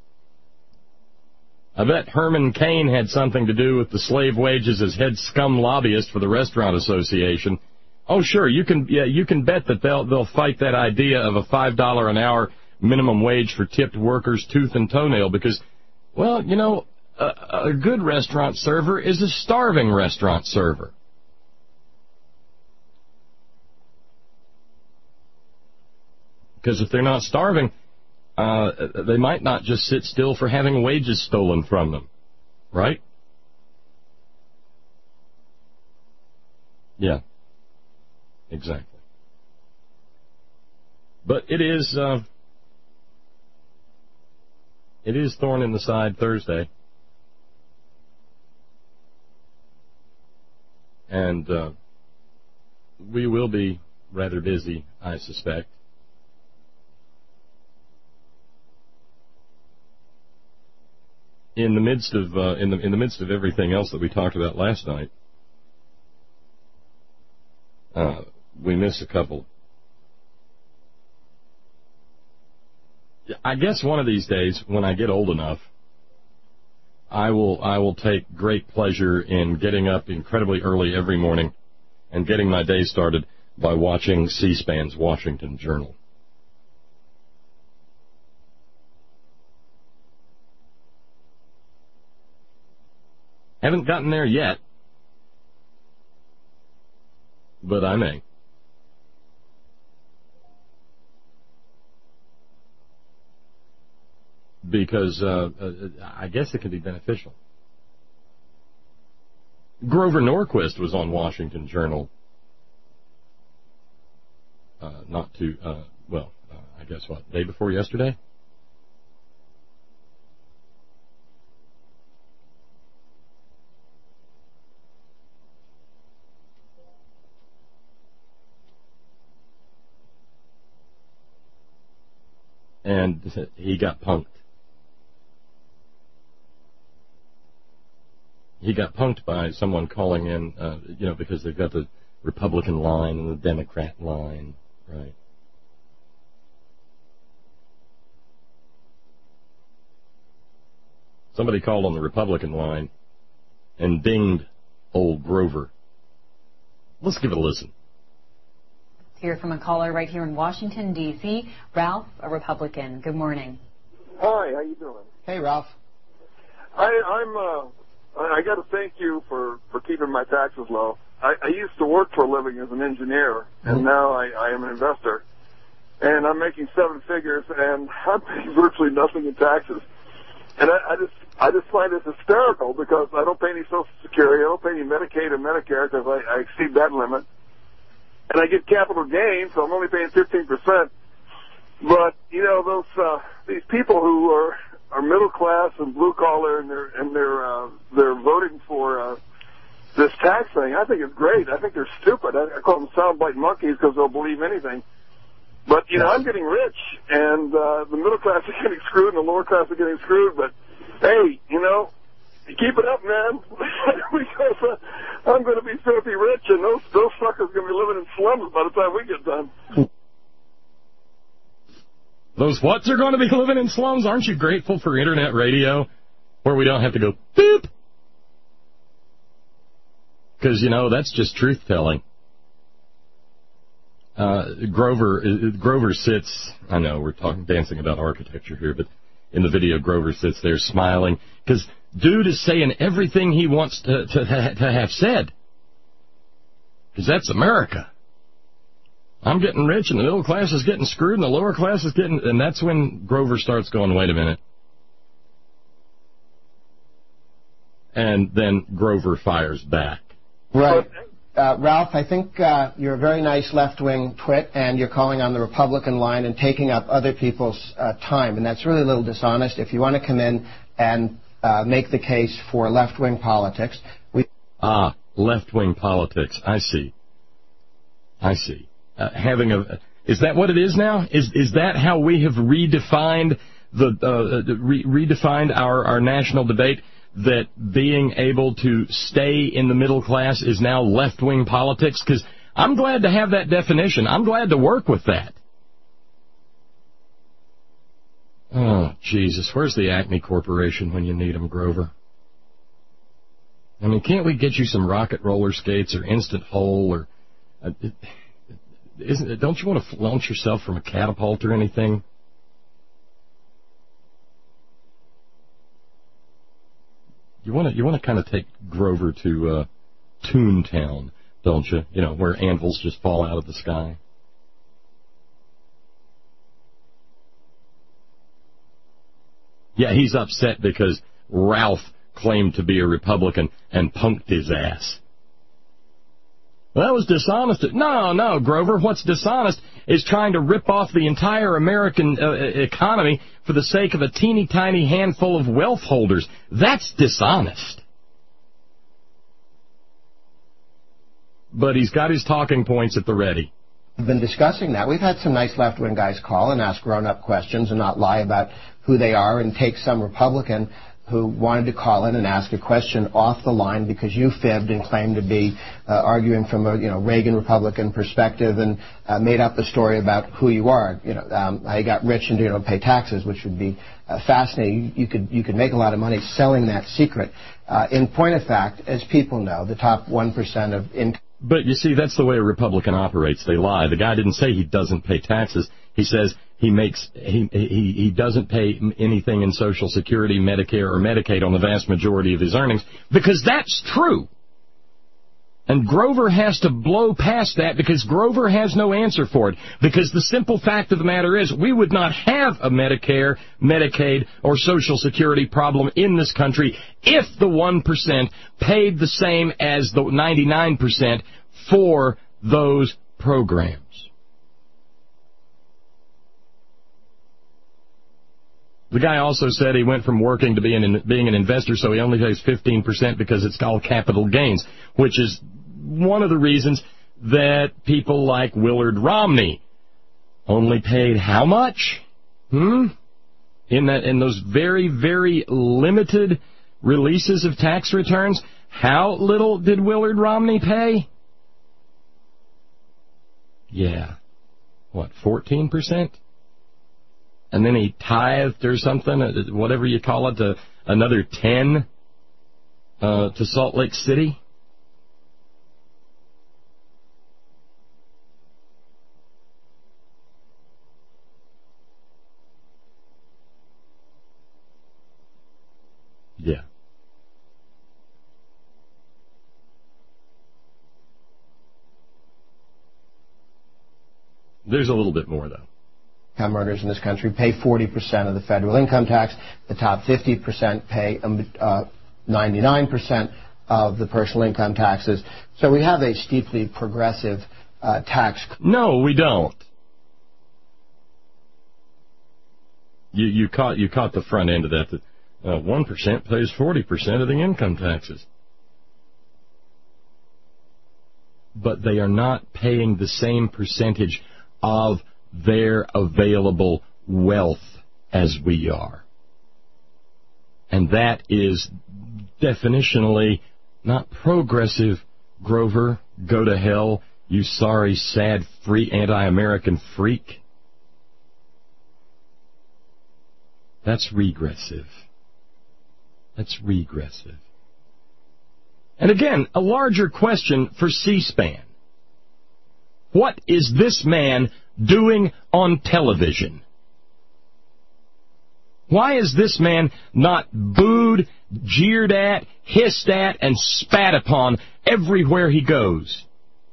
I bet Herman Cain had something to do with the slave wages as head scum lobbyist for the Restaurant Association. Oh, sure, you can bet that they'll fight that idea of a $5 an hour minimum wage for tipped workers tooth and toenail because, well, you know, a good restaurant server is a starving restaurant server. Because if they're not starving, they might not just sit still for having wages stolen from them, right? Yeah, exactly. But it is Thorn in the Side Thursday. And we will be rather busy, I suspect. In the midst of in the midst of everything else that we talked about last night, we miss a couple. I guess one of these days, when I get old enough, I will take great pleasure in getting up incredibly early every morning and getting my day started by watching C-SPAN's Washington Journal. Haven't gotten there yet, but I may. Because I guess it can be beneficial. Grover Norquist was on Washington Journal I guess day before yesterday? And he got punked. He got punked by someone calling in, because they've got the Republican line and the Democrat line, right? Somebody called on the Republican line and dinged old Grover. Let's give it a listen. Hear from a caller right here in Washington, D.C. Ralph, a Republican. Good morning. Hi, how you doing? Hey, Ralph. I'm I got to thank you for keeping my taxes low. I used to work for a living as an engineer, and now I am an investor. And I'm making 7 figures, and I'm paying virtually nothing in taxes. And I just find it hysterical because I don't pay any Social Security, I don't pay any Medicaid or Medicare because I exceed that limit. And I get capital gains, so I'm only paying 15%. But, you know, these people who are middle class and blue collar and they're voting for this tax thing, I think it's great. I think they're stupid. I call them soundbite monkeys because they'll believe anything. But, you know, I'm getting rich, and the middle class are getting screwed, and the lower class are getting screwed. But, hey, you know, keep it up, man, because I'm going to be filthy rich, and those suckers are going to be living in slums by the time we get done. Those whats are going to be living in slums? Aren't you grateful for Internet radio where we don't have to go, boop? Because, you know, that's just truth-telling. Grover sits, I know we're dancing about architecture here, but in the video Grover sits there smiling because dude is saying everything he wants to have said. Because that's America. I'm getting rich and the middle class is getting screwed and the lower class is getting, and that's when Grover starts going, wait a minute. And then Grover fires back. Right. Ralph, I think you're a very nice left-wing twit, and you're calling on the Republican line and taking up other people's time, and that's really a little dishonest. If you want to come in and make the case for left-wing politics, left-wing politics. I see. Is that what it is now? Is that how we have redefined redefined our national debate? That being able to stay in the middle class is now left-wing politics? Because I'm glad to have that definition. I'm glad to work with that. Oh, Jesus. Where's the Acme Corporation when you need them, Grover? I mean, can't we get you some rocket roller skates or instant hole or... don't you want to launch yourself from a catapult or anything? You want to kind of take Grover to Toontown, don't you? You know, where anvils just fall out of the sky. Yeah, he's upset because Ralph claimed to be a Republican and punked his ass. Well, that was dishonest. No, Grover. What's dishonest is trying to rip off the entire American economy for the sake of a teeny tiny handful of wealth holders. That's dishonest. But he's got his talking points at the ready. We've been discussing that. We've had some nice left-wing guys call and ask grown-up questions and not lie about who they are, and take some Republican who wanted to call in and ask a question off the line because you fibbed and claimed to be arguing from a Reagan Republican perspective and made up a story about who you are. How you got rich and don't pay taxes, which would be fascinating. You could make a lot of money selling that secret. In point of fact, as people know, the top 1% of income. But you see, that's the way a Republican operates. They lie. The guy didn't say he doesn't pay taxes. He says he doesn't pay anything in Social Security, Medicare, or Medicaid on the vast majority of his earnings, because that's true. And Grover has to blow past that because Grover has no answer for it. Because the simple fact of the matter is we would not have a Medicare, Medicaid, or Social Security problem in this country if the 1% paid the same as the 99% for those programs. The guy also said he went from working to being an investor, so he only pays 15% because it's called capital gains, which is one of the reasons that people like Willard Romney only paid how much? In those very, very limited releases of tax returns, how little did Willard Romney pay? Yeah. 14%? And then he tithed or something, whatever you call it, another 10 to Salt Lake City. Yeah. There's a little bit more, though. Income earners in this country pay 40% of the federal income tax. The top 50% pay 99% of the personal income taxes. So we have a steeply progressive tax. No, we don't. You caught the front end of that. That 1% pays 40% of the income taxes. But they are not paying the same percentage of their available wealth as we are. And that is definitionally not progressive, Grover. Go to hell, you sorry, sad, free, anti-American freak. That's regressive. That's regressive. And again, a larger question for C-SPAN. What is this man doing on television? Why is this man not booed, jeered at, hissed at, and spat upon everywhere he goes?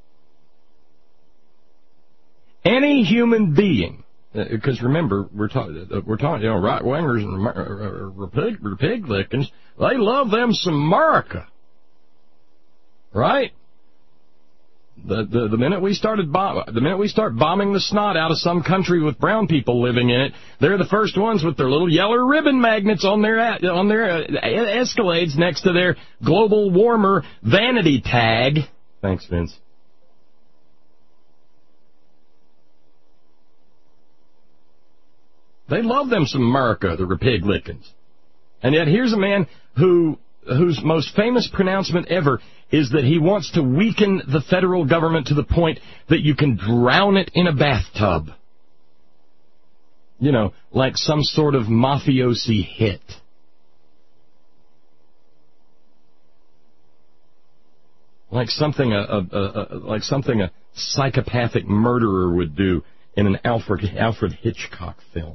Any human being, because remember, we're talking, right-wingers and Republicans, they love them some America. Right? The minute we start bombing the snot out of some country with brown people living in it, they're the first ones with their little yellow ribbon magnets on their Escalades next to their global warmer vanity tag. Thanks, Vince. They love them some America, the Republicans. And yet here's a man whose most famous pronouncement ever is that he wants to weaken the federal government to the point that you can drown it in a bathtub. You know, like some sort of mafiosi hit. Like something a psychopathic murderer would do in an Alfred Hitchcock film.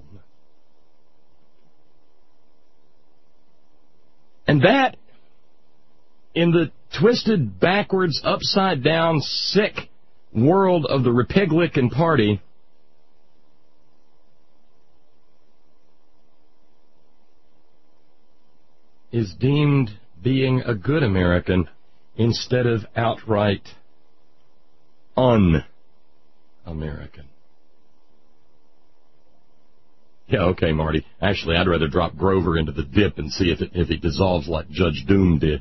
And that, in the twisted, backwards, upside-down, sick world of the Republican Party, is deemed being a good American instead of outright un-American. Yeah, okay, Marty. Actually, I'd rather drop Grover into the dip and see if he dissolves like Judge Doom did.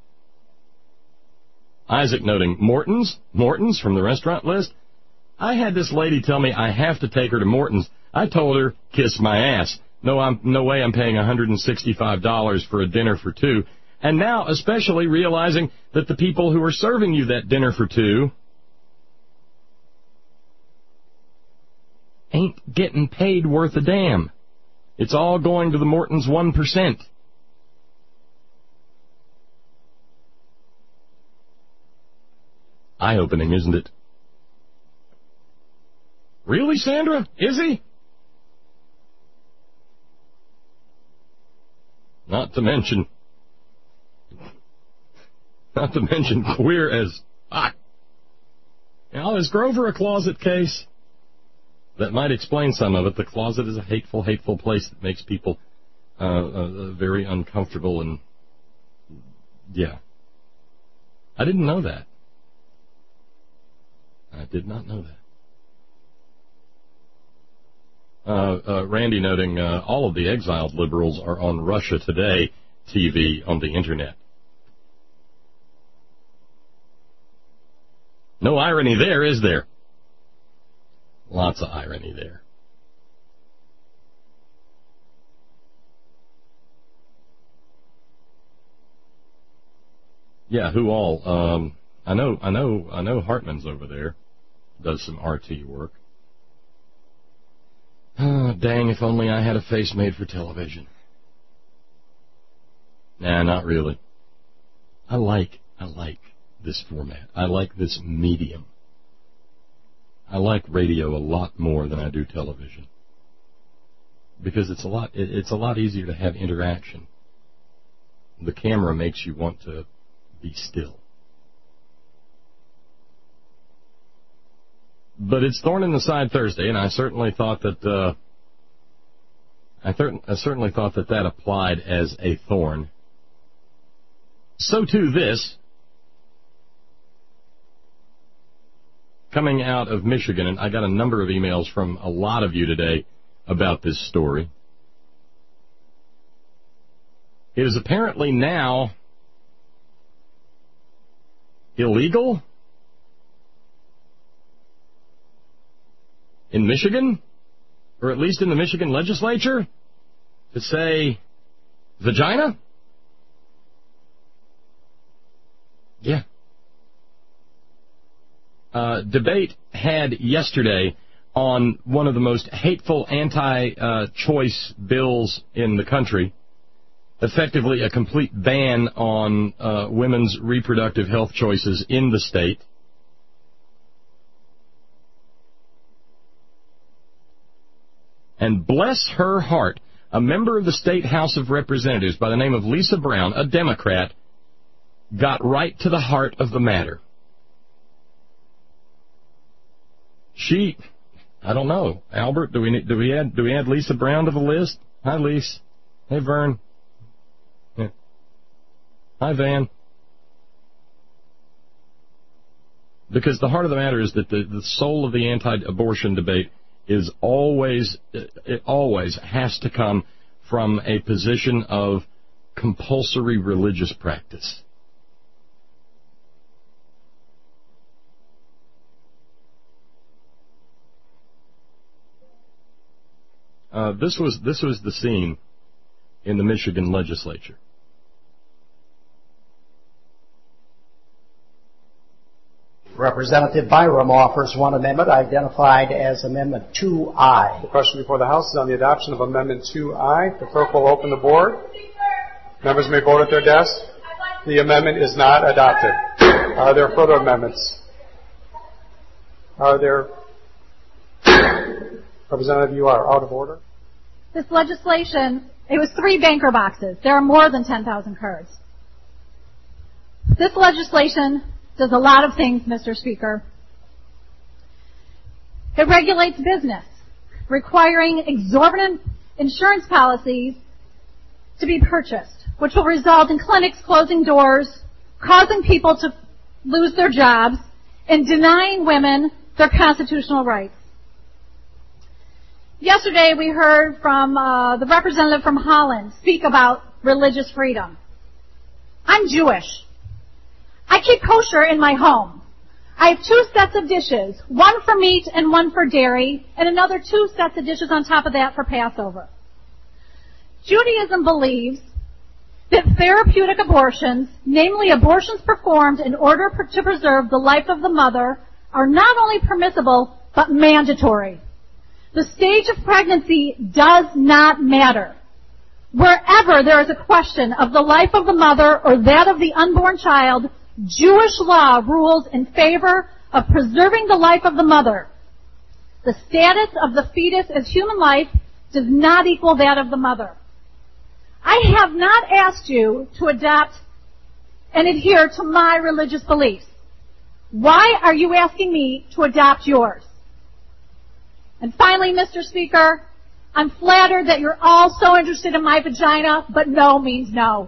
Isaac noting, Morton's from the restaurant list. I had this lady tell me I have to take her to Morton's. I told her, kiss my ass. No way I'm paying $165 for a dinner for two. And now, especially realizing that the people who are serving you that dinner for two ain't getting paid worth a damn. It's all going to the Morton's 1%. Eye-opening, isn't it? Really, Sandra? Is he? Not to mention queer as fuck. Now, is Grover a closet case? That might explain some of it. The closet is a hateful, hateful place that makes people very uncomfortable and, yeah. I didn't know that. I did not know that. Randy noting, all of the exiled liberals are on Russia Today TV on the Internet. No irony there, is there? Lots of irony there. Yeah, who all? I know Hartman's over there. Does some RT work. Oh, dang, if only I had a face made for television. Nah, not really. I like this format. I like this medium. I like radio a lot more than I do television. Because it's a lot easier to have interaction. The camera makes you want to be still. But it's Thorn in the Side Thursday, and I certainly thought that that applied as a thorn. So too this, coming out of Michigan, and I got a number of emails from a lot of you today about this story. It is apparently now illegal in Michigan, or at least in the Michigan legislature, to say vagina? Yeah. Debate had yesterday on one of the most hateful anti-choice bills in the country, effectively a complete ban on women's reproductive health choices in the state. And bless her heart, a member of the State House of Representatives by the name of Lisa Brown, a Democrat, got right to the heart of the matter. I don't know. Albert, do we add Lisa Brown to the list? Hi, Lisa. Hey, Vern. Yeah. Hi, Van. Because the heart of the matter is that the soul of the anti-abortion debate is always has to come from a position of compulsory religious practice. This was the scene in the Michigan legislature. Representative Byram offers one amendment identified as Amendment 2I. The question before the House is on the adoption of Amendment 2I. The clerk will open the board. Members may vote at their desk. The amendment is not adopted. Are there further amendments? Are there... Representative, you are out of order. This legislation, it was 3 banker boxes. There are more than 10,000 cards. This legislation does a lot of things, Mr. Speaker. It regulates business, requiring exorbitant insurance policies to be purchased, which will result in clinics closing doors, causing people to lose their jobs, and denying women their constitutional rights. Yesterday we heard from the representative from Holland speak about religious freedom. I'm Jewish. I keep kosher in my home. I have 2 sets of dishes, one for meat and one for dairy, and another 2 sets of dishes on top of that for Passover. Judaism believes that therapeutic abortions, namely abortions performed in order to preserve the life of the mother, are not only permissible, but mandatory. The stage of pregnancy does not matter. Wherever there is a question of the life of the mother or that of the unborn child, Jewish law rules in favor of preserving the life of the mother. The status of the fetus as human life does not equal that of the mother. I have not asked you to adopt and adhere to my religious beliefs. Why are you asking me to adopt yours? And finally, Mr. Speaker, I'm flattered that you're all so interested in my vagina, but no means no.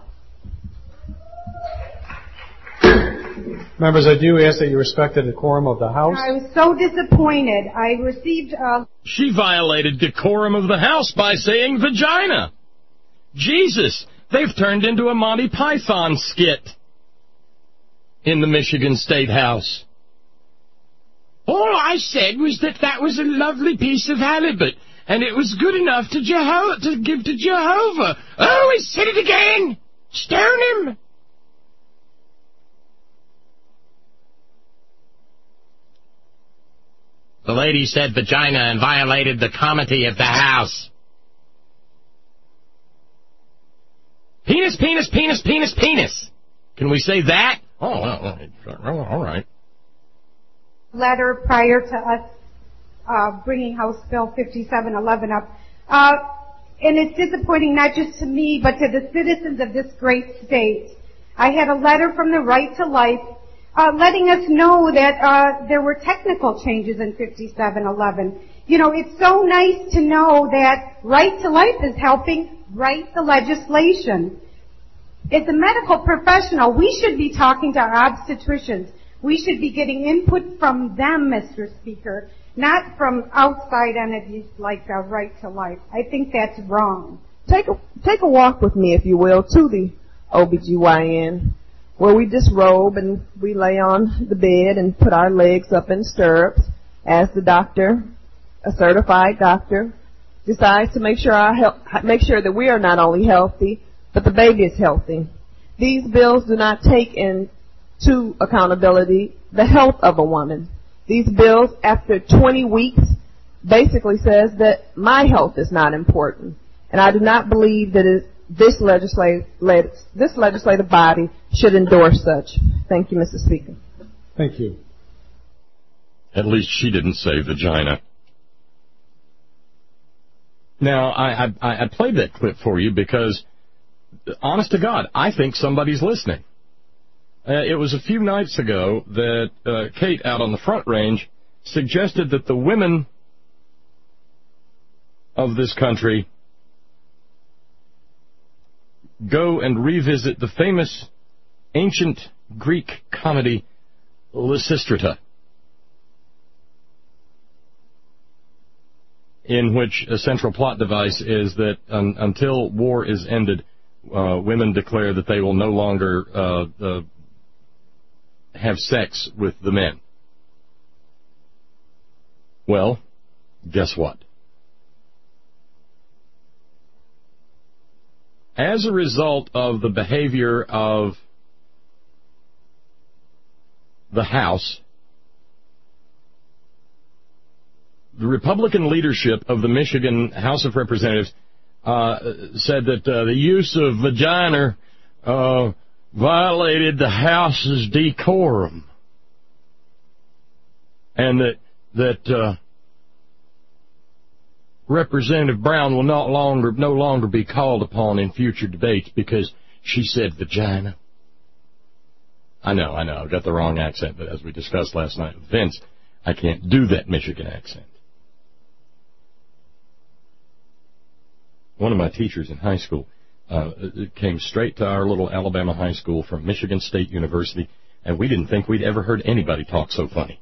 Members, I do ask that you respect the decorum of the House. I was so disappointed. I received She violated decorum of the House by saying vagina. Jesus, they've turned into a Monty Python skit in the Michigan State House. All I said was that was a lovely piece of halibut, and it was good enough to give to Jehovah. Oh, he said it again! Stone him! The lady said vagina and violated the comity of the House. Penis, penis, penis, penis, penis. Can we say that? Oh, all right. Letter prior to us bringing House Bill 5711 up. And it's disappointing not just to me, but to the citizens of this great state. I had a letter from the Right to Life letting us know that there were technical changes in 5711. You know, it's so nice to know that Right to Life is helping write the legislation. As a medical professional, we should be talking to our obstetricians. We should be getting input from them, Mr. Speaker, not from outside entities like Right to Life. I think that's wrong. Take a walk with me, if you will, to the OBGYN, where we disrobe and we lay on the bed and put our legs up in stirrups as the doctor, a certified doctor, decides to make sure that we are not only healthy, but the baby is healthy. These bills do not take into accountability the health of a woman. These bills, after 20 weeks, basically says that my health is not important. And I do not believe that this legislative body should endorse such. Thank you, Mr. Speaker. Thank you. At least she didn't say vagina. Now, I played that clip for you because, honest to God, I think somebody's listening. It was a few nights ago that Kate out on the Front Range suggested that the women of this country go and revisit the famous ancient Greek comedy Lysistrata, in which a central plot device is that until war is ended, women declare that they will no longer have sex with the men. Well, guess what? As a result of the behavior of the House, the Republican leadership of the Michigan House of Representatives said that the use of vagina violated the House's decorum, and that Representative Brown will no longer be called upon in future debates because she said vagina. I know, I've got the wrong accent, but as we discussed last night with Vince, I can't do that Michigan accent. One of my teachers in high school came straight to our little Alabama high school from Michigan State University, and we didn't think we'd ever heard anybody talk so funny.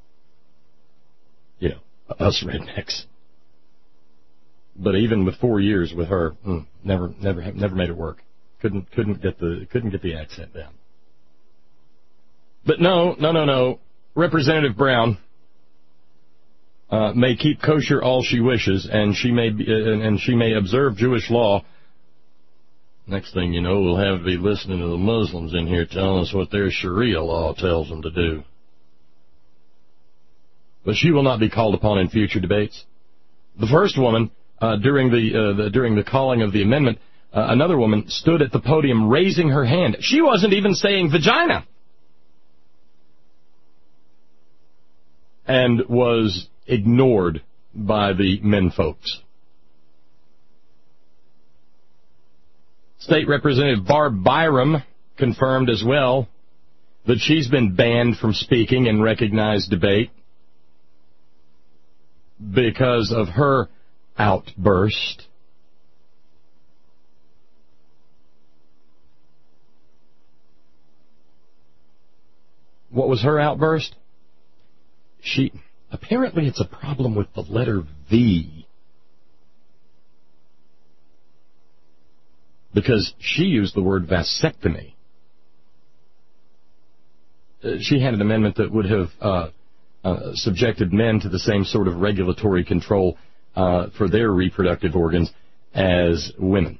You know, us rednecks. But even with 4 years with her, never made it work. Couldn't get the accent down. But no. Representative Brown may keep kosher all she wishes, and she may observe Jewish law. Next thing you know, we'll have to be listening to the Muslims in here telling us what their Sharia law tells them to do. But she will not be called upon in future debates. The first woman, during the calling of the amendment, another woman stood at the podium raising her hand. She wasn't even saying vagina, and was ignored by the menfolks. State Representative Barb Byram confirmed as well that she's been banned from speaking in recognized debate because of her outburst. What was her outburst? Apparently it's a problem with the letter V, because she used the word vasectomy. She had an amendment that would have subjected men to the same sort of regulatory control for their reproductive organs as women.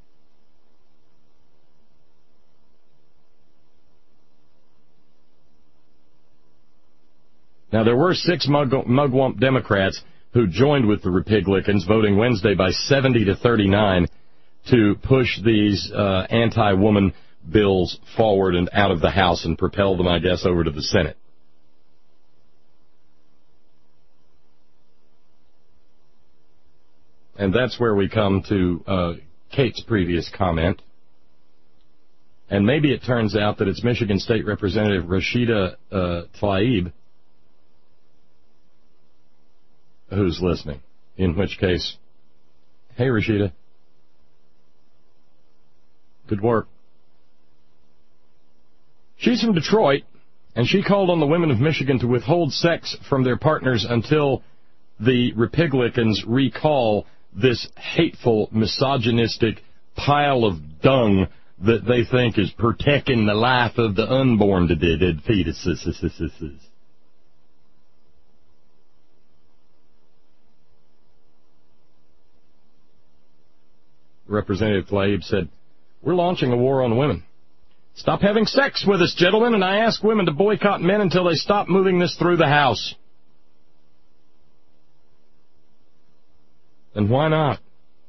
Now, there were 6 mugwump Democrats who joined with the Republicans, voting Wednesday by 70 to 39 to push these anti-woman bills forward and out of the House and propel them, I guess, over to the Senate. And that's where we come to Kate's previous comment. And maybe it turns out that it's Michigan State Representative Rashida Tlaib who's listening. In which case, hey, Rashida, good work. She's from Detroit, and she called on the women of Michigan to withhold sex from their partners until the Republicans recall this hateful, misogynistic pile of dung that they think is protecting the life of the unborn fetuses. Representative Tlaib said, "We're launching a war on women. Stop having sex with us, gentlemen, and I ask women to boycott men until they stop moving this through the House." And why not?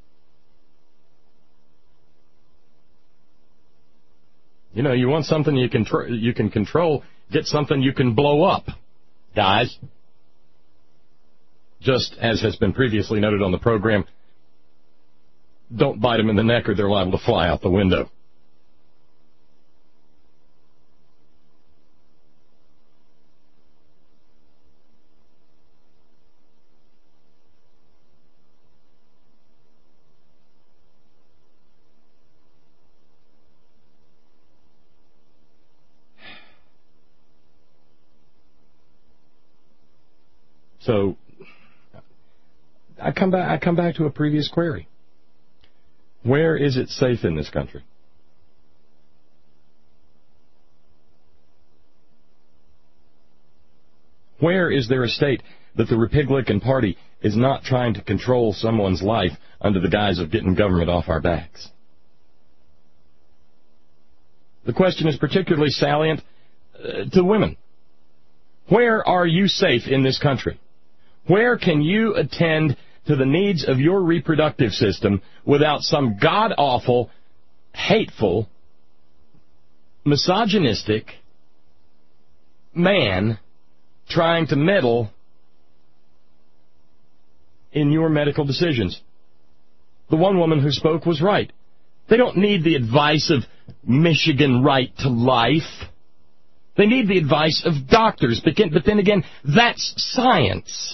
You know, you want something you can control, get something you can blow up, guys. Just as has been previously noted on the program, don't bite them in the neck or they're liable to fly out the window. So I come back to a previous query. Where is it safe in this country? Where is there a state that the Republican Party is not trying to control someone's life under the guise of getting government off our backs? The question is particularly salient to women. Where are you safe in this country? Where can you attend to the needs of your reproductive system without some god-awful, hateful, misogynistic man trying to meddle in your medical decisions? The one woman who spoke was right. They don't need the advice of Michigan Right to Life. They need the advice of doctors. But then again, that's science.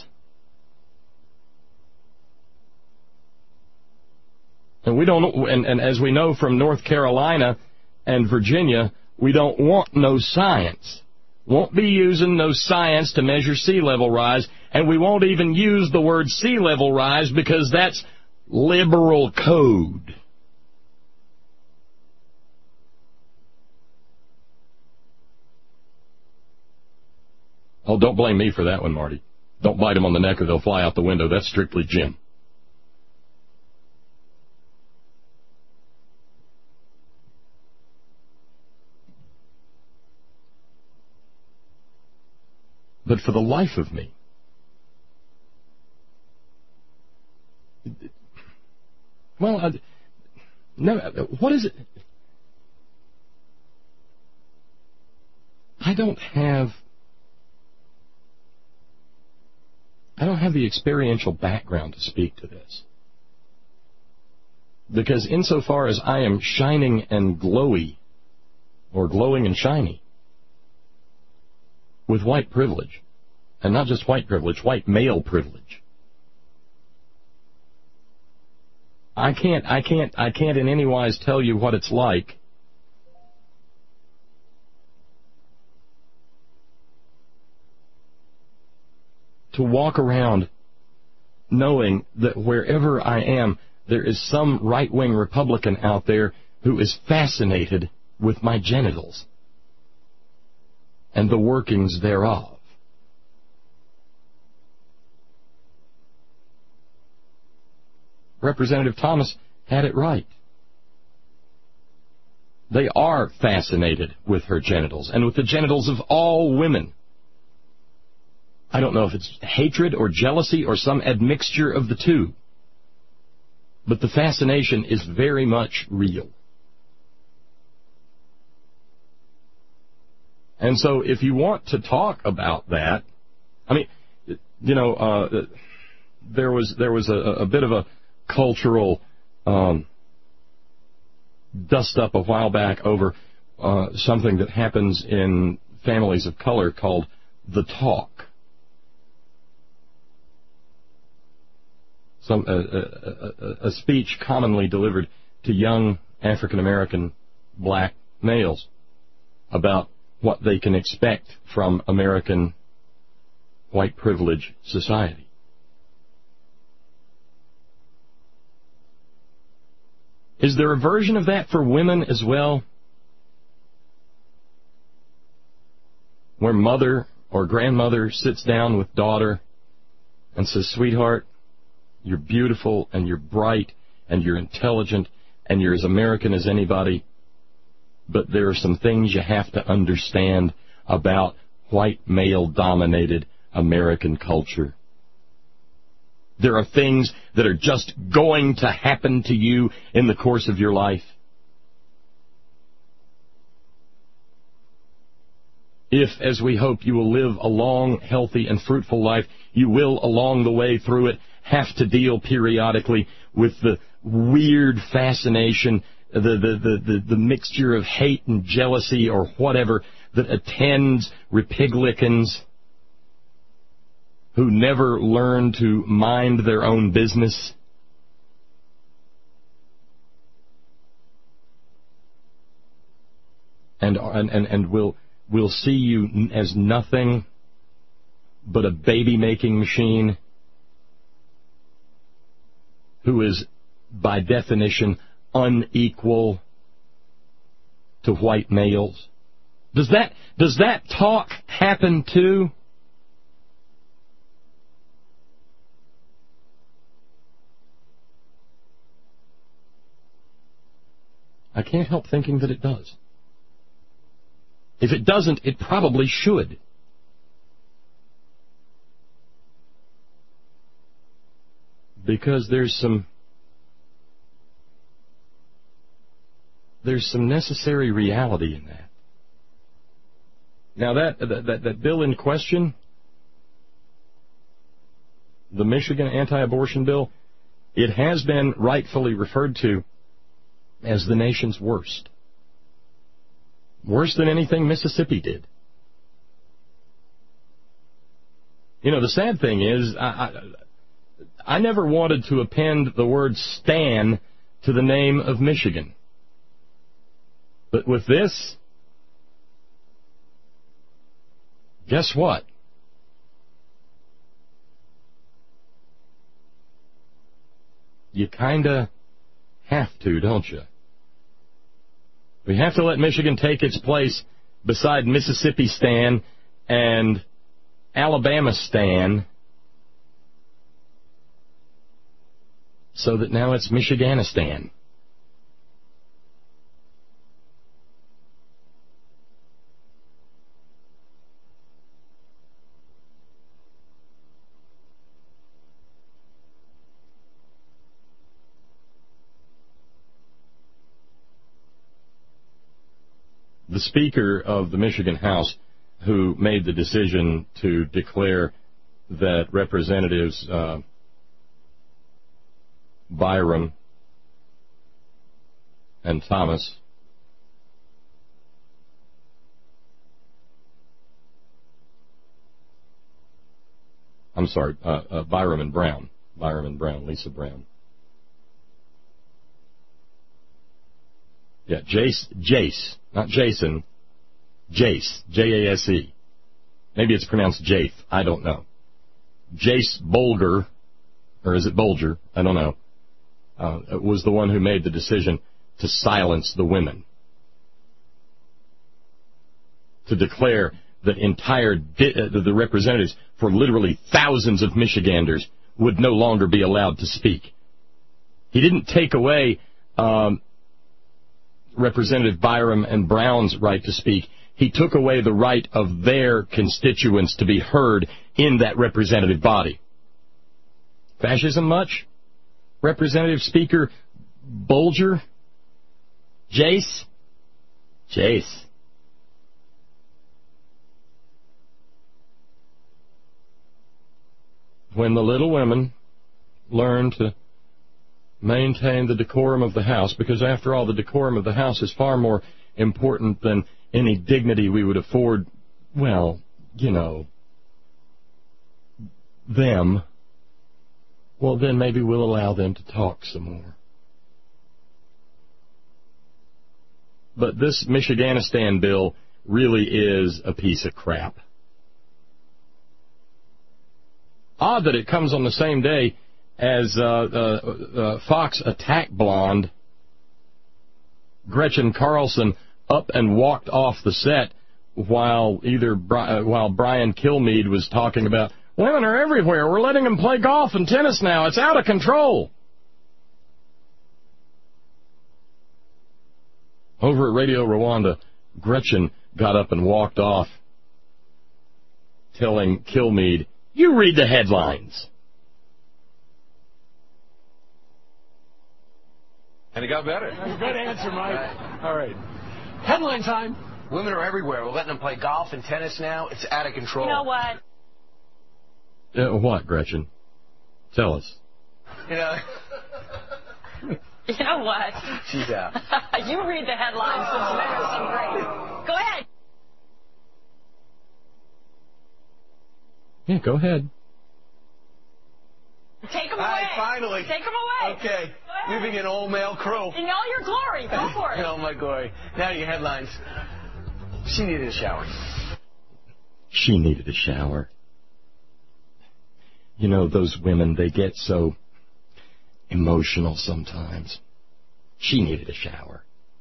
And we don't, and as we know from North Carolina and Virginia, we don't want no science. Won't be using no science to measure sea level rise, and we won't even use the word sea level rise because that's liberal code. Oh, don't blame me for that one, Marty. Don't bite them on the neck or they'll fly out the window. That's strictly Jim. But for the life of me, no, what is it? I don't have the experiential background to speak to this. Because insofar as I am shining and glowy, or glowing and shiny, with white privilege, and not just white privilege, white male privilege, I can't in any wise tell you what it's like to walk around knowing that wherever I am, there is some right-wing Republican out there who is fascinated with my genitals and the workings thereof. Representative Thomas had it right. They are fascinated with her genitals and with the genitals of all women. I don't know if it's hatred or jealousy or some admixture of the two, but the fascination is very much real. And so if you want to talk about that, I mean, you know, there was a bit of a cultural dust up a while back over something that happens in families of color called the talk. A speech commonly delivered to young African-American black males about what they can expect from American white privilege society. Is there a version of that for women as well? Where mother or grandmother sits down with daughter and says, "Sweetheart, you're beautiful and you're bright and you're intelligent and you're as American as anybody, but there are some things you have to understand about white male-dominated American culture. There are things that are just going to happen to you in the course of your life. If, as we hope, you will live a long, healthy, and fruitful life, you will, along the way through it, have to deal periodically with the weird fascination, the mixture of hate and jealousy or whatever that attends Republicans who never learn to mind their own business. And will see you as nothing but a baby-making machine who is, by definition, unequal to white males. Does that talk happen too? I can't help thinking that it does. If it doesn't, it probably should. Because there's some necessary reality in that. Now that bill in question, the Michigan anti-abortion bill, it has been rightfully referred to as the nation's worst. Worse than anything Mississippi did. You know, the sad thing is, I never wanted to append the word Stan to the name of Michigan. But with this, guess what? You kinda have to, don't you? We have to let Michigan take its place beside Mississippi Stan and Alabama Stan, so that now it's Michiganistan. The Speaker of the Michigan House, who made the decision to declare that Representatives Byram and Thomas Byram and Brown, Lisa Brown. Yeah, Jace, not Jason, Jace, J-A-S-E. Maybe it's pronounced Jafe, I don't know. Jace Bolger, or is it Bolger? I don't know. Was the one who made the decision to silence the women. To declare that the representatives for literally thousands of Michiganders would no longer be allowed to speak. He didn't take away Representative Byram and Brown's right to speak. He took away the right of their constituents to be heard in that representative body. Fascism much? Representative Speaker Bolger? Jace? When the little women learn to maintain the decorum of the House, because after all, the decorum of the House is far more important than any dignity we would afford, well, you know, them, well, then maybe we'll allow them to talk some more. But this Michiganistan bill really is a piece of crap. Odd that it comes on the same day as Fox attack blonde Gretchen Carlson up and walked off the set while Brian Kilmeade was talking about women are everywhere. We're letting them play golf and tennis now. It's out of control. Over at Radio Rwanda, Gretchen got up and walked off, telling Kilmeade, "You read the headlines." And it got better. That's a good answer, Mike. All right. Headline time. Women are everywhere. We're letting them play golf and tennis now. It's out of control. You know what? What, Gretchen? Tell us. You know. You know what? She's out. You read the headlines since men are so great. Go ahead. Yeah, go ahead. Take them away. All right, finally. Take them away. Okay. Leaving an old male crew. In all your glory. Go for it. In all my glory. Now your headlines. She needed a shower. She needed a shower. You know, those women, they get so emotional sometimes. She needed a shower.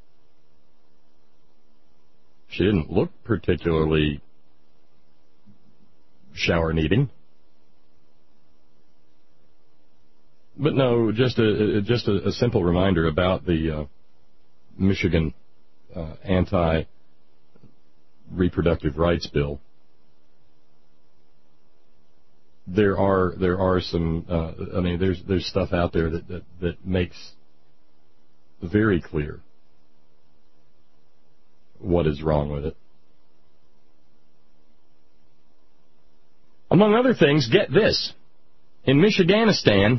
She didn't look particularly shower-needing. But no, just a simple reminder about the Michigan anti-reproductive rights bill. There are some. I mean, there's stuff out there that makes very clear what is wrong with it. Among other things, get this: in Michiganistan,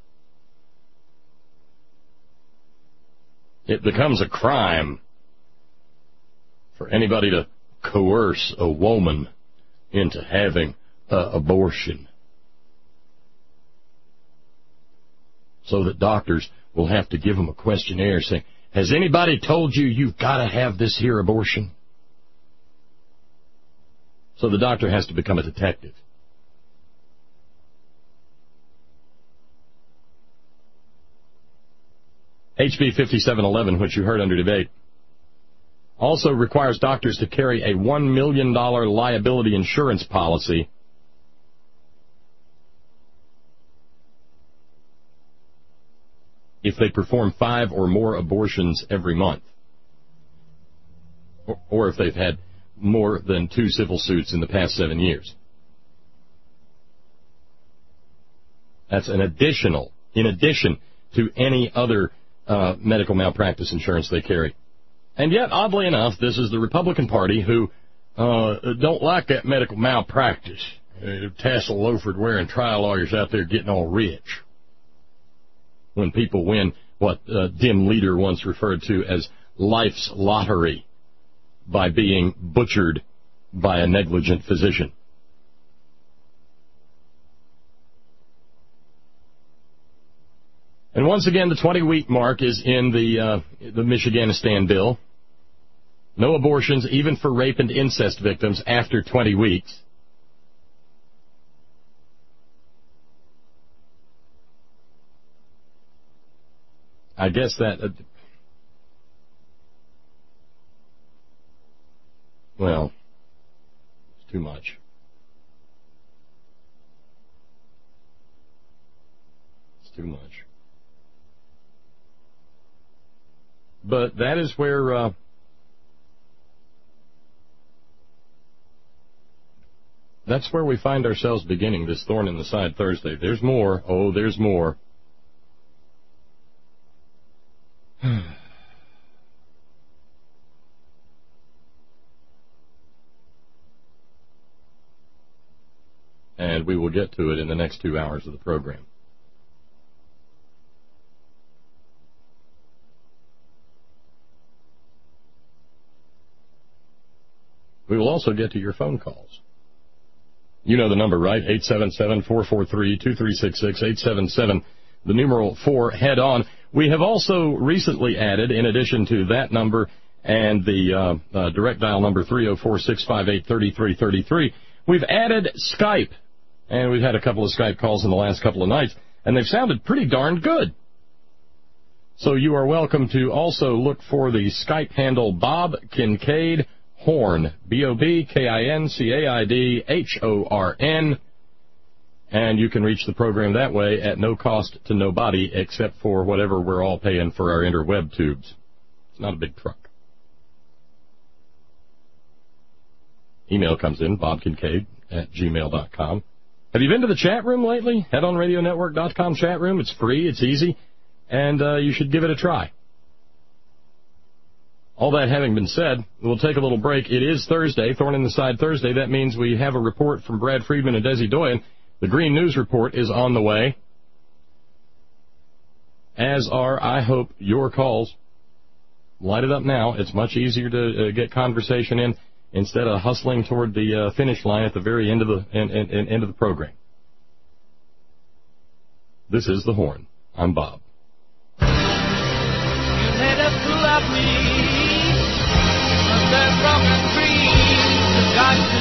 it becomes a crime for anybody to coerce a woman into having an abortion, so that doctors will have to give them a questionnaire saying, has anybody told you you've got to have this here abortion? So the doctor has to become a detective. HB 5711, which you heard under debate, also requires doctors to carry a $1 million liability insurance policy if they perform 5 or more abortions every month, or if they've had more than 2 civil suits in the past 7 years. That's in addition to any other medical malpractice insurance they carry. And yet, oddly enough, this is the Republican Party who don't like that medical malpractice. Tassel-loafered wearing trial lawyers out there getting all rich when people win what Dim Leader once referred to as life's lottery by being butchered by a negligent physician. And once again, the 20-week mark is in the Michiganistan bill. No abortions, even for rape and incest victims, after 20 weeks. I guess that... well, it's too much. It's too much. But that is where... that's where we find ourselves beginning this Thorn in the Side Thursday. There's more. Oh, there's more. And we will get to it in the next 2 hours of the program. we'll also get to your phone calls. You know the number, right? 877-443-2366, 877, the numeral 4, head on. We have also recently added, in addition to that number and the direct dial number 304-658-3333, we've added Skype. And we've had a couple of Skype calls in the last couple of nights, and they've sounded pretty darn good. So you are welcome to also look for the Skype handle Bob Kincaid Horn, BobKincaidHorn, and you can reach the program that way at no cost to nobody except for whatever we're all paying for our interweb tubes. It's not a big truck. Email comes in, bobkincaid@gmail.com. Have you been to the chat room lately? HeadOnRadioNetwork.com chat room. It's free, it's easy, and you should give it a try. All that having been said, we'll take a little break. It is Thursday, Thorn in the Side Thursday. That means we have a report from Brad Friedman and Desi Doyen. The Green News Report is on the way, as are, I hope, your calls. Light it up now. It's much easier to get conversation in instead of hustling toward the finish line at the very end of the end of the program. This is The Horn. I'm Bob. You made a fool of me, the broken dreams got to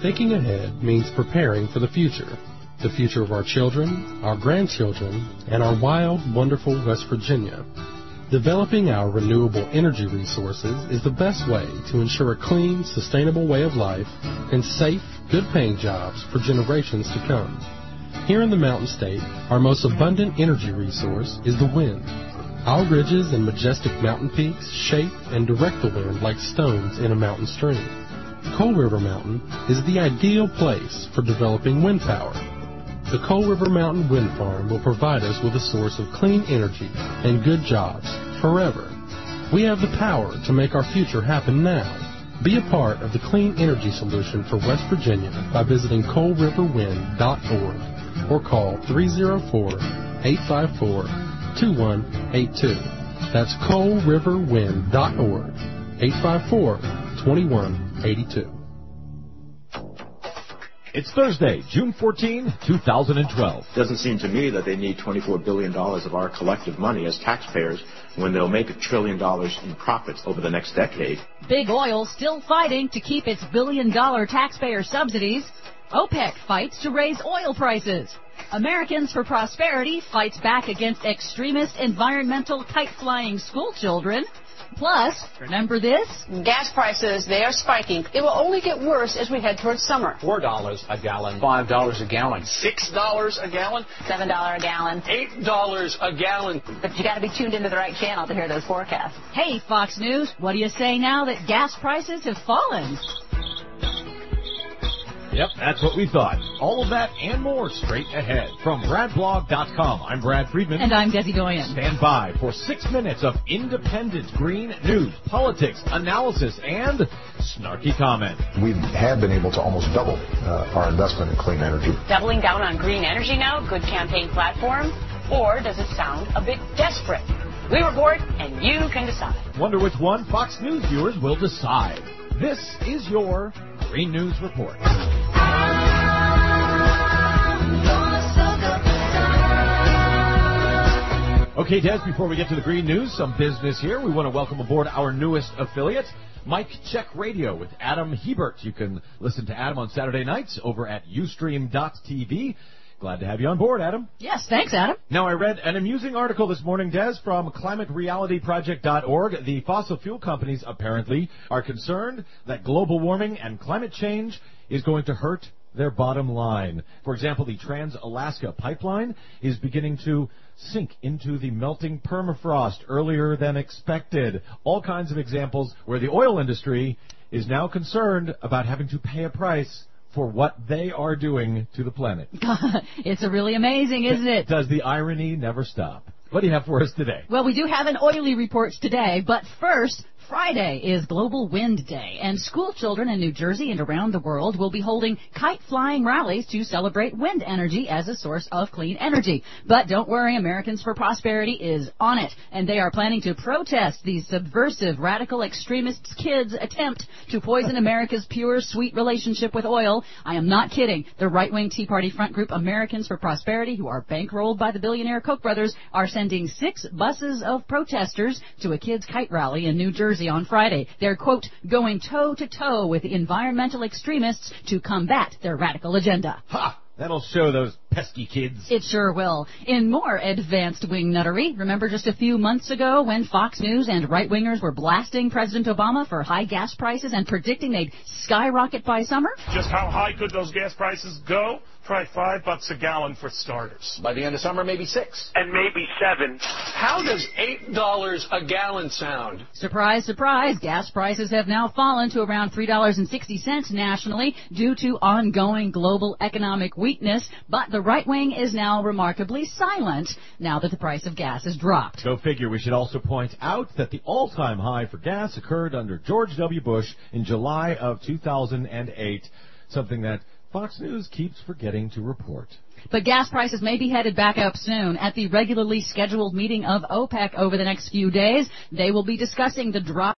Thinking ahead means preparing for the future of our children, our grandchildren, and our wild, wonderful West Virginia. Developing our renewable energy resources is the best way to ensure a clean, sustainable way of life and safe, good-paying jobs for generations to come. Here in the Mountain State, our most abundant energy resource is the wind. Our ridges and majestic mountain peaks shape and direct the wind like stones in a mountain stream. Coal River Mountain is the ideal place for developing wind power. The Coal River Mountain Wind Farm will provide us with a source of clean energy and good jobs forever. We have the power to make our future happen now. Be a part of the clean energy solution for West Virginia by visiting coalriverwind.org or call 304-854-2182. That's coalriverwind.org, 854-2182. It's Thursday, June 14, 2012. Doesn't seem to me that they need $24 billion of our collective money as taxpayers when they'll make $1 trillion in profits over the next decade. Big Oil still fighting to keep its billion-dollar taxpayer subsidies. OPEC fights to raise oil prices. Americans for Prosperity fights back against extremist environmental kite-flying schoolchildren. Plus, remember this? Gas prices, they are spiking. It will only get worse as we head towards summer. $4 a gallon. $5 a gallon. $6 a gallon. $7 a gallon. $8 a gallon. But you got to be tuned into the right channel to hear those forecasts. Hey, Fox News, what do you say now that gas prices have fallen? Yep, that's what we thought. All of that and more straight ahead. From BradBlog.com, I'm Brad Friedman. And I'm Desi Doyen. Stand by for 6 minutes of independent green news, politics, analysis, and snarky comment. We have been able to almost double our investment in clean energy. Doubling down on green energy now, good campaign platform, or does it sound a bit desperate? We report, and you can decide. Wonder which one Fox News viewers will decide. This is your Green News Report. Okay, Des, before we get to the green news, some business here. We want to welcome aboard our newest affiliate, Mike Check Radio with Adam Hebert. You can listen to Adam on Saturday nights over at Ustream.tv. Glad to have you on board, Adam. Yes, thanks, Adam. Now, I read an amusing article this morning, Des, from ClimateRealityProject.org. The fossil fuel companies apparently are concerned that global warming and climate change is going to hurt their bottom line. For example, the Trans-Alaska Pipeline is beginning to sink into the melting permafrost earlier than expected. All kinds of examples where the oil industry is now concerned about having to pay a price for what they are doing to the planet. It's really amazing, isn't it? Does the irony never stop? What do you have for us today? Well, we do have an oily report today, but first, Friday is Global Wind Day, and school children in New Jersey and around the world will be holding kite-flying rallies to celebrate wind energy as a source of clean energy. But don't worry, Americans for Prosperity is on it, and they are planning to protest the subversive, radical extremists' kids' attempt to poison America's pure, sweet relationship with oil. I am not kidding. The right-wing Tea Party front group Americans for Prosperity, who are bankrolled by the billionaire Koch brothers, are sending 6 buses of protesters to a kids' kite rally in New Jersey on Friday. They're, quote, going toe-to-toe with the environmental extremists to combat their radical agenda. Ha! That'll show those pesky kids. It sure will. In more advanced wingnuttery, remember just a few months ago when Fox News and right-wingers were blasting President Obama for high gas prices and predicting they'd skyrocket by summer? Just how high could those gas prices go? Try $5 a gallon for starters. By the end of summer, maybe 6. And maybe 7. How does $8 a gallon sound? Surprise, surprise. Gas prices have now fallen to around $3.60 nationally due to ongoing global economic weakness. But the right wing is now remarkably silent now that the price of gas has dropped. Go figure. We should also point out that the all-time high for gas occurred under George W. Bush in July of 2008, something that Fox News keeps forgetting to report. But gas prices may be headed back up soon. At the regularly scheduled meeting of OPEC over the next few days, they will be discussing the drop